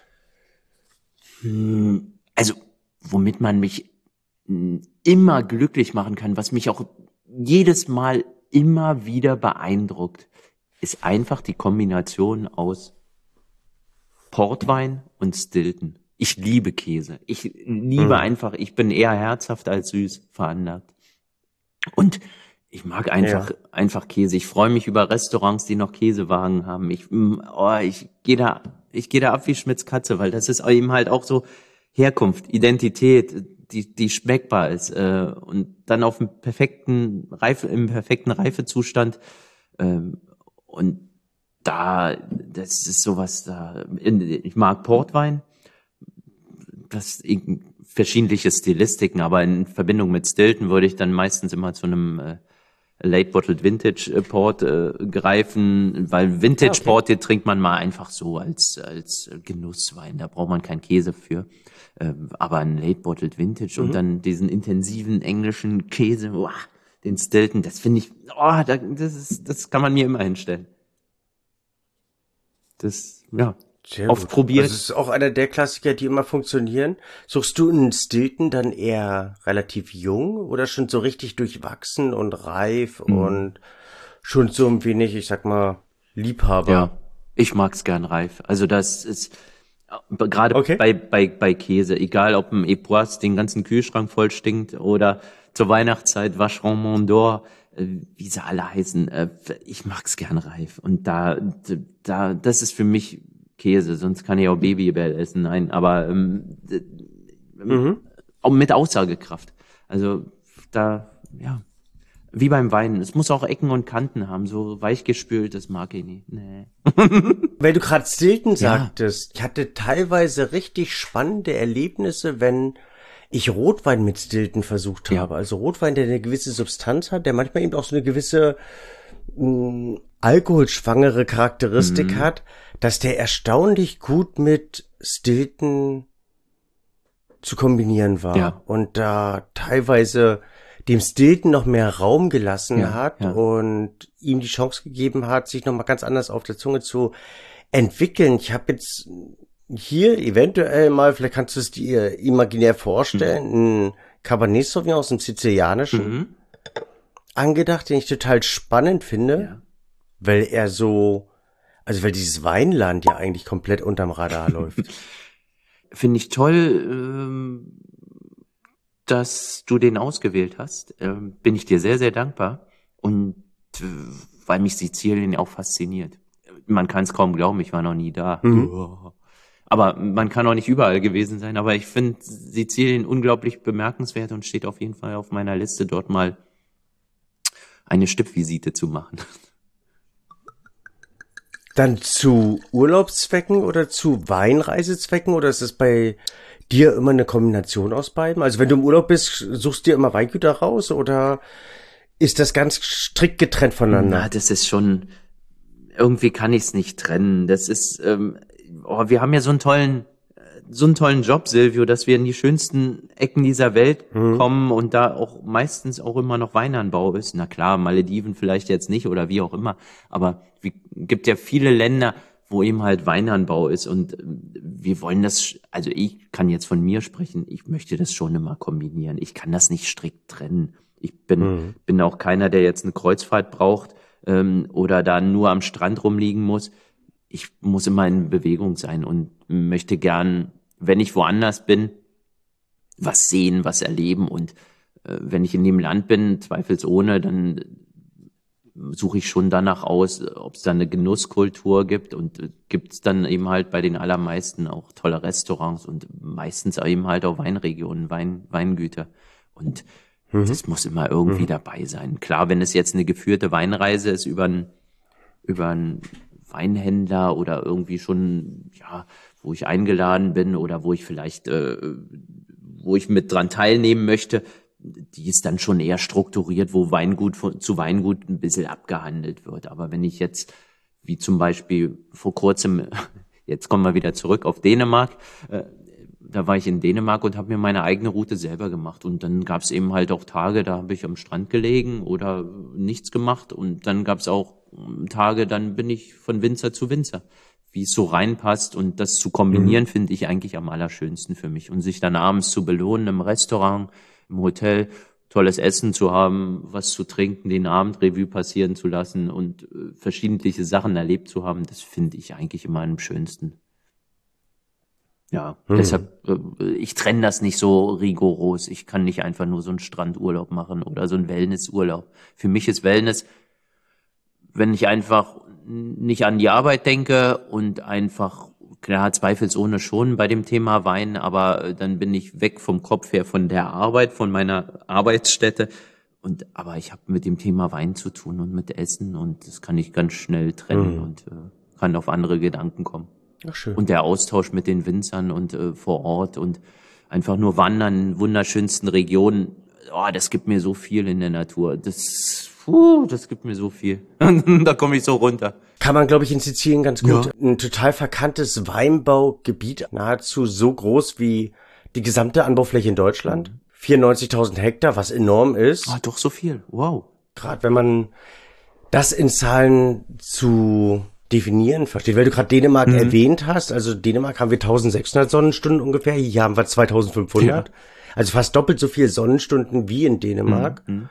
Speaker 4: Also, womit man mich immer glücklich machen kann, was mich auch jedes Mal immer wieder beeindruckt, ist einfach die Kombination aus Portwein und Stilton. Ich liebe Käse. Ich liebe mhm. einfach, ich bin eher herzhaft als süß veranlagt. Und ich mag einfach, ja. einfach Käse. Ich freue mich über Restaurants, die noch Käsewagen haben. Ich, oh, ich gehe da, ich gehe da ab wie Schmitz Katze, weil das ist eben halt auch so Herkunft, Identität, die, die schmeckbar ist, äh, und dann auf dem perfekten Reife, im perfekten Reifezustand, ähm, und da, das ist sowas da, ich mag Portwein, das, verschiedene Stilistiken, aber in Verbindung mit Stilton würde ich dann meistens immer zu einem, äh, Late Bottled Vintage Port äh, greifen, weil Vintage Port, den trinkt man mal einfach so als als Genusswein, da braucht man keinen Käse für. Ähm, aber ein Late Bottled Vintage mhm. und dann diesen intensiven englischen Käse, boah, den Stilton, das finde ich, oh, da, das ist, das kann man mir immer hinstellen. Das, ja.
Speaker 3: Sehr oft gut. Probiert. Das ist auch einer der Klassiker, die immer funktionieren. Suchst du einen Stilton dann eher relativ jung oder schon so richtig durchwachsen und reif mhm. und schon so ein wenig, ich sag mal, Liebhaber?
Speaker 4: Ja, ich mag's gern reif. Also das ist gerade okay. bei bei bei Käse, egal ob ein Epoisse den ganzen Kühlschrank voll stinkt oder zur Weihnachtszeit Vacheron Mont d'Or, wie sie alle heißen. Ich mag's gern reif und da da das ist für mich Käse, sonst kann ich auch Babybell essen. Nein, aber ähm, mhm. auch mit Aussagekraft. Also da, ja, wie beim Wein. Es muss auch Ecken und Kanten haben, so weichgespült, das mag ich nicht. Nee.
Speaker 3: Weil du gerade Stilton sagtest, ja. Ich hatte teilweise richtig spannende Erlebnisse, wenn ich Rotwein mit Stilton versucht
Speaker 4: Ja.
Speaker 3: habe. Also Rotwein, der eine gewisse Substanz hat, der manchmal eben auch so eine gewisse mh, alkoholschwangere Charakteristik
Speaker 4: Mhm.
Speaker 3: hat, dass der erstaunlich gut mit Stilton zu kombinieren war.
Speaker 4: Ja.
Speaker 3: Und da teilweise dem Stilton noch mehr Raum gelassen
Speaker 4: Ja,
Speaker 3: hat
Speaker 4: ja.
Speaker 3: und ihm die Chance gegeben hat, sich nochmal ganz anders auf der Zunge zu entwickeln. Ich habe jetzt hier eventuell mal, vielleicht kannst du es dir imaginär vorstellen, ein Cabernet Sauvignon aus dem Sizilianischen
Speaker 4: Mhm.
Speaker 3: angedacht, den ich total spannend finde,
Speaker 4: Ja.
Speaker 3: weil er so, also weil dieses Weinland ja eigentlich komplett unterm Radar läuft.
Speaker 4: Finde ich toll, ähm, dass du den ausgewählt hast. Ähm, bin ich dir sehr, sehr dankbar. Und äh, weil mich Sizilien auch fasziniert. Man kann es kaum glauben, ich war noch nie da.
Speaker 3: Mhm.
Speaker 4: Aber man kann auch nicht überall gewesen sein. Aber ich finde Sizilien unglaublich bemerkenswert und steht auf jeden Fall auf meiner Liste, dort mal eine Stippvisite zu machen.
Speaker 3: Dann zu Urlaubszwecken oder zu Weinreisezwecken oder ist es bei dir immer eine Kombination aus beiden? Also wenn du im Urlaub bist, suchst du dir immer Weingüter raus oder ist das ganz strikt getrennt voneinander?
Speaker 4: Na, das ist schon, irgendwie kann ich es nicht trennen. Das ist, ähm, oh, wir haben ja so einen tollen, äh, so einen tollen Job, Silvio, dass wir in die schönsten Ecken dieser Welt
Speaker 3: Mhm.
Speaker 4: kommen und da auch meistens auch immer noch Weinanbau ist. Na klar, Malediven vielleicht jetzt nicht oder wie auch immer, aber es gibt ja viele Länder, wo eben halt Weinanbau ist und äh, wir wollen das, also ich kann jetzt von mir sprechen, ich möchte das schon immer kombinieren. Ich kann das nicht strikt trennen. Ich bin,
Speaker 3: Mhm.
Speaker 4: bin auch keiner, der jetzt eine Kreuzfahrt braucht ähm, oder da nur am Strand rumliegen muss. Ich muss immer in Bewegung sein und möchte gern, wenn ich woanders bin, was sehen, was erleben. Und äh, wenn ich in dem Land bin, zweifelsohne, dann suche ich schon danach aus, ob es da eine Genusskultur gibt. Und äh, gibt es dann eben halt bei den allermeisten auch tolle Restaurants und meistens eben halt auch Weinregionen, Wein, Weingüter. Und
Speaker 3: Mhm.
Speaker 4: das muss immer irgendwie
Speaker 3: Mhm.
Speaker 4: dabei sein. Klar, wenn es jetzt eine geführte Weinreise ist über einen über einen Weinhändler oder irgendwie schon, ja, wo ich eingeladen bin oder wo ich vielleicht, äh, wo ich mit dran teilnehmen möchte, die ist dann schon eher strukturiert, wo Weingut von, zu Weingut ein bisschen abgehandelt wird. Aber wenn ich jetzt, wie zum Beispiel vor kurzem, jetzt kommen wir wieder zurück auf Dänemark, äh, da war ich in Dänemark und habe mir meine eigene Route selber gemacht. Und dann gab es eben halt auch Tage, da habe ich am Strand gelegen oder nichts gemacht. Und dann gab es auch Tage, dann bin ich von Winzer zu Winzer, wie es so reinpasst. Und das zu kombinieren,
Speaker 3: Mhm.
Speaker 4: finde ich eigentlich am allerschönsten für mich. Und sich dann abends zu belohnen im Restaurant, im Hotel, tolles Essen zu haben, was zu trinken, den Abendrevue passieren zu lassen und äh, verschiedentliche Sachen erlebt zu haben, das finde ich eigentlich immer am schönsten. Ja,
Speaker 3: Mhm.
Speaker 4: deshalb, äh, ich trenne das nicht so rigoros. Ich kann nicht einfach nur so einen Strandurlaub machen oder so einen Wellnessurlaub. Für mich ist Wellness, wenn ich einfach nicht an die Arbeit denke und einfach, klar, zweifelsohne schon bei dem Thema Wein, aber äh, dann bin ich weg vom Kopf her, von der Arbeit, von meiner Arbeitsstätte. Und aber ich habe mit dem Thema Wein zu tun und mit Essen und das kann ich ganz schnell trennen
Speaker 3: Mhm.
Speaker 4: und äh, kann auf andere Gedanken kommen.
Speaker 3: Ach, schön.
Speaker 4: Und der Austausch mit den Winzern und äh, vor Ort und einfach nur wandern in wunderschönsten Regionen, oh, das gibt mir so viel in der Natur. Das, puh, das gibt mir so viel. Da komme ich so runter.
Speaker 3: Kann man, glaube ich, in Sizilien ganz gut.
Speaker 4: Ja.
Speaker 3: Ein total verkanntes Weinbaugebiet, nahezu so groß wie die gesamte Anbaufläche in Deutschland. vierundneunzigtausend Hektar, was enorm ist.
Speaker 4: Ah, doch so viel. Wow.
Speaker 3: Gerade wenn man das in Zahlen zu definieren versteht, weil du gerade Dänemark
Speaker 4: Mhm.
Speaker 3: erwähnt hast. Also Dänemark haben wir eintausendsechshundert Sonnenstunden ungefähr, hier haben wir zweitausendfünfhundert.
Speaker 4: Ja.
Speaker 3: Also fast doppelt so viel Sonnenstunden wie in Dänemark.
Speaker 4: Mhm.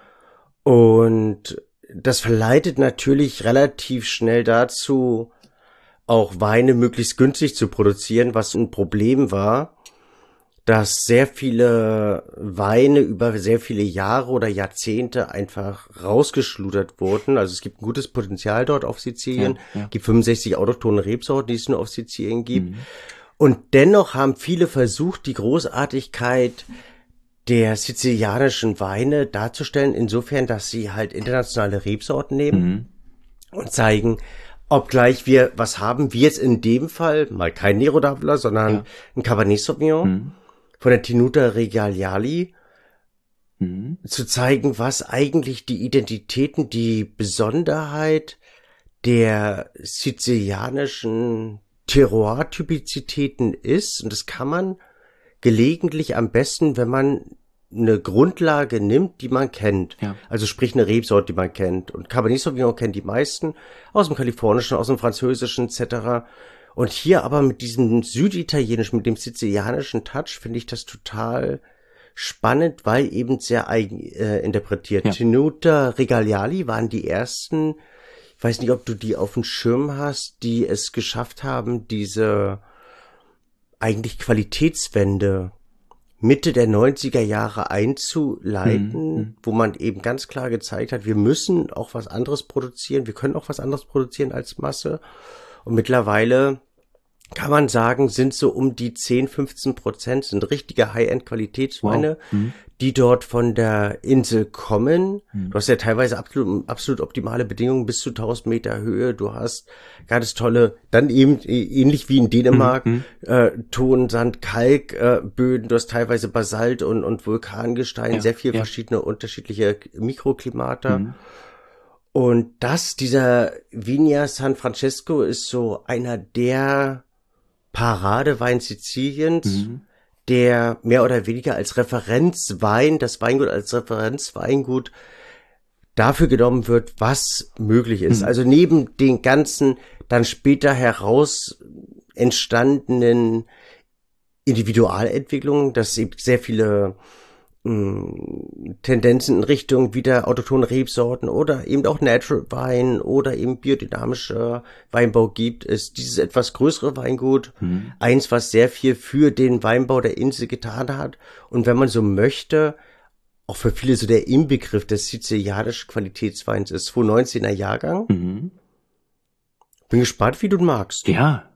Speaker 3: Und das verleitet natürlich relativ schnell dazu, auch Weine möglichst günstig zu produzieren, was ein Problem war, dass sehr viele Weine über sehr viele Jahre oder Jahrzehnte einfach rausgeschludert wurden. Also es gibt ein gutes Potenzial dort auf Sizilien.
Speaker 4: Ja, ja.
Speaker 3: Es gibt fünfundsechzig autochthone Rebsorten, die es nur auf Sizilien gibt.
Speaker 4: Mhm.
Speaker 3: Und dennoch haben viele versucht, die Großartigkeit der sizilianischen Weine darzustellen, insofern, dass sie halt internationale Rebsorten nehmen
Speaker 4: Mhm.
Speaker 3: und zeigen, obgleich wir was haben, wie jetzt in dem Fall, mal kein Nero d'Avola, sondern
Speaker 4: Ja.
Speaker 3: ein Cabernet Sauvignon,
Speaker 4: Mhm.
Speaker 3: von der Tenuta Regaliali
Speaker 4: Mhm.
Speaker 3: zu zeigen, was eigentlich die Identitäten, die Besonderheit der sizilianischen Terroir-Typizitäten ist. Und das kann man gelegentlich am besten, wenn man eine Grundlage nimmt, die man kennt.
Speaker 4: Ja.
Speaker 3: Also sprich eine Rebsorte, die man kennt. Und Cabernet Sauvignon kennt die meisten aus dem Kalifornischen, aus dem Französischen et cetera. Und hier aber mit diesem süditalienischen, mit dem sizilianischen Touch finde ich das total spannend, weil eben sehr eigen äh, interpretiert.
Speaker 4: Ja.
Speaker 3: Tenuta Regaliali waren die ersten, ich weiß nicht, ob du die auf dem Schirm hast, die es geschafft haben, diese eigentlich Qualitätswende Mitte der neunziger Jahre einzuleiten,
Speaker 4: Mhm.
Speaker 3: wo man eben ganz klar gezeigt hat, wir müssen auch was anderes produzieren, wir können auch was anderes produzieren als Masse. Und mittlerweile kann man sagen, sind so um die zehn, fünfzehn Prozent, sind richtige High-End-Qualitätsweine,
Speaker 4: Wow. Mhm.
Speaker 3: die dort von der Insel kommen.
Speaker 4: Mhm.
Speaker 3: Du hast ja teilweise absolut, absolut optimale Bedingungen bis zu tausend Meter Höhe. Du hast ganz tolle, dann eben ähnlich wie in Dänemark,
Speaker 4: Mhm.
Speaker 3: äh, Ton, Sand, Kalk, äh, Böden. Du hast teilweise Basalt und, und Vulkangestein,
Speaker 4: Ja,
Speaker 3: sehr viel
Speaker 4: ja.
Speaker 3: verschiedene unterschiedliche Mikroklimata.
Speaker 4: Mhm.
Speaker 3: Und das, dieser Vigna San Francesco ist so einer der Paradewein Siziliens,
Speaker 4: Mhm.
Speaker 3: der mehr oder weniger als Referenzwein, das Weingut als Referenzweingut dafür genommen wird, was möglich ist.
Speaker 4: Mhm.
Speaker 3: Also neben den ganzen dann später heraus entstandenen Individualentwicklungen, dass eben sehr viele mh, Tendenzen in Richtung wieder autochtone Rebsorten oder eben auch Natural Wein oder eben biodynamischer Weinbau gibt, ist dieses etwas größere Weingut
Speaker 4: Mhm.
Speaker 3: eins, was sehr viel für den Weinbau der Insel getan hat und wenn man so möchte, auch für viele so der Inbegriff des sizilianischen Qualitätsweins ist. zweitausendneunzehner Jahrgang.
Speaker 4: Mhm.
Speaker 3: Bin gespannt, wie du ihn magst.
Speaker 4: Ja.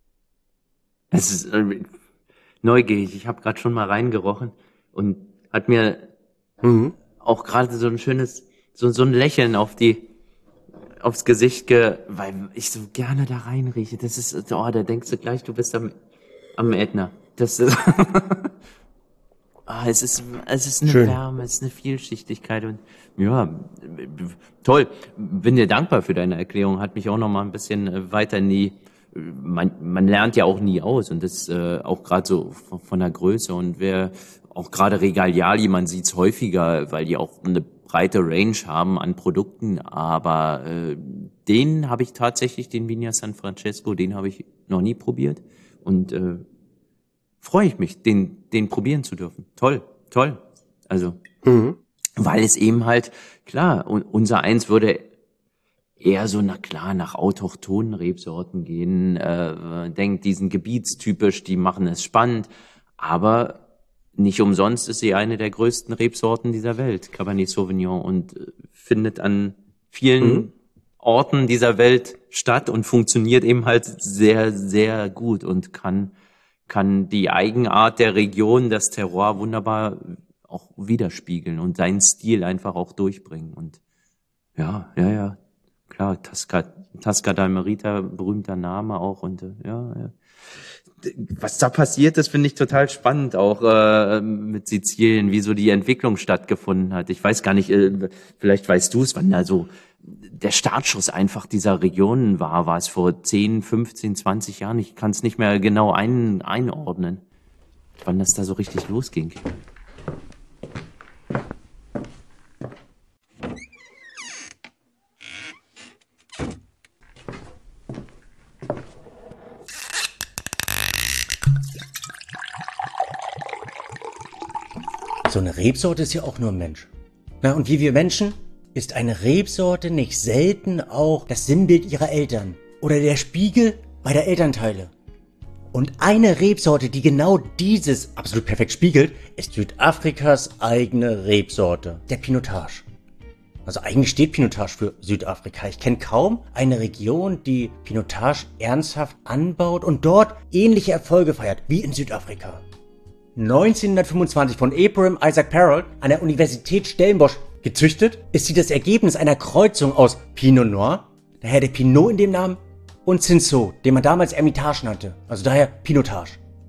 Speaker 4: Es ist äh, neugierig. Ich habe gerade schon mal reingerochen und hat mir
Speaker 3: Mhm.
Speaker 4: auch gerade so ein schönes, so, so ein Lächeln auf die, aufs Gesicht ge, weil ich so gerne da reinrieche. Das ist, oh, da denkst du gleich, du bist am, am Ätna. Das ist, ah, es ist, es ist eine
Speaker 3: Schön.
Speaker 4: Wärme, es ist eine Vielschichtigkeit und, ja, toll. Bin dir dankbar für deine Erklärung. Hat mich auch noch mal ein bisschen äh, weiter in die, man, man lernt ja auch nie aus und das äh, auch gerade so von, von der Größe und wer auch gerade Regaliali, man sieht's häufiger, weil die auch eine breite Range haben an Produkten, aber äh, den habe ich tatsächlich, den Vigna San Francesco, den habe ich noch nie probiert und äh, freue ich mich, den den probieren zu dürfen. Toll, toll. Also,
Speaker 3: Mhm.
Speaker 4: weil es eben halt, klar, un- unser Eins würde eher so, na klar, nach autochthonen Rebsorten gehen, äh, denkt, die sind gebietstypisch, die machen es spannend, aber nicht umsonst ist sie eine der größten Rebsorten dieser Welt, Cabernet Sauvignon, und äh, findet an vielen
Speaker 3: Mhm.
Speaker 4: Orten dieser Welt statt und funktioniert eben halt sehr, sehr gut und kann, kann die Eigenart der Region, das Terroir wunderbar auch widerspiegeln und seinen Stil einfach auch durchbringen. Und ja, ja, ja, klar, Tasca, Tasca d'Almerita, berühmter Name auch und äh, ja, ja. Was da passiert ist, finde ich total spannend, auch äh, mit Sizilien, wie so die Entwicklung stattgefunden hat. Ich weiß gar nicht, äh, vielleicht weißt du es, wann da so der Startschuss einfach dieser Regionen war. War es vor zehn, fünfzehn, zwanzig Jahren? Ich kann es nicht mehr genau ein, einordnen, wann das da so richtig losging.
Speaker 2: So eine Rebsorte ist ja auch nur ein Mensch. Na, und wie wir Menschen ist eine Rebsorte nicht selten auch das Sinnbild ihrer Eltern oder der Spiegel beider Elternteile. Und eine Rebsorte, die genau dieses absolut perfekt spiegelt, ist Südafrikas eigene Rebsorte, der Pinotage. Also eigentlich steht Pinotage für Südafrika. Ich kenne kaum eine Region, die Pinotage ernsthaft anbaut und dort ähnliche Erfolge feiert wie in Südafrika. neunzehnhundertfünfundzwanzig von Abraham Isaac Parrott an der Universität Stellenbosch gezüchtet, ist sie das Ergebnis einer Kreuzung aus Pinot Noir, daher der Pinot in dem Namen, und Cinsault, den man damals Hermitage nannte, also daher Pinotage.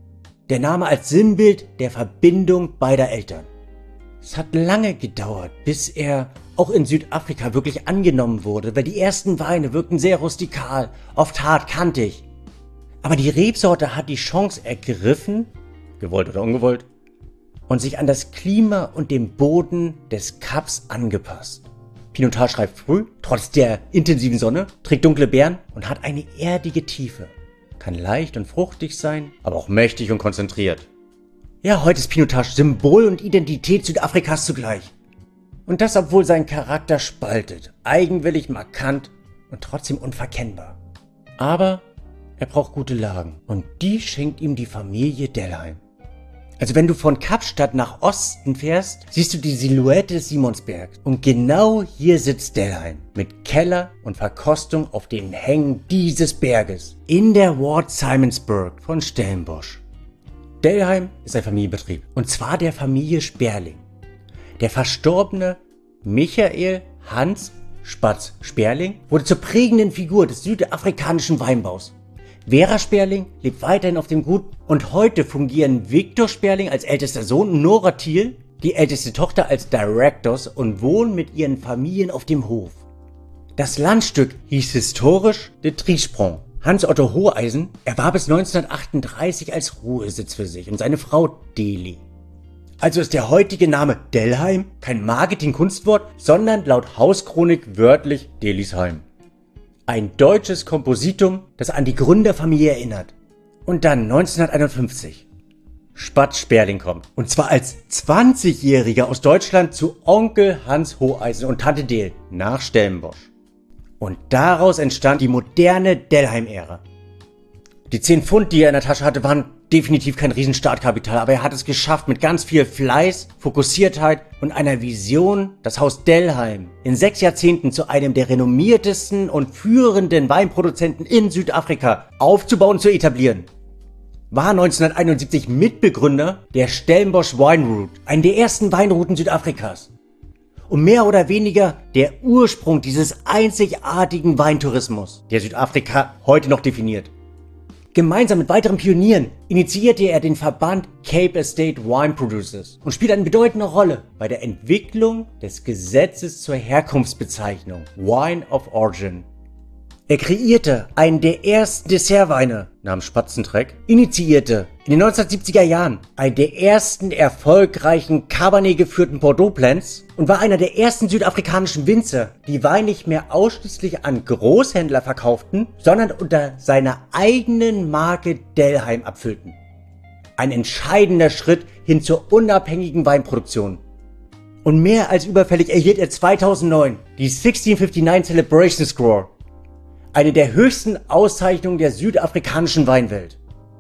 Speaker 2: Der Name als Sinnbild der Verbindung beider Eltern. Es hat lange gedauert, bis er auch in Südafrika wirklich angenommen wurde, weil die ersten Weine wirkten sehr rustikal, oft hart, kantig. Aber die Rebsorte hat die Chance ergriffen, gewollt oder ungewollt, und sich an das Klima und den Boden des Kaps angepasst. Pinotage reift früh, trotz der intensiven Sonne, trägt dunkle Beeren und hat eine erdige Tiefe. Kann leicht und fruchtig sein, aber auch mächtig und konzentriert. Ja, heute ist Pinotage Symbol und Identität Südafrikas zugleich. Und das, obwohl sein Charakter spaltet, eigenwillig, markant und trotzdem unverkennbar. Aber er braucht gute Lagen und die schenkt ihm die Familie Delheim. Also wenn du von Kapstadt nach Osten fährst, siehst du die Silhouette des Simonsbergs. Und genau hier sitzt Delheim mit Keller und Verkostung auf den Hängen dieses Berges in der Ward Simonsburg von Stellenbosch. Delheim ist ein Familienbetrieb, und zwar der Familie Sperling. Der verstorbene Michael Hans Spatz Sperling wurde zur prägenden Figur des südafrikanischen Weinbaus. Vera Sperling lebt weiterhin auf dem Gut und heute fungieren Viktor Sperling als ältester Sohn und Nora Thiel, die älteste Tochter, als Directors und wohnen mit ihren Familien auf dem Hof. Das Landstück hieß historisch de Triesprong. Hans Otto Hoheisen erwarb es neunzehnhundertachtunddreißig als Ruhesitz für sich und seine Frau Deli. Also ist der heutige Name Delheim kein Marketing-Kunstwort, sondern laut Hauschronik wörtlich Delisheim. Ein deutsches Kompositum, das an die Gründerfamilie erinnert. Und dann neunzehnhunderteinundfünfzig. Spatz Sperling kommt. Und zwar als zwanzigjähriger aus Deutschland zu Onkel Hans Hoheisen und Tante Del nach Stellenbosch. Und daraus entstand die moderne Delheim-Ära. Die zehn Pfund, die er in der Tasche hatte, waren definitiv kein Riesenstartkapital, aber er hat es geschafft, mit ganz viel Fleiß, Fokussiertheit und einer Vision, das Haus Delheim in sechs Jahrzehnten zu einem der renommiertesten und führenden Weinproduzenten in Südafrika aufzubauen und zu etablieren. War neunzehnhunderteinundsiebzig Mitbegründer der Stellenbosch Wine Route, einen der ersten Weinrouten Südafrikas. Und mehr oder weniger der Ursprung dieses einzigartigen Weintourismus, der Südafrika heute noch definiert. Gemeinsam mit weiteren Pionieren initiierte er den Verband Cape Estate Wine Producers und spielt eine bedeutende Rolle bei der Entwicklung des Gesetzes zur Herkunftsbezeichnung Wine of Origin. Er kreierte einen der ersten Dessertweine namens Spatzentreck, initiierte in den neunzehnhundertsiebziger Jahren einen der ersten erfolgreichen Cabernet geführten Bordeaux Blends und war einer der ersten südafrikanischen Winzer, die Wein nicht mehr ausschließlich an Großhändler verkauften, sondern unter seiner eigenen Marke Delheim abfüllten. Ein entscheidender Schritt hin zur unabhängigen Weinproduktion. Und mehr als überfällig erhielt er zweitausendneun die sechzehnhundertneunundfünfzig Celebration Score, eine der höchsten Auszeichnungen der südafrikanischen Weinwelt.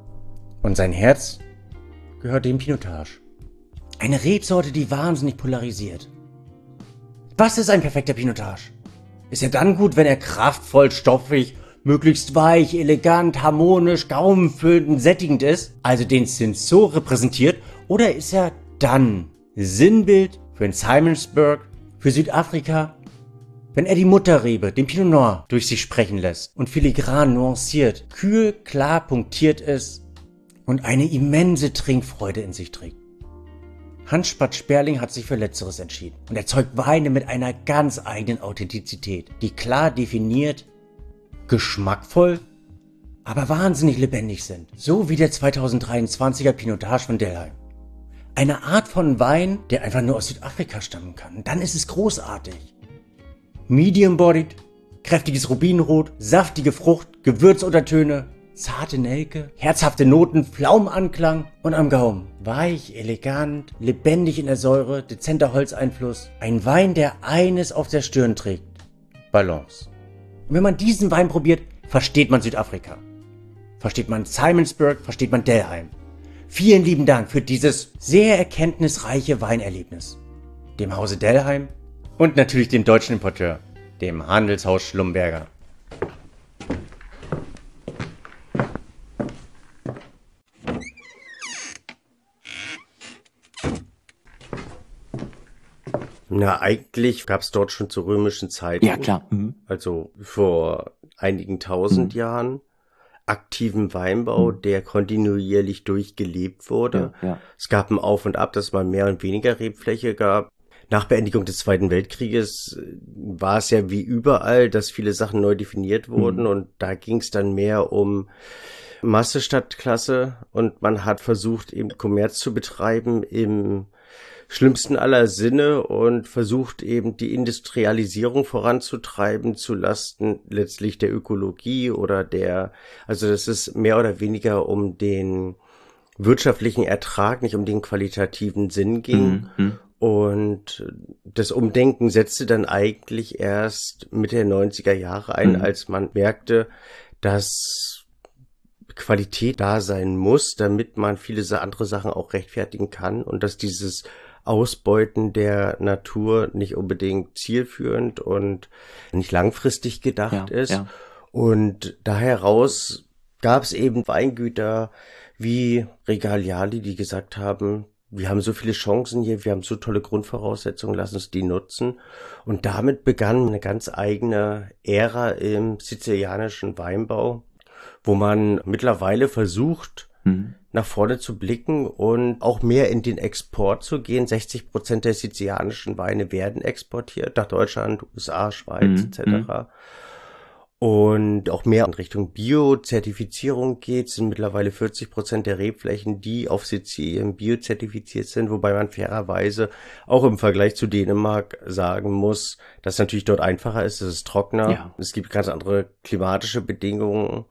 Speaker 2: Und sein Herz gehört dem Pinotage. Eine Rebsorte, die wahnsinnig polarisiert. Was ist ein perfekter Pinotage? Ist er dann gut, wenn er kraftvoll, stoffig, möglichst weich, elegant, harmonisch, gaumenfüllend und sättigend ist, also den Cinsault repräsentiert, oder ist er dann Sinnbild für den Simonsberg, für Südafrika, wenn er die Mutterrebe, den Pinot Noir, durch sich sprechen lässt und filigran nuanciert, kühl, klar punktiert ist und eine immense Trinkfreude in sich trägt. Hans Spatz Sperling hat sich für Letzteres entschieden und erzeugt Weine mit einer ganz eigenen Authentizität, die klar definiert, geschmackvoll, aber wahnsinnig lebendig sind. So wie der zweitausenddreiundzwanziger Pinotage von Delheim. Eine Art von Wein, der einfach nur aus Südafrika stammen kann. Dann ist es großartig. Medium-bodied, kräftiges Rubinrot, saftige Frucht, Gewürzuntertöne, zarte Nelke, herzhafte Noten, Pflaumenanklang und am Gaumen. Weich, elegant, lebendig in der Säure, dezenter Holzeinfluss. Ein Wein, der eines auf der Stirn trägt. Balance. Und wenn man diesen Wein probiert, versteht man Südafrika. Versteht man Simonsberg, versteht man Delheim. Vielen lieben Dank für dieses sehr erkenntnisreiche Weinerlebnis. Dem Hause Delheim und natürlich dem deutschen Importeur, dem Handelshaus Schlumberger.
Speaker 3: Na, eigentlich gab es dort schon zur römischen Zeit.
Speaker 4: Ja, klar. Mhm.
Speaker 3: Also vor einigen tausend mhm. Jahren. aktiven Weinbau,
Speaker 4: Mhm.
Speaker 3: der kontinuierlich durchgelebt wurde.
Speaker 4: Ja, ja.
Speaker 3: Es gab ein Auf und Ab, dass man mehr und weniger Rebfläche gab. Nach Beendigung des Zweiten Weltkrieges äh, war es ja wie überall, dass viele Sachen neu definiert wurden
Speaker 4: Mhm.
Speaker 3: und da ging es dann mehr um Masse statt Klasse und man hat versucht, eben Kommerz zu betreiben im schlimmsten aller Sinne und versucht eben die Industrialisierung voranzutreiben zu Lasten letztlich der Ökologie oder der, also dass es mehr oder weniger um den wirtschaftlichen Ertrag, nicht um den qualitativen Sinn ging.
Speaker 4: Mhm.
Speaker 3: Und das Umdenken setzte dann eigentlich erst Mitte der neunziger Jahre ein,
Speaker 4: Mhm.
Speaker 3: als man merkte, dass Qualität da sein muss, damit man viele sa- andere Sachen auch rechtfertigen kann und dass dieses Ausbeuten der Natur nicht unbedingt zielführend und nicht langfristig gedacht
Speaker 4: Ja,
Speaker 3: ist.
Speaker 4: ja.
Speaker 3: Und daher raus gab es eben Weingüter wie Regaliali, die gesagt haben, wir haben so viele Chancen hier, wir haben so tolle Grundvoraussetzungen, lass uns die nutzen. Und damit begann eine ganz eigene Ära im sizilianischen Weinbau, wo man mittlerweile versucht,
Speaker 4: Mhm.
Speaker 3: nach vorne zu blicken und auch mehr in den Export zu gehen. sechzig Prozent der sizilianischen Weine werden exportiert nach Deutschland, U S A, Schweiz
Speaker 4: Mhm.
Speaker 3: et cetera. Und auch mehr in Richtung Bio-Zertifizierung geht, sind mittlerweile vierzig Prozent der Rebflächen, die auf Sizilien biozertifiziert sind, wobei man fairerweise auch im Vergleich zu Dänemark sagen muss, dass natürlich dort einfacher ist, es ist trockener,
Speaker 4: Ja.
Speaker 3: es gibt ganz andere klimatische Bedingungen,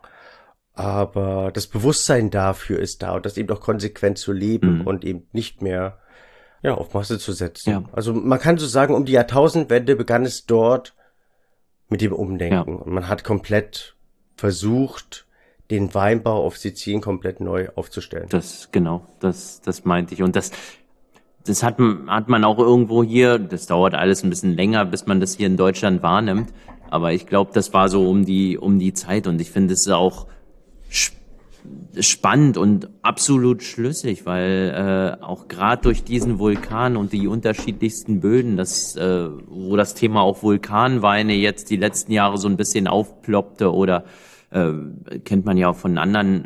Speaker 3: aber das Bewusstsein dafür ist da und das eben auch konsequent zu leben
Speaker 4: Mhm.
Speaker 3: und eben nicht mehr ja, auf Masse zu setzen.
Speaker 4: Ja.
Speaker 3: Also man kann so sagen, um die Jahrtausendwende begann es dort mit dem Umdenken.
Speaker 4: Ja.
Speaker 3: Und man hat komplett versucht, den Weinbau auf Sizilien komplett neu aufzustellen.
Speaker 4: Das, genau, das, das meinte ich. Und das, das hat, hat man auch irgendwo hier, das dauert alles ein bisschen länger, bis man das hier in Deutschland wahrnimmt. Aber ich glaube, das war so um die, um die Zeit. Und ich finde es auch sp- spannend und absolut schlüssig, weil äh, auch gerade durch diesen Vulkan und die unterschiedlichsten Böden, das, äh, wo das Thema auch Vulkanweine jetzt die letzten Jahre so ein bisschen aufploppte oder äh, kennt man ja auch von anderen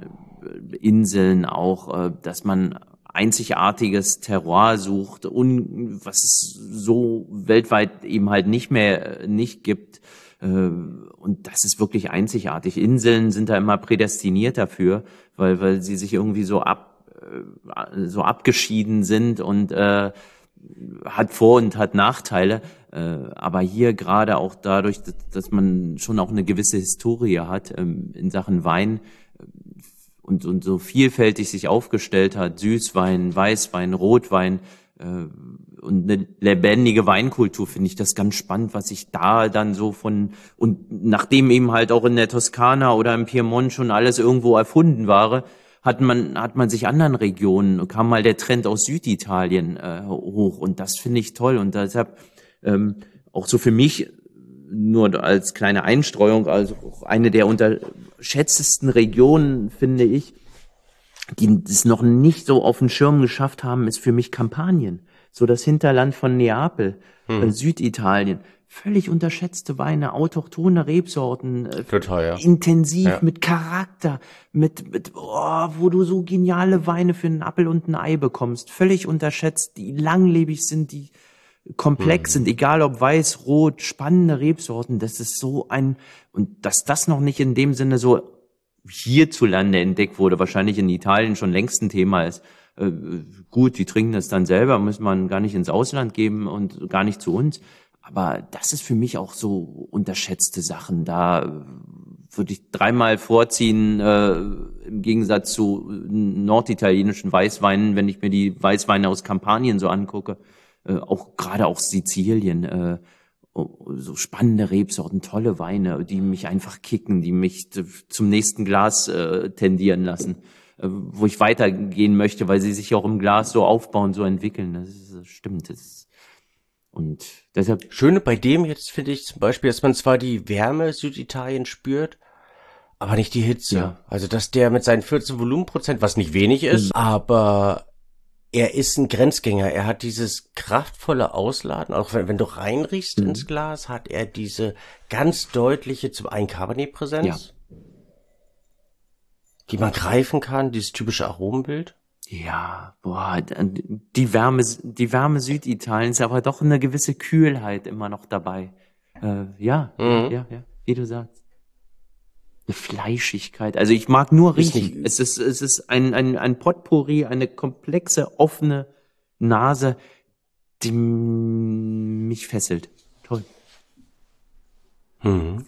Speaker 4: Inseln auch, äh, dass man einzigartiges Terroir sucht, un, was es so weltweit eben halt nicht mehr nicht gibt. Äh, und das ist wirklich einzigartig. Inseln sind da immer prädestiniert dafür, weil weil sie sich irgendwie so ab äh, so abgeschieden sind und äh, hat Vor- und hat Nachteile. Äh, aber hier gerade auch dadurch, dass, dass man schon auch eine gewisse Historie hat ähm, in Sachen Wein und, und so vielfältig sich aufgestellt hat, Süßwein, Weißwein, Rotwein äh, und eine lebendige Weinkultur, finde ich das ganz spannend, was sich da dann so von, und nachdem eben halt auch in der Toskana oder im Piemont schon alles irgendwo erfunden war, hat man, hat man sich anderen Regionen, kam mal der Trend aus Süditalien äh, hoch und das finde ich toll und deshalb ähm, auch so für mich nur als kleine Einstreuung, also auch eine der unterschätztesten Regionen, finde ich, die es noch nicht so auf den Schirm geschafft haben, ist für mich Kampanien. So das Hinterland von Neapel,
Speaker 3: Hm.
Speaker 4: äh, Süditalien. Völlig unterschätzte Weine, autochthone Rebsorten, äh,
Speaker 3: Total, ja.
Speaker 4: intensiv,
Speaker 3: Ja.
Speaker 4: mit Charakter, mit, mit oh, wo du so geniale Weine für einen Appel und ein Ei bekommst. Völlig unterschätzt, die langlebig sind, die komplex
Speaker 3: Mhm.
Speaker 4: sind, egal ob weiß, rot, spannende Rebsorten. Das ist so ein, und dass das noch nicht in dem Sinne so hierzulande entdeckt wurde, wahrscheinlich in Italien schon längst ein Thema ist. Äh, gut, die trinken das dann selber, muss man gar nicht ins Ausland geben und gar nicht zu uns. Aber das ist für mich auch so unterschätzte Sachen. Da würde ich dreimal vorziehen, äh, im Gegensatz zu norditalienischen Weißweinen, wenn ich mir die Weißweine aus Kampanien so angucke, äh, auch gerade auch Sizilien, äh, so spannende Rebsorten, tolle Weine, die mich einfach kicken, die mich zum nächsten Glas äh, tendieren lassen, äh, wo ich weitergehen möchte, weil sie sich auch im Glas so aufbauen, so entwickeln. Das, ist, das stimmt. Das ist, und deshalb.
Speaker 3: Schöne bei dem jetzt finde ich zum Beispiel, dass man zwar die Wärme Süditalien spürt, aber nicht die Hitze.
Speaker 4: Ja.
Speaker 3: Also dass der mit seinen vierzehn Volumenprozent, was nicht wenig ist,
Speaker 4: Mhm.
Speaker 3: aber er ist ein Grenzgänger. Er hat dieses kraftvolle Ausladen. Auch wenn, wenn du reinriechst
Speaker 4: Mhm.
Speaker 3: ins Glas, hat er diese ganz deutliche, zum einen Cabernet-Präsenz.
Speaker 4: Ja.
Speaker 3: die man greifen kann, dieses typische Aromenbild?
Speaker 4: Ja, boah, die Wärme, die Wärme Süditaliens, aber doch eine gewisse Kühlheit immer noch dabei. Äh, ja,
Speaker 3: Mhm.
Speaker 4: ja, ja, wie du sagst. Eine Fleischigkeit. Also ich mag nur
Speaker 3: Ist
Speaker 4: riechen.
Speaker 3: nicht-
Speaker 4: Es ist, es ist ein, ein, ein Potpourri, eine komplexe, offene Nase, die m- mich fesselt. Toll.
Speaker 3: Mhm.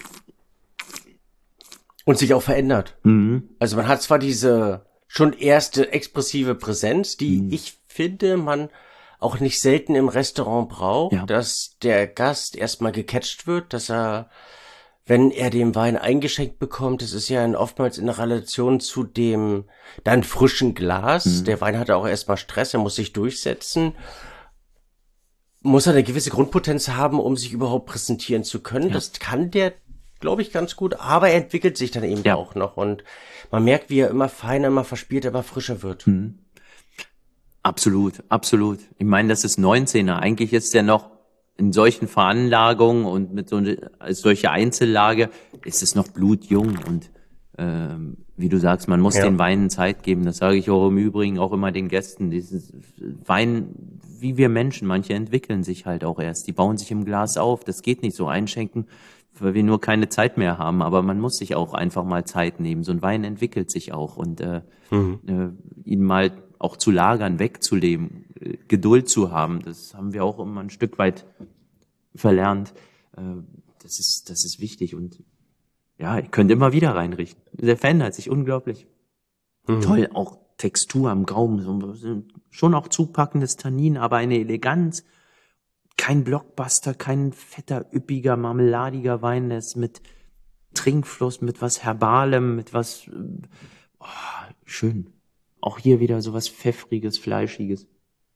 Speaker 3: Und sich auch verändert.
Speaker 4: Mhm.
Speaker 3: Also man hat zwar diese schon erste expressive Präsenz, die
Speaker 4: Mhm.
Speaker 3: ich finde, man auch nicht selten im Restaurant braucht,
Speaker 4: Ja.
Speaker 3: dass der Gast erstmal gecatcht wird, dass er, wenn er den Wein eingeschenkt bekommt, das ist ja in, oftmals in der Relation zu dem dann frischen Glas.
Speaker 4: Mhm.
Speaker 3: Der Wein hat auch erstmal Stress, er muss sich durchsetzen. Muss er eine gewisse Grundpotenz haben, um sich überhaupt präsentieren zu können.
Speaker 4: Ja.
Speaker 3: Das kann der, glaube ich, ganz gut, aber er entwickelt sich dann eben
Speaker 4: Ja.
Speaker 3: auch noch und man merkt, wie er immer feiner, immer verspielter, immer frischer wird.
Speaker 4: Mhm. Absolut, absolut. Ich meine, das ist neunzehner. Eigentlich ist der noch in solchen Veranlagungen und mit so eine, als solche Einzellage ist es noch blutjung und ähm, wie du sagst, man muss
Speaker 3: Ja.
Speaker 4: den Weinen Zeit geben. Das sage ich auch im Übrigen auch immer den Gästen. Dieses Wein, wie wir Menschen, manche entwickeln sich halt auch erst. Die bauen sich im Glas auf. Das geht nicht so einschenken, weil wir nur keine Zeit mehr haben. Aber man muss sich auch einfach mal Zeit nehmen. So ein Wein entwickelt sich auch und äh,
Speaker 3: Mhm.
Speaker 4: äh, ihn mal auch zu lagern, wegzuleben, äh, Geduld zu haben, das haben wir auch immer ein Stück weit verlernt. Äh, das ist, das ist wichtig und ja, ich könnte immer wieder reinrichten. Der verändert sich unglaublich.
Speaker 3: Mhm.
Speaker 4: Toll, auch Textur am Gaumen, so, schon auch zupackendes Tannin, aber eine Eleganz. Kein Blockbuster, kein fetter, üppiger, marmeladiger Wein, der ist mit Trinkfluss, mit was Herbalem, mit was, äh, oh, schön. Auch hier wieder so was Pfeffriges, Fleischiges.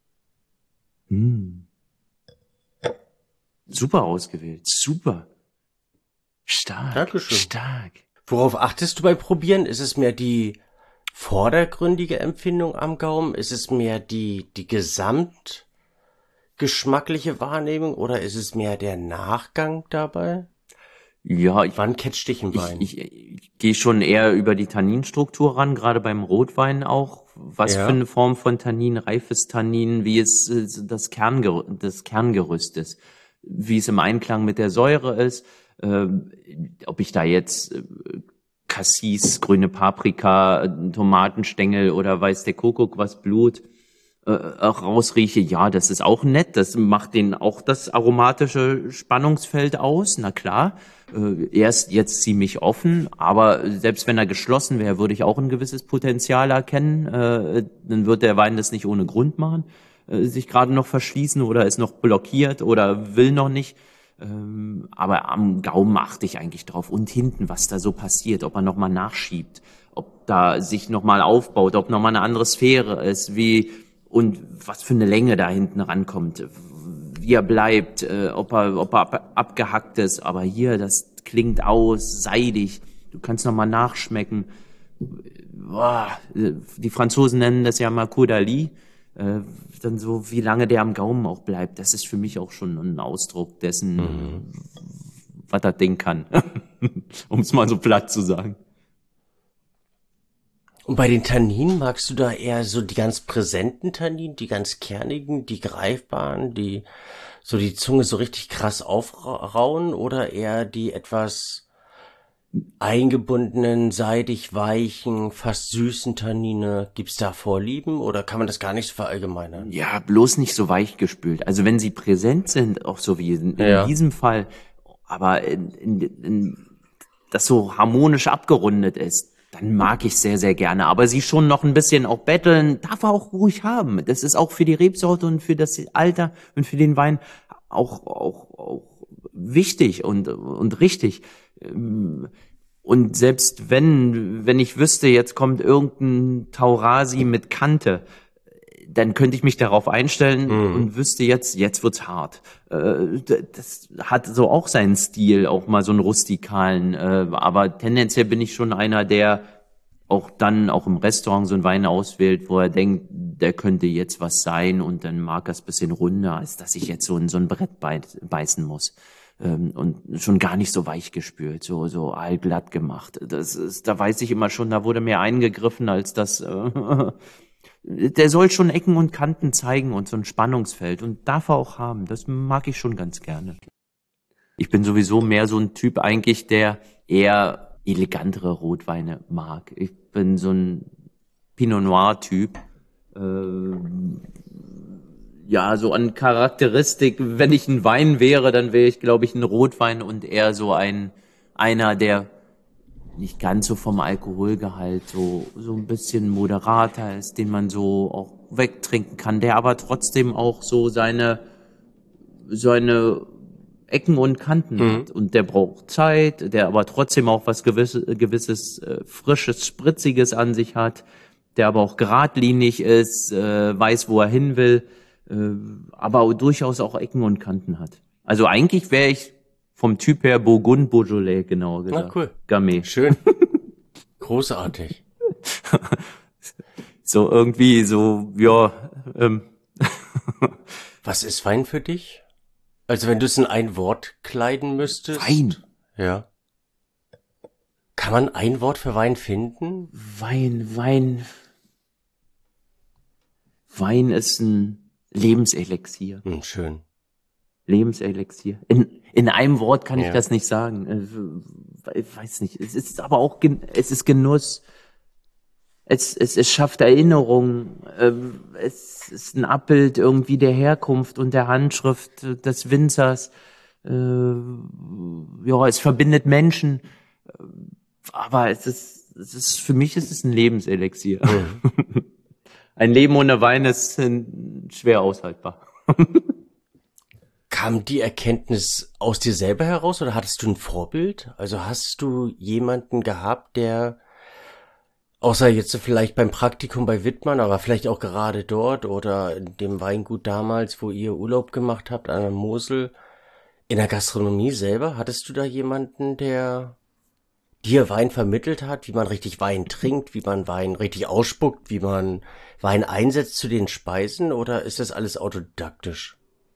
Speaker 4: Mm. Super ausgewählt, super. Stark,
Speaker 3: Dankeschön.
Speaker 4: stark.
Speaker 3: Worauf achtest du beim Probieren? Ist es mehr die vordergründige Empfindung am Gaumen? Ist es mehr die, die gesamtgeschmackliche Wahrnehmung oder ist es mehr der Nachgang dabei?
Speaker 4: Ja, ich,
Speaker 3: Wann catcht dich ein Wein?
Speaker 4: ich, ich, ich gehe schon eher über die Tanninstruktur ran, gerade beim Rotwein auch. Was
Speaker 3: Ja.
Speaker 4: für eine Form von Tannin, reifes Tannin, wie es äh, das, Kernger das Kerngerüst ist, wie es im Einklang mit der Säure ist, äh, ob ich da jetzt äh, Cassis, grüne Paprika, äh, Tomatenstängel oder weiß der Kuckuck was Blut äh, auch rausrieche, ja, das ist auch nett, das macht den auch das aromatische Spannungsfeld aus, na klar. Äh, er ist jetzt ziemlich offen, aber selbst wenn er geschlossen wäre, würde ich auch ein gewisses Potenzial erkennen. Äh, dann wird der Wein das nicht ohne Grund machen, äh, sich gerade noch verschließen oder ist noch blockiert oder will noch nicht. Ähm, aber am Gaumen achte ich eigentlich drauf und hinten, was da so passiert, ob er nochmal nachschiebt, ob da sich nochmal aufbaut, ob nochmal eine andere Sphäre ist, wie und was für eine Länge da hinten rankommt, wie er bleibt, äh, ob er, ob er ab, abgehackt ist. Aber hier, das klingt aus, seidig. Du kannst nochmal nachschmecken. Boah, die Franzosen nennen das ja mal Coup d'Ali. Äh, dann so, wie lange der am Gaumen auch bleibt. Das ist für mich auch schon ein Ausdruck dessen, mhm. was das Ding kann. Um es mal so platt zu sagen.
Speaker 3: Und bei den Tanninen magst du da eher so die ganz präsenten Tanninen, die ganz kernigen, die greifbaren, die so die Zunge so richtig krass aufrauen oder eher die etwas eingebundenen, seidig weichen, fast süßen Tannine? Gibt's da Vorlieben oder kann man das gar nicht so verallgemeinern?
Speaker 4: Ja, bloß nicht so weich gespült. Also wenn sie präsent sind, auch so wie in, in
Speaker 3: ja.
Speaker 4: diesem Fall, aber in, in, in, das so harmonisch abgerundet ist, dann mag ich sehr, sehr gerne. Aber sie schon noch ein bisschen auch betteln, darf er auch ruhig haben. Das ist auch für die Rebsorte und für das Alter und für den Wein auch, auch, auch wichtig und, und richtig. Und selbst wenn, wenn ich wüsste, jetzt kommt irgendein Taurasi mit Kante, dann könnte ich mich darauf einstellen mm. und wüsste jetzt, jetzt wird's hart. Das hat so auch seinen Stil, auch mal so einen rustikalen, aber tendenziell bin ich schon einer, der auch dann auch im Restaurant so einen Wein auswählt, wo er denkt, der könnte jetzt was sein und dann mag er es ein bisschen runder, als dass ich jetzt so in so ein Brett beißen muss. ähm, und schon gar nicht so weich gespült, so so allglatt gemacht. Das ist, da weiß ich immer schon, da wurde mehr eingegriffen als das. Äh, der soll schon Ecken und Kanten zeigen und so ein Spannungsfeld und darf er auch haben. Das mag ich schon ganz gerne. Ich bin sowieso mehr so ein Typ eigentlich, der eher elegantere Rotweine mag. Ich bin so ein Pinot Noir Typ. Äh, ja, so an Charakteristik, wenn ich ein Wein wäre, dann wäre ich, glaube ich, ein Rotwein und eher so ein einer, der nicht ganz so vom Alkoholgehalt so so ein bisschen moderater ist, den man so auch wegtrinken kann, der aber trotzdem auch so seine seine Ecken und Kanten mhm. hat. Und der braucht Zeit, der aber trotzdem auch was gewisses, gewisses äh, frisches, spritziges an sich hat, der aber auch geradlinig ist, äh, weiß, wo er hin will, äh, aber auch durchaus auch Ecken und Kanten hat. Also eigentlich wäre ich vom Typ her Burgund Beaujolais, genauer gesagt.
Speaker 3: Na cool.
Speaker 4: Gamay.
Speaker 3: Schön. Großartig.
Speaker 4: So irgendwie so, ja. Ähm.
Speaker 3: Was ist Wein für dich? Also wenn du es in ein Wort kleiden müsstest.
Speaker 4: Wein?
Speaker 3: Ja. Kann man ein Wort für Wein finden?
Speaker 4: Wein, Wein. Wein ist ein Lebenselixier.
Speaker 3: Hm, schön.
Speaker 4: Lebenselixier. In, in einem Wort kann ich
Speaker 3: ja.
Speaker 4: das nicht sagen. Ich weiß nicht. Es ist aber auch, es ist Genuss. Es, es, es schafft Erinnerungen. Es ist ein Abbild irgendwie der Herkunft und der Handschrift des Winzers. Ja, es verbindet Menschen. Aber es ist, es ist, für mich ist es ein Lebenselixier. Mhm. Ein Leben ohne Wein ist schwer aushaltbar.
Speaker 3: Kam die Erkenntnis aus dir selber heraus oder hattest du ein Vorbild? Also hast du jemanden gehabt, der, außer jetzt vielleicht beim Praktikum bei Wittmann, aber vielleicht auch gerade dort oder in dem Weingut damals, wo ihr Urlaub gemacht habt an der Mosel, in der Gastronomie selber, hattest du da jemanden, der dir Wein vermittelt hat, wie man richtig Wein trinkt, wie man Wein richtig ausspuckt, wie man Wein einsetzt zu den Speisen, oder ist das alles autodidaktisch?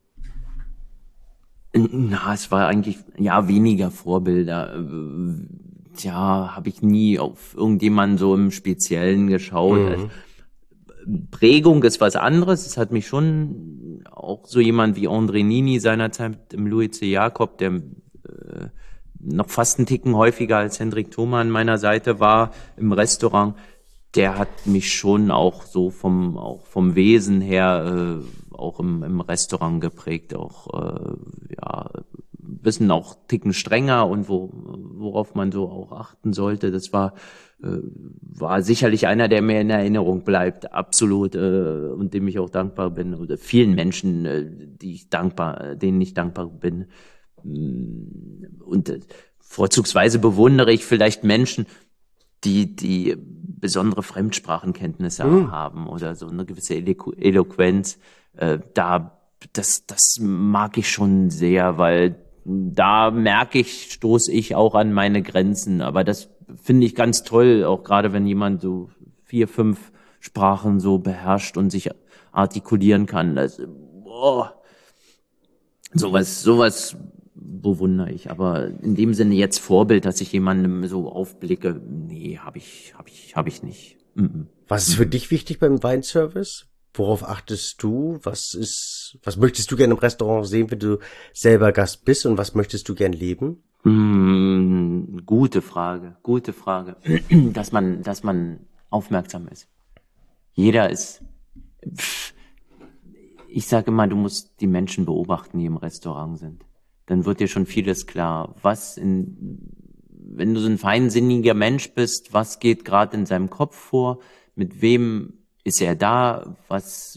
Speaker 4: Na, es war eigentlich, ja, weniger Vorbilder. Tja, habe ich nie auf irgendjemanden so im Speziellen geschaut. Mhm. Also, Prägung ist was anderes. Es hat mich schon auch so jemand wie André Nini seinerzeit im Louis C. Jacob, der äh, noch fast einen Ticken häufiger als Hendrik Thoma an meiner Seite war im Restaurant, der hat mich schon auch so vom auch vom Wesen her äh, auch im, im Restaurant geprägt, auch äh, ja ein bisschen auch Ticken strenger und wo worauf man so auch achten sollte. Das war äh, war sicherlich einer, der mir in Erinnerung bleibt, absolut, äh, und dem ich auch dankbar bin, oder vielen Menschen, äh, die ich dankbar, denen ich dankbar bin. Und äh, vorzugsweise bewundere ich vielleicht Menschen, die die besondere Fremdsprachenkenntnisse mhm. haben oder so eine gewisse Elo- Eloquenz. Äh, da das das mag ich schon sehr, weil da merke ich, stoße ich auch an meine Grenzen. Aber das finde ich ganz toll, auch gerade wenn jemand so vier, fünf Sprachen so beherrscht und sich artikulieren kann. Das, boah, sowas, sowas bewundere ich. Aber in dem Sinne jetzt Vorbild, dass ich jemandem so aufblicke, nee, habe ich, habe ich, habe ich nicht. Mm-mm.
Speaker 3: Was ist für dich wichtig beim Weinservice? Worauf achtest du? Was ist, was möchtest du gerne im Restaurant sehen, wenn du selber Gast bist, und was möchtest du gern leben?
Speaker 4: Mm, gute Frage, gute Frage. Dass man, dass man aufmerksam ist. Jeder ist, pff, ich sage immer, du musst die Menschen beobachten, die im Restaurant sind. Dann wird dir schon vieles klar. Was in, wenn du so ein feinsinniger Mensch bist, was geht gerade in seinem Kopf vor? Mit wem ist er da? Was,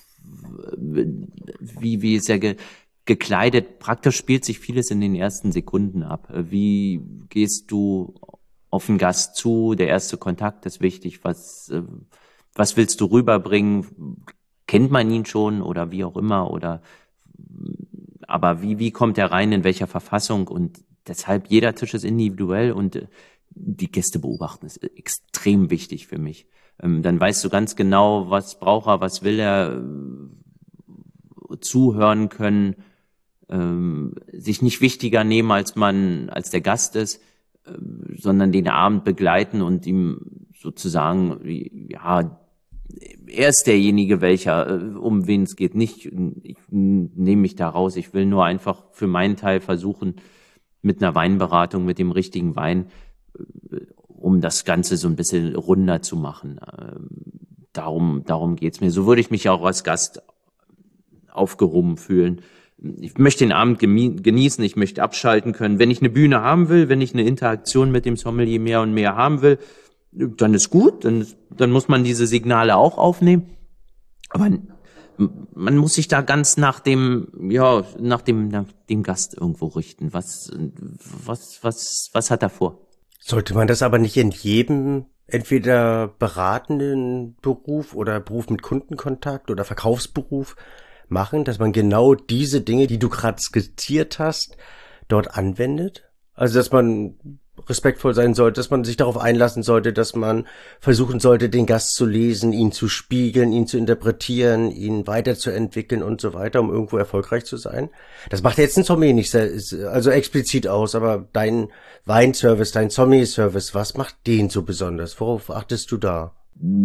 Speaker 4: wie, wie ist er ge, gekleidet? Praktisch spielt sich vieles in den ersten Sekunden ab. Wie gehst du auf den Gast zu? Der erste Kontakt ist wichtig. Was, was willst du rüberbringen? Kennt man ihn schon oder wie auch immer? Oder, aber wie, wie kommt er rein? In welcher Verfassung? Und deshalb, jeder Tisch ist individuell und die Gäste beobachten ist extrem wichtig für mich. Dann weißt du ganz genau, was braucht er, was will er, zuhören können, ähm, sich nicht wichtiger nehmen, als man, als der Gast ist, äh, sondern den Abend begleiten und ihm sozusagen, ja, er ist derjenige, welcher, um wen es geht. Nicht, ich nehme mich da raus. Ich will nur einfach für meinen Teil versuchen, mit einer Weinberatung, mit dem richtigen Wein, um das Ganze so ein bisschen runder zu machen. Darum, darum geht's mir. So würde ich mich auch als Gast aufgehoben fühlen. Ich möchte den Abend genießen, ich möchte abschalten können. Wenn ich eine Bühne haben will, wenn ich eine Interaktion mit dem Sommelier mehr und mehr haben will, dann ist gut, dann, dann muss man diese Signale auch aufnehmen. Aber man muss sich da ganz nach dem, ja, nach dem, nach dem Gast irgendwo richten. Was, was, was, was hat er vor?
Speaker 3: Sollte man das aber nicht in jedem entweder beratenden Beruf oder Beruf mit Kundenkontakt oder Verkaufsberuf machen, dass man genau diese Dinge, die du gerade skizziert hast, dort anwendet? Also, dass man respektvoll sein sollte, dass man sich darauf einlassen sollte, dass man versuchen sollte, den Gast zu lesen, ihn zu spiegeln, ihn zu interpretieren, ihn weiterzuentwickeln und so weiter, um irgendwo erfolgreich zu sein. Das macht jetzt ein Sommelier nicht sehr, also explizit aus, aber dein Weinservice, dein Sommelier-Service, was macht den so besonders? Worauf achtest du da?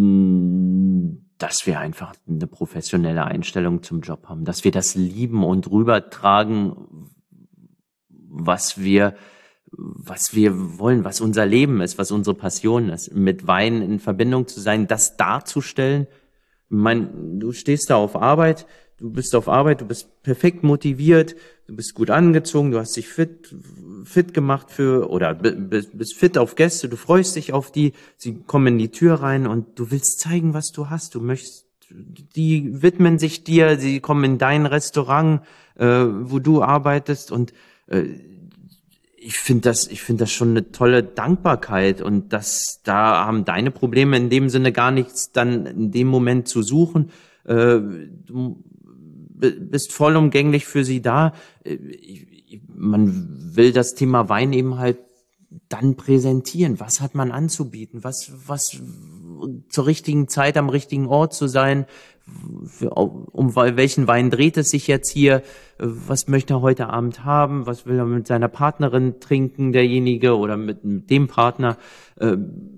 Speaker 4: Dass wir einfach eine professionelle Einstellung zum Job haben, dass wir das lieben und rübertragen, was wir was wir wollen, was unser Leben ist, was unsere Passion ist, mit Wein in Verbindung zu sein, das darzustellen. Ich meine, du stehst da auf Arbeit, du bist auf Arbeit, du bist perfekt motiviert, du bist gut angezogen, du hast dich fit, fit gemacht für, oder bist fit auf Gäste, du freust dich auf die, sie kommen in die Tür rein und du willst zeigen, was du hast, du möchtest, die widmen sich dir, sie kommen in dein Restaurant, äh, wo du arbeitest und äh, Ich finde das, ich finde das schon eine tolle Dankbarkeit und das, da haben deine Probleme in dem Sinne gar nichts dann in dem Moment zu suchen. Äh, du bist vollumgänglich für sie da. Ich, man will das Thema Wein eben halt dann präsentieren. Was hat man anzubieten? Was, was zur richtigen Zeit am richtigen Ort zu sein? Für, um welchen Wein dreht es sich jetzt hier? Was möchte er heute Abend haben? Was will er mit seiner Partnerin trinken, derjenige, oder mit, mit dem Partner? Äh,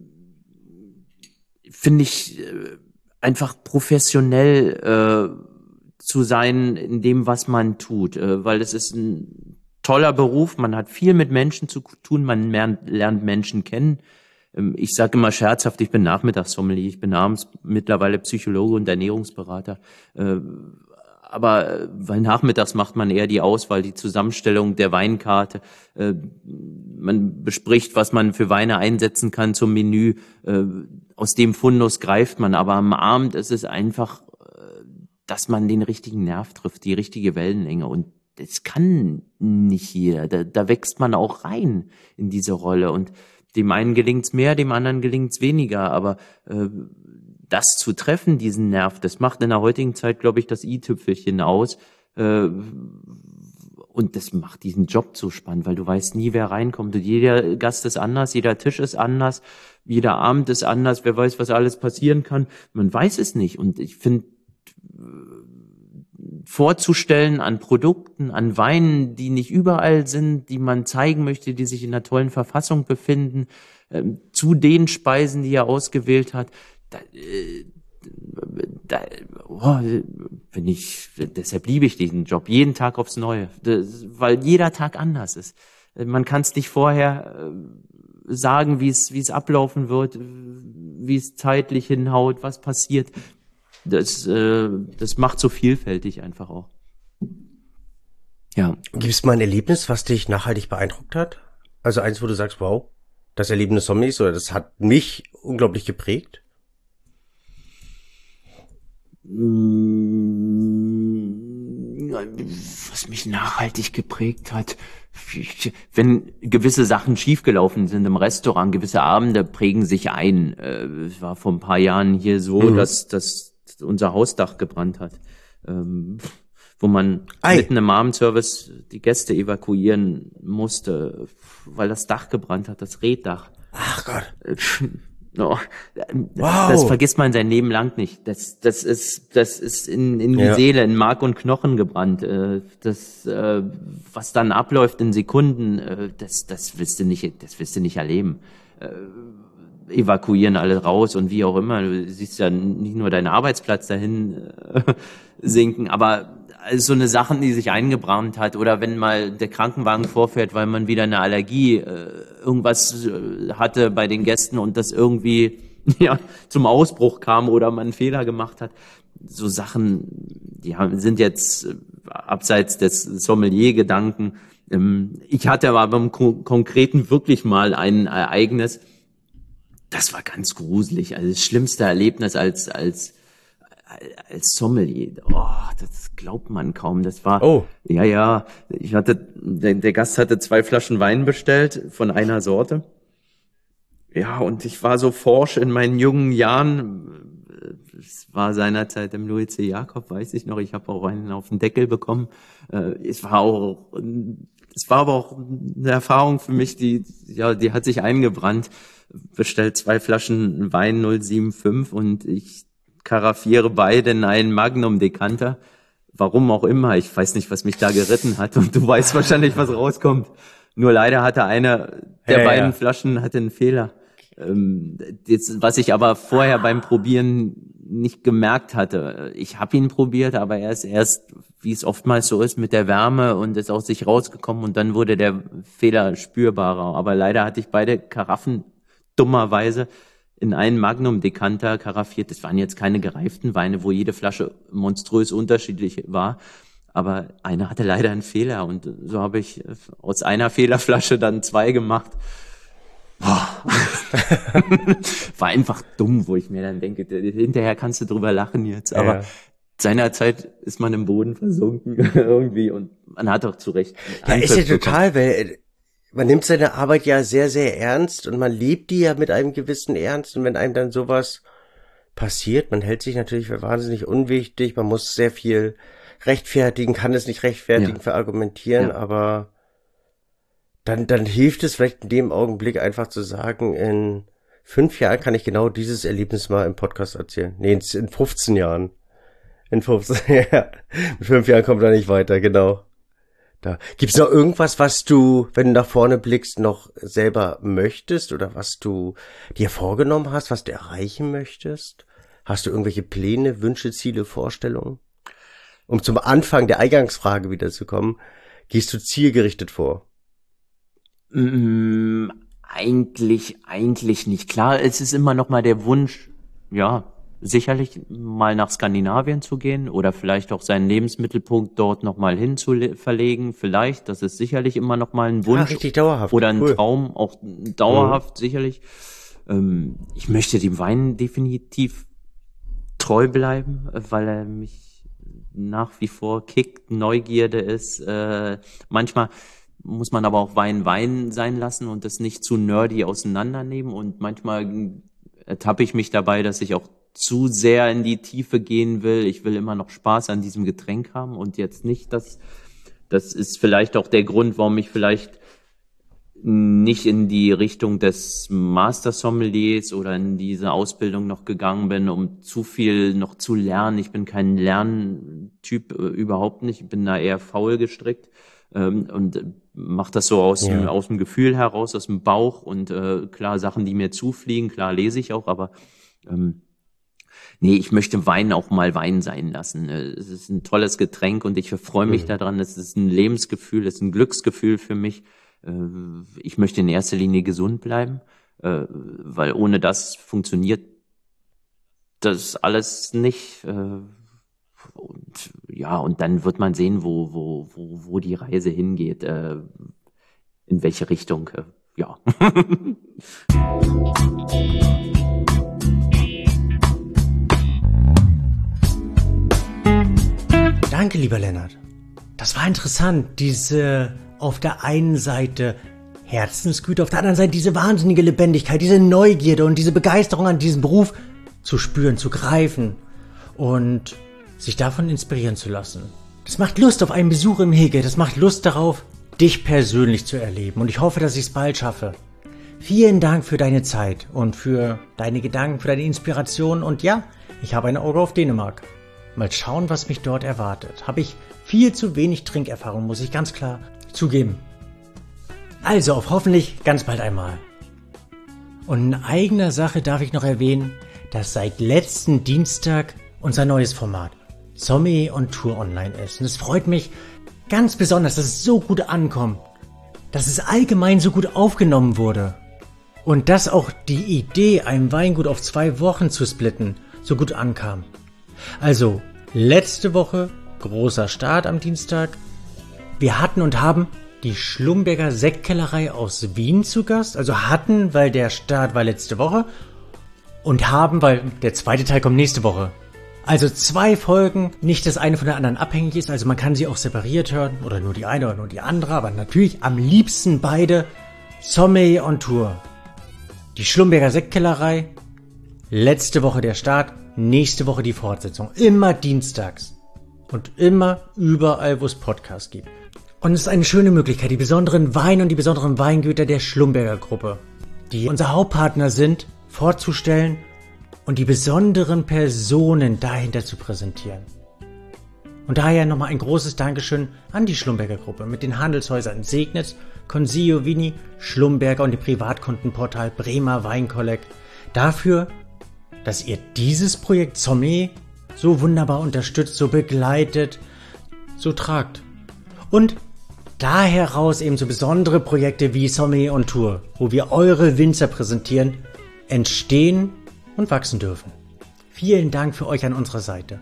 Speaker 4: Finde ich äh, einfach professionell äh, zu sein in dem, was man tut, äh, weil es ist ein toller Beruf, man hat viel mit Menschen zu tun, man lernt, lernt Menschen kennen. Ich sage immer scherzhaft, ich bin Nachmittagssommelier, ich bin abends mittlerweile Psychologe und Ernährungsberater. Aber weil nachmittags macht man eher die Auswahl, die Zusammenstellung der Weinkarte. Man bespricht, was man für Weine einsetzen kann zum Menü. Aus dem Fundus greift man. Aber am Abend ist es einfach, dass man den richtigen Nerv trifft, die richtige Wellenlänge. Und das kann nicht jeder. Da, da wächst man auch rein in diese Rolle. Und dem einen gelingt's mehr, dem anderen gelingt's weniger, aber äh, das zu treffen, diesen Nerv, das macht in der heutigen Zeit, glaube ich, das i-Tüpfelchen aus äh, und das macht diesen Job so spannend, weil du weißt nie, wer reinkommt und jeder Gast ist anders, jeder Tisch ist anders, jeder Abend ist anders, wer weiß, was alles passieren kann, man weiß es nicht und ich finde, vorzustellen an Produkten, an Weinen, die nicht überall sind, die man zeigen möchte, die sich in einer tollen Verfassung befinden, äh, zu den Speisen, die er ausgewählt hat. Da, äh, da, oh, wenn ich, deshalb liebe ich diesen Job, jeden Tag aufs Neue, das, weil jeder Tag anders ist. Man kann es nicht vorher äh, sagen, wie es wie es ablaufen wird, wie es zeitlich hinhaut, was passiert. Das, äh, das macht so vielfältig einfach auch. Ja.
Speaker 3: Gibt es mal ein Erlebnis, was dich nachhaltig beeindruckt hat? Also eins, wo du sagst, wow, das Erlebnis Sommeliers, oder das hat mich unglaublich geprägt?
Speaker 4: Was mich nachhaltig geprägt hat, wenn gewisse Sachen schiefgelaufen sind im Restaurant, gewisse Abende prägen sich ein. Es war vor ein paar Jahren hier so, mhm. dass, dass unser Hausdach gebrannt hat, ähm, wo man Ei. mitten im Abendservice die Gäste evakuieren musste, weil das Dach gebrannt hat, das Reetdach.
Speaker 3: Ach Gott.
Speaker 4: Oh,
Speaker 3: Wow.
Speaker 4: Das vergisst man sein Leben lang nicht. Das, das ist, das ist in, in die
Speaker 3: Ja.
Speaker 4: Seele, in Mark und Knochen gebrannt. Äh, Das, äh, was dann abläuft in Sekunden, äh, das, das willst du nicht, das willst du nicht erleben. Äh, Evakuieren alle raus und wie auch immer. Du siehst ja nicht nur deinen Arbeitsplatz dahin äh, sinken, aber so eine Sachen, die sich eingebrannt hat, oder wenn mal der Krankenwagen vorfährt, weil man wieder eine Allergie, äh, irgendwas äh, hatte bei den Gästen und das irgendwie ja zum Ausbruch kam oder man einen Fehler gemacht hat. So Sachen, die haben, sind jetzt äh, abseits des Sommelier-Gedanken. Ähm, ich hatte aber beim Ko- Konkreten wirklich mal ein Ereignis, das war ganz gruselig. Also das schlimmste Erlebnis als als als Sommelier. Oh, das glaubt man kaum. Das war,
Speaker 3: Oh.
Speaker 4: ja, ja. Ich hatte, der, der Gast hatte zwei Flaschen Wein bestellt von einer Sorte. Ja, und ich war so forsch in meinen jungen Jahren. Es war seinerzeit im Louis C. Jakob, weiß ich noch. Ich habe auch einen auf den Deckel bekommen. Es war auch, es war aber auch eine Erfahrung für mich, die, ja, die hat sich eingebrannt. Bestellt zwei Flaschen Wein null sieben fünf und ich karaffiere beide in einen Magnum-Dekanter. Warum auch immer. Ich weiß nicht, was mich da geritten hat. Und du weißt wahrscheinlich, was rauskommt. Nur leider hatte eine der
Speaker 3: Ja,
Speaker 4: beiden
Speaker 3: ja.
Speaker 4: Flaschen hatte einen Fehler. Ähm, jetzt, was ich aber vorher beim Probieren nicht gemerkt hatte. Ich habe ihn probiert, aber er ist erst, wie es oftmals so ist, mit der Wärme und ist aus sich rausgekommen und dann wurde der Fehler spürbarer. Aber leider hatte ich beide Karaffen dummerweise in einen Magnum-Dekanter karaffiert. Das waren jetzt keine gereiften Weine, wo jede Flasche monströs unterschiedlich war. Aber eine hatte leider einen Fehler und so habe ich aus einer Fehlerflasche dann zwei gemacht. Boah. War einfach dumm, wo ich mir dann denke, hinterher kannst du drüber lachen jetzt. Aber
Speaker 3: Ja.
Speaker 4: seinerzeit ist man im Boden versunken irgendwie und man hat auch zu Recht.
Speaker 3: Ja, ist ja
Speaker 4: Angriff bekommen.
Speaker 3: total, weil man nimmt seine Arbeit ja sehr, sehr ernst und man lebt die ja mit einem gewissen Ernst und wenn einem dann sowas passiert, man hält sich natürlich für wahnsinnig unwichtig, man muss sehr viel rechtfertigen, kann es nicht rechtfertigen,
Speaker 4: Ja.
Speaker 3: verargumentieren,
Speaker 4: Ja.
Speaker 3: aber dann, dann hilft es vielleicht in dem Augenblick einfach zu sagen, in fünf Jahren kann ich genau dieses Erlebnis mal im Podcast erzählen. Nee, in in fünfzehn Jahren. In fünfzehn, ja. Mit fünf Jahren kommt er nicht weiter, genau. Da. Gibt's noch irgendwas, was du, wenn du nach vorne blickst, noch selber möchtest oder was du dir vorgenommen hast, was du erreichen möchtest? Hast du irgendwelche Pläne, Wünsche, Ziele, Vorstellungen? Um zum Anfang der Eingangsfrage wiederzukommen, gehst du zielgerichtet vor?
Speaker 4: Mm, eigentlich, eigentlich nicht. Klar, es ist immer noch mal der Wunsch, ja, sicherlich mal nach Skandinavien zu gehen oder vielleicht auch seinen Lebensmittelpunkt dort noch mal hin zu le- verlegen. Vielleicht, das ist sicherlich immer noch mal ein
Speaker 3: Ah,
Speaker 4: Wunsch
Speaker 3: richtig dauerhaft.
Speaker 4: oder ein
Speaker 3: Cool.
Speaker 4: Traum, auch dauerhaft sicherlich. Ähm, ich möchte dem Wein definitiv treu bleiben, äh, weil er mich nach wie vor kickt, Neugierde ist. Äh, manchmal muss man aber auch Wein Wein sein lassen und das nicht zu nerdy auseinandernehmen. Und manchmal ertappe ich mich dabei, dass ich auch zu sehr in die Tiefe gehen will. Ich will immer noch Spaß an diesem Getränk haben und jetzt nicht das. Das ist vielleicht auch der Grund, warum ich vielleicht nicht in die Richtung des Master Sommeliers oder in diese Ausbildung noch gegangen bin, um zu viel noch zu lernen. Ich bin kein Lerntyp, äh, überhaupt nicht. Ich bin da eher faul gestrickt ähm, und mache das so aus,
Speaker 3: Ja.
Speaker 4: dem, aus dem Gefühl heraus, aus dem Bauch und äh, klar, Sachen, die mir zufliegen, klar lese ich auch, aber ähm, nee, ich möchte Wein auch mal Wein sein lassen. Äh, Es ist ein tolles Getränk und ich freue mich
Speaker 3: Mhm.
Speaker 4: daran. Es ist ein Lebensgefühl, es ist ein Glücksgefühl für mich. Äh, Ich möchte in erster Linie gesund bleiben, äh, weil ohne das funktioniert das alles nicht. äh, Und ja, und dann wird man sehen, wo wo wo wo die Reise hingeht, äh, in welche Richtung. äh, Ja.
Speaker 2: Danke, lieber Lennart. Das war interessant, diese auf der einen Seite Herzensgüte, auf der anderen Seite diese wahnsinnige Lebendigkeit, diese Neugierde und diese Begeisterung an diesem Beruf zu spüren, zu greifen und sich davon inspirieren zu lassen. Das macht Lust auf einen Besuch im Hege, das macht Lust darauf, dich persönlich zu erleben und ich hoffe, dass ich es bald schaffe. Vielen Dank für deine Zeit und für deine Gedanken, für deine Inspiration. Und ja, ich habe ein Auge auf Dänemark. Mal schauen, was mich dort erwartet. Habe ich viel zu wenig Trinkerfahrung, muss ich ganz klar zugeben. Also auf hoffentlich ganz bald einmal. Und in eigener Sache darf ich noch erwähnen, dass seit letzten Dienstag unser neues Format Sommelier on Tour online ist. Und es freut mich ganz besonders, dass es so gut ankommt, dass es allgemein so gut aufgenommen wurde und dass auch die Idee, ein Weingut auf zwei Wochen zu splitten, so gut ankam. Also, letzte Woche, großer Start am Dienstag. Wir hatten und haben die Schlumberger Sektkellerei aus Wien zu Gast. Also hatten, weil der Start war letzte Woche. Und haben, weil der zweite Teil kommt nächste Woche. Also zwei Folgen, nicht das eine von der anderen abhängig ist. Also man kann sie auch separiert hören. Oder nur die eine oder nur die andere. Aber natürlich am liebsten beide. Sommelier on Tour. Die Schlumberger Sektkellerei. Letzte Woche der Start. Nächste Woche die Fortsetzung. Immer dienstags. Und immer überall, wo es Podcasts gibt. Und es ist eine schöne Möglichkeit, die besonderen Weine und die besonderen Weingüter der Schlumberger Gruppe, die unser Hauptpartner sind, vorzustellen und die besonderen Personen dahinter zu präsentieren. Und daher nochmal ein großes Dankeschön an die Schlumberger Gruppe mit den Handelshäusern Segnitz, Consiglio Vini, Schlumberger und dem Privatkundenportal Bremer Weinkollekt dafür, dass ihr dieses Projekt Sommelier so wunderbar unterstützt, so begleitet, so tragt. Und daher raus eben so besondere Projekte wie Sommelier on Tour, wo wir eure Winzer präsentieren, entstehen und wachsen dürfen. Vielen Dank für euch an unserer Seite.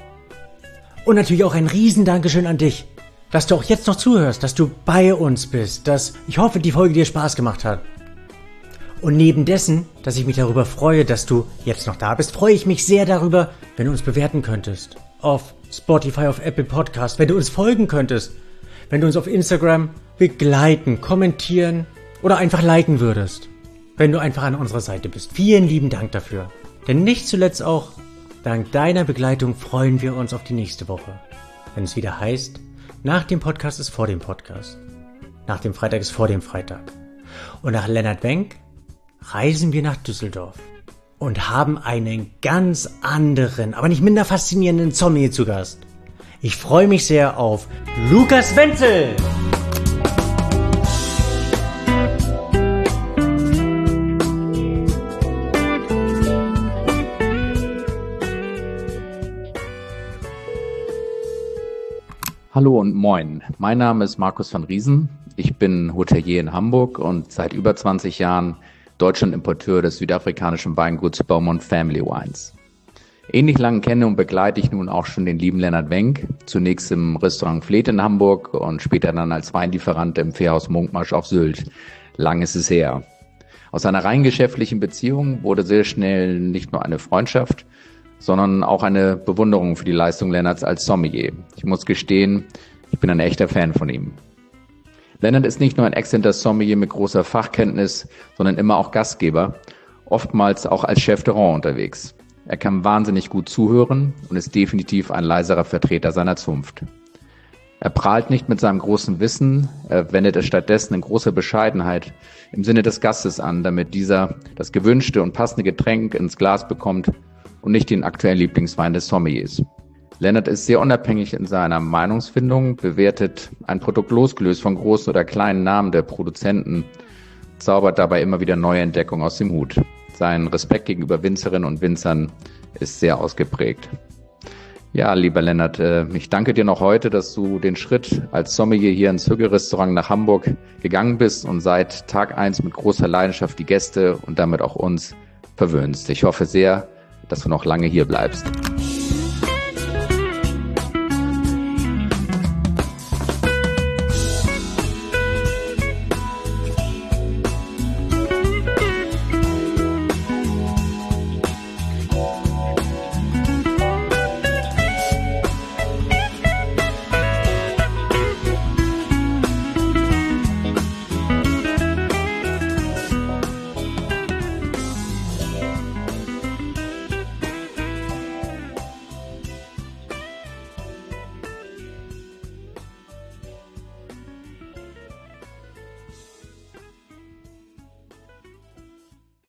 Speaker 2: Und natürlich auch ein Riesendankeschön an dich, dass du auch jetzt noch zuhörst, dass du bei uns bist, dass ich hoffe, die Folge dir Spaß gemacht hat. Und neben dessen, dass ich mich darüber freue, dass du jetzt noch da bist, freue ich mich sehr darüber, wenn du uns bewerten könntest. Auf Spotify, auf Apple Podcast, wenn du uns folgen könntest. Wenn du uns auf Instagram begleiten, kommentieren oder einfach liken würdest. Wenn du einfach an unserer Seite bist. Vielen lieben Dank dafür. Denn nicht zuletzt auch, dank deiner Begleitung freuen wir uns auf die nächste Woche. Wenn es wieder heißt, nach dem Podcast ist vor dem Podcast. Nach dem Freitag ist vor dem Freitag. Und nach Lennart Wenck reisen wir nach Düsseldorf. Und haben einen ganz anderen, aber nicht minder faszinierenden Sommelier zu Gast. Ich freue mich sehr auf Lukas Wenzel.
Speaker 5: Hallo und moin. Mein Name ist Markus van Riesen. Ich bin Hotelier in Hamburg und seit über zwanzig Jahren Deutschland-Importeur des südafrikanischen Weinguts Beaumont Family Wines. Ähnlich lang kenne und begleite ich nun auch schon den lieben Lennart Wenck, zunächst im Restaurant Fleet in Hamburg und später dann als Weinlieferant im Fährhaus Munkmarsch auf Sylt. Lang ist es her. Aus einer rein geschäftlichen Beziehung wurde sehr schnell nicht nur eine Freundschaft, sondern auch eine Bewunderung für die Leistung Lennarts als Sommelier. Ich muss gestehen, ich bin ein echter Fan von ihm. Lennart ist nicht nur ein exzellenter Sommelier mit großer Fachkenntnis, sondern immer auch Gastgeber, oftmals auch als Chef de Rang unterwegs. Er kann wahnsinnig gut zuhören und ist definitiv ein leiserer Vertreter seiner Zunft. Er prahlt nicht mit seinem großen Wissen, er wendet es stattdessen in großer Bescheidenheit im Sinne des Gastes an, damit dieser das gewünschte und passende Getränk ins Glas bekommt und nicht den aktuellen Lieblingswein des Sommeliers. Lennart ist sehr unabhängig in seiner Meinungsfindung, bewertet ein Produkt losgelöst von großen oder kleinen Namen der Produzenten, zaubert dabei immer wieder neue Entdeckungen aus dem Hut. Sein Respekt gegenüber Winzerinnen und Winzern ist sehr ausgeprägt. Ja, lieber Lennart, ich danke dir noch heute, dass du den Schritt als Sommelier hier ins Hügge-Restaurant nach Hamburg gegangen bist und seit Tag eins mit großer Leidenschaft die Gäste und damit auch uns verwöhnst. Ich hoffe sehr, dass du noch lange hier bleibst.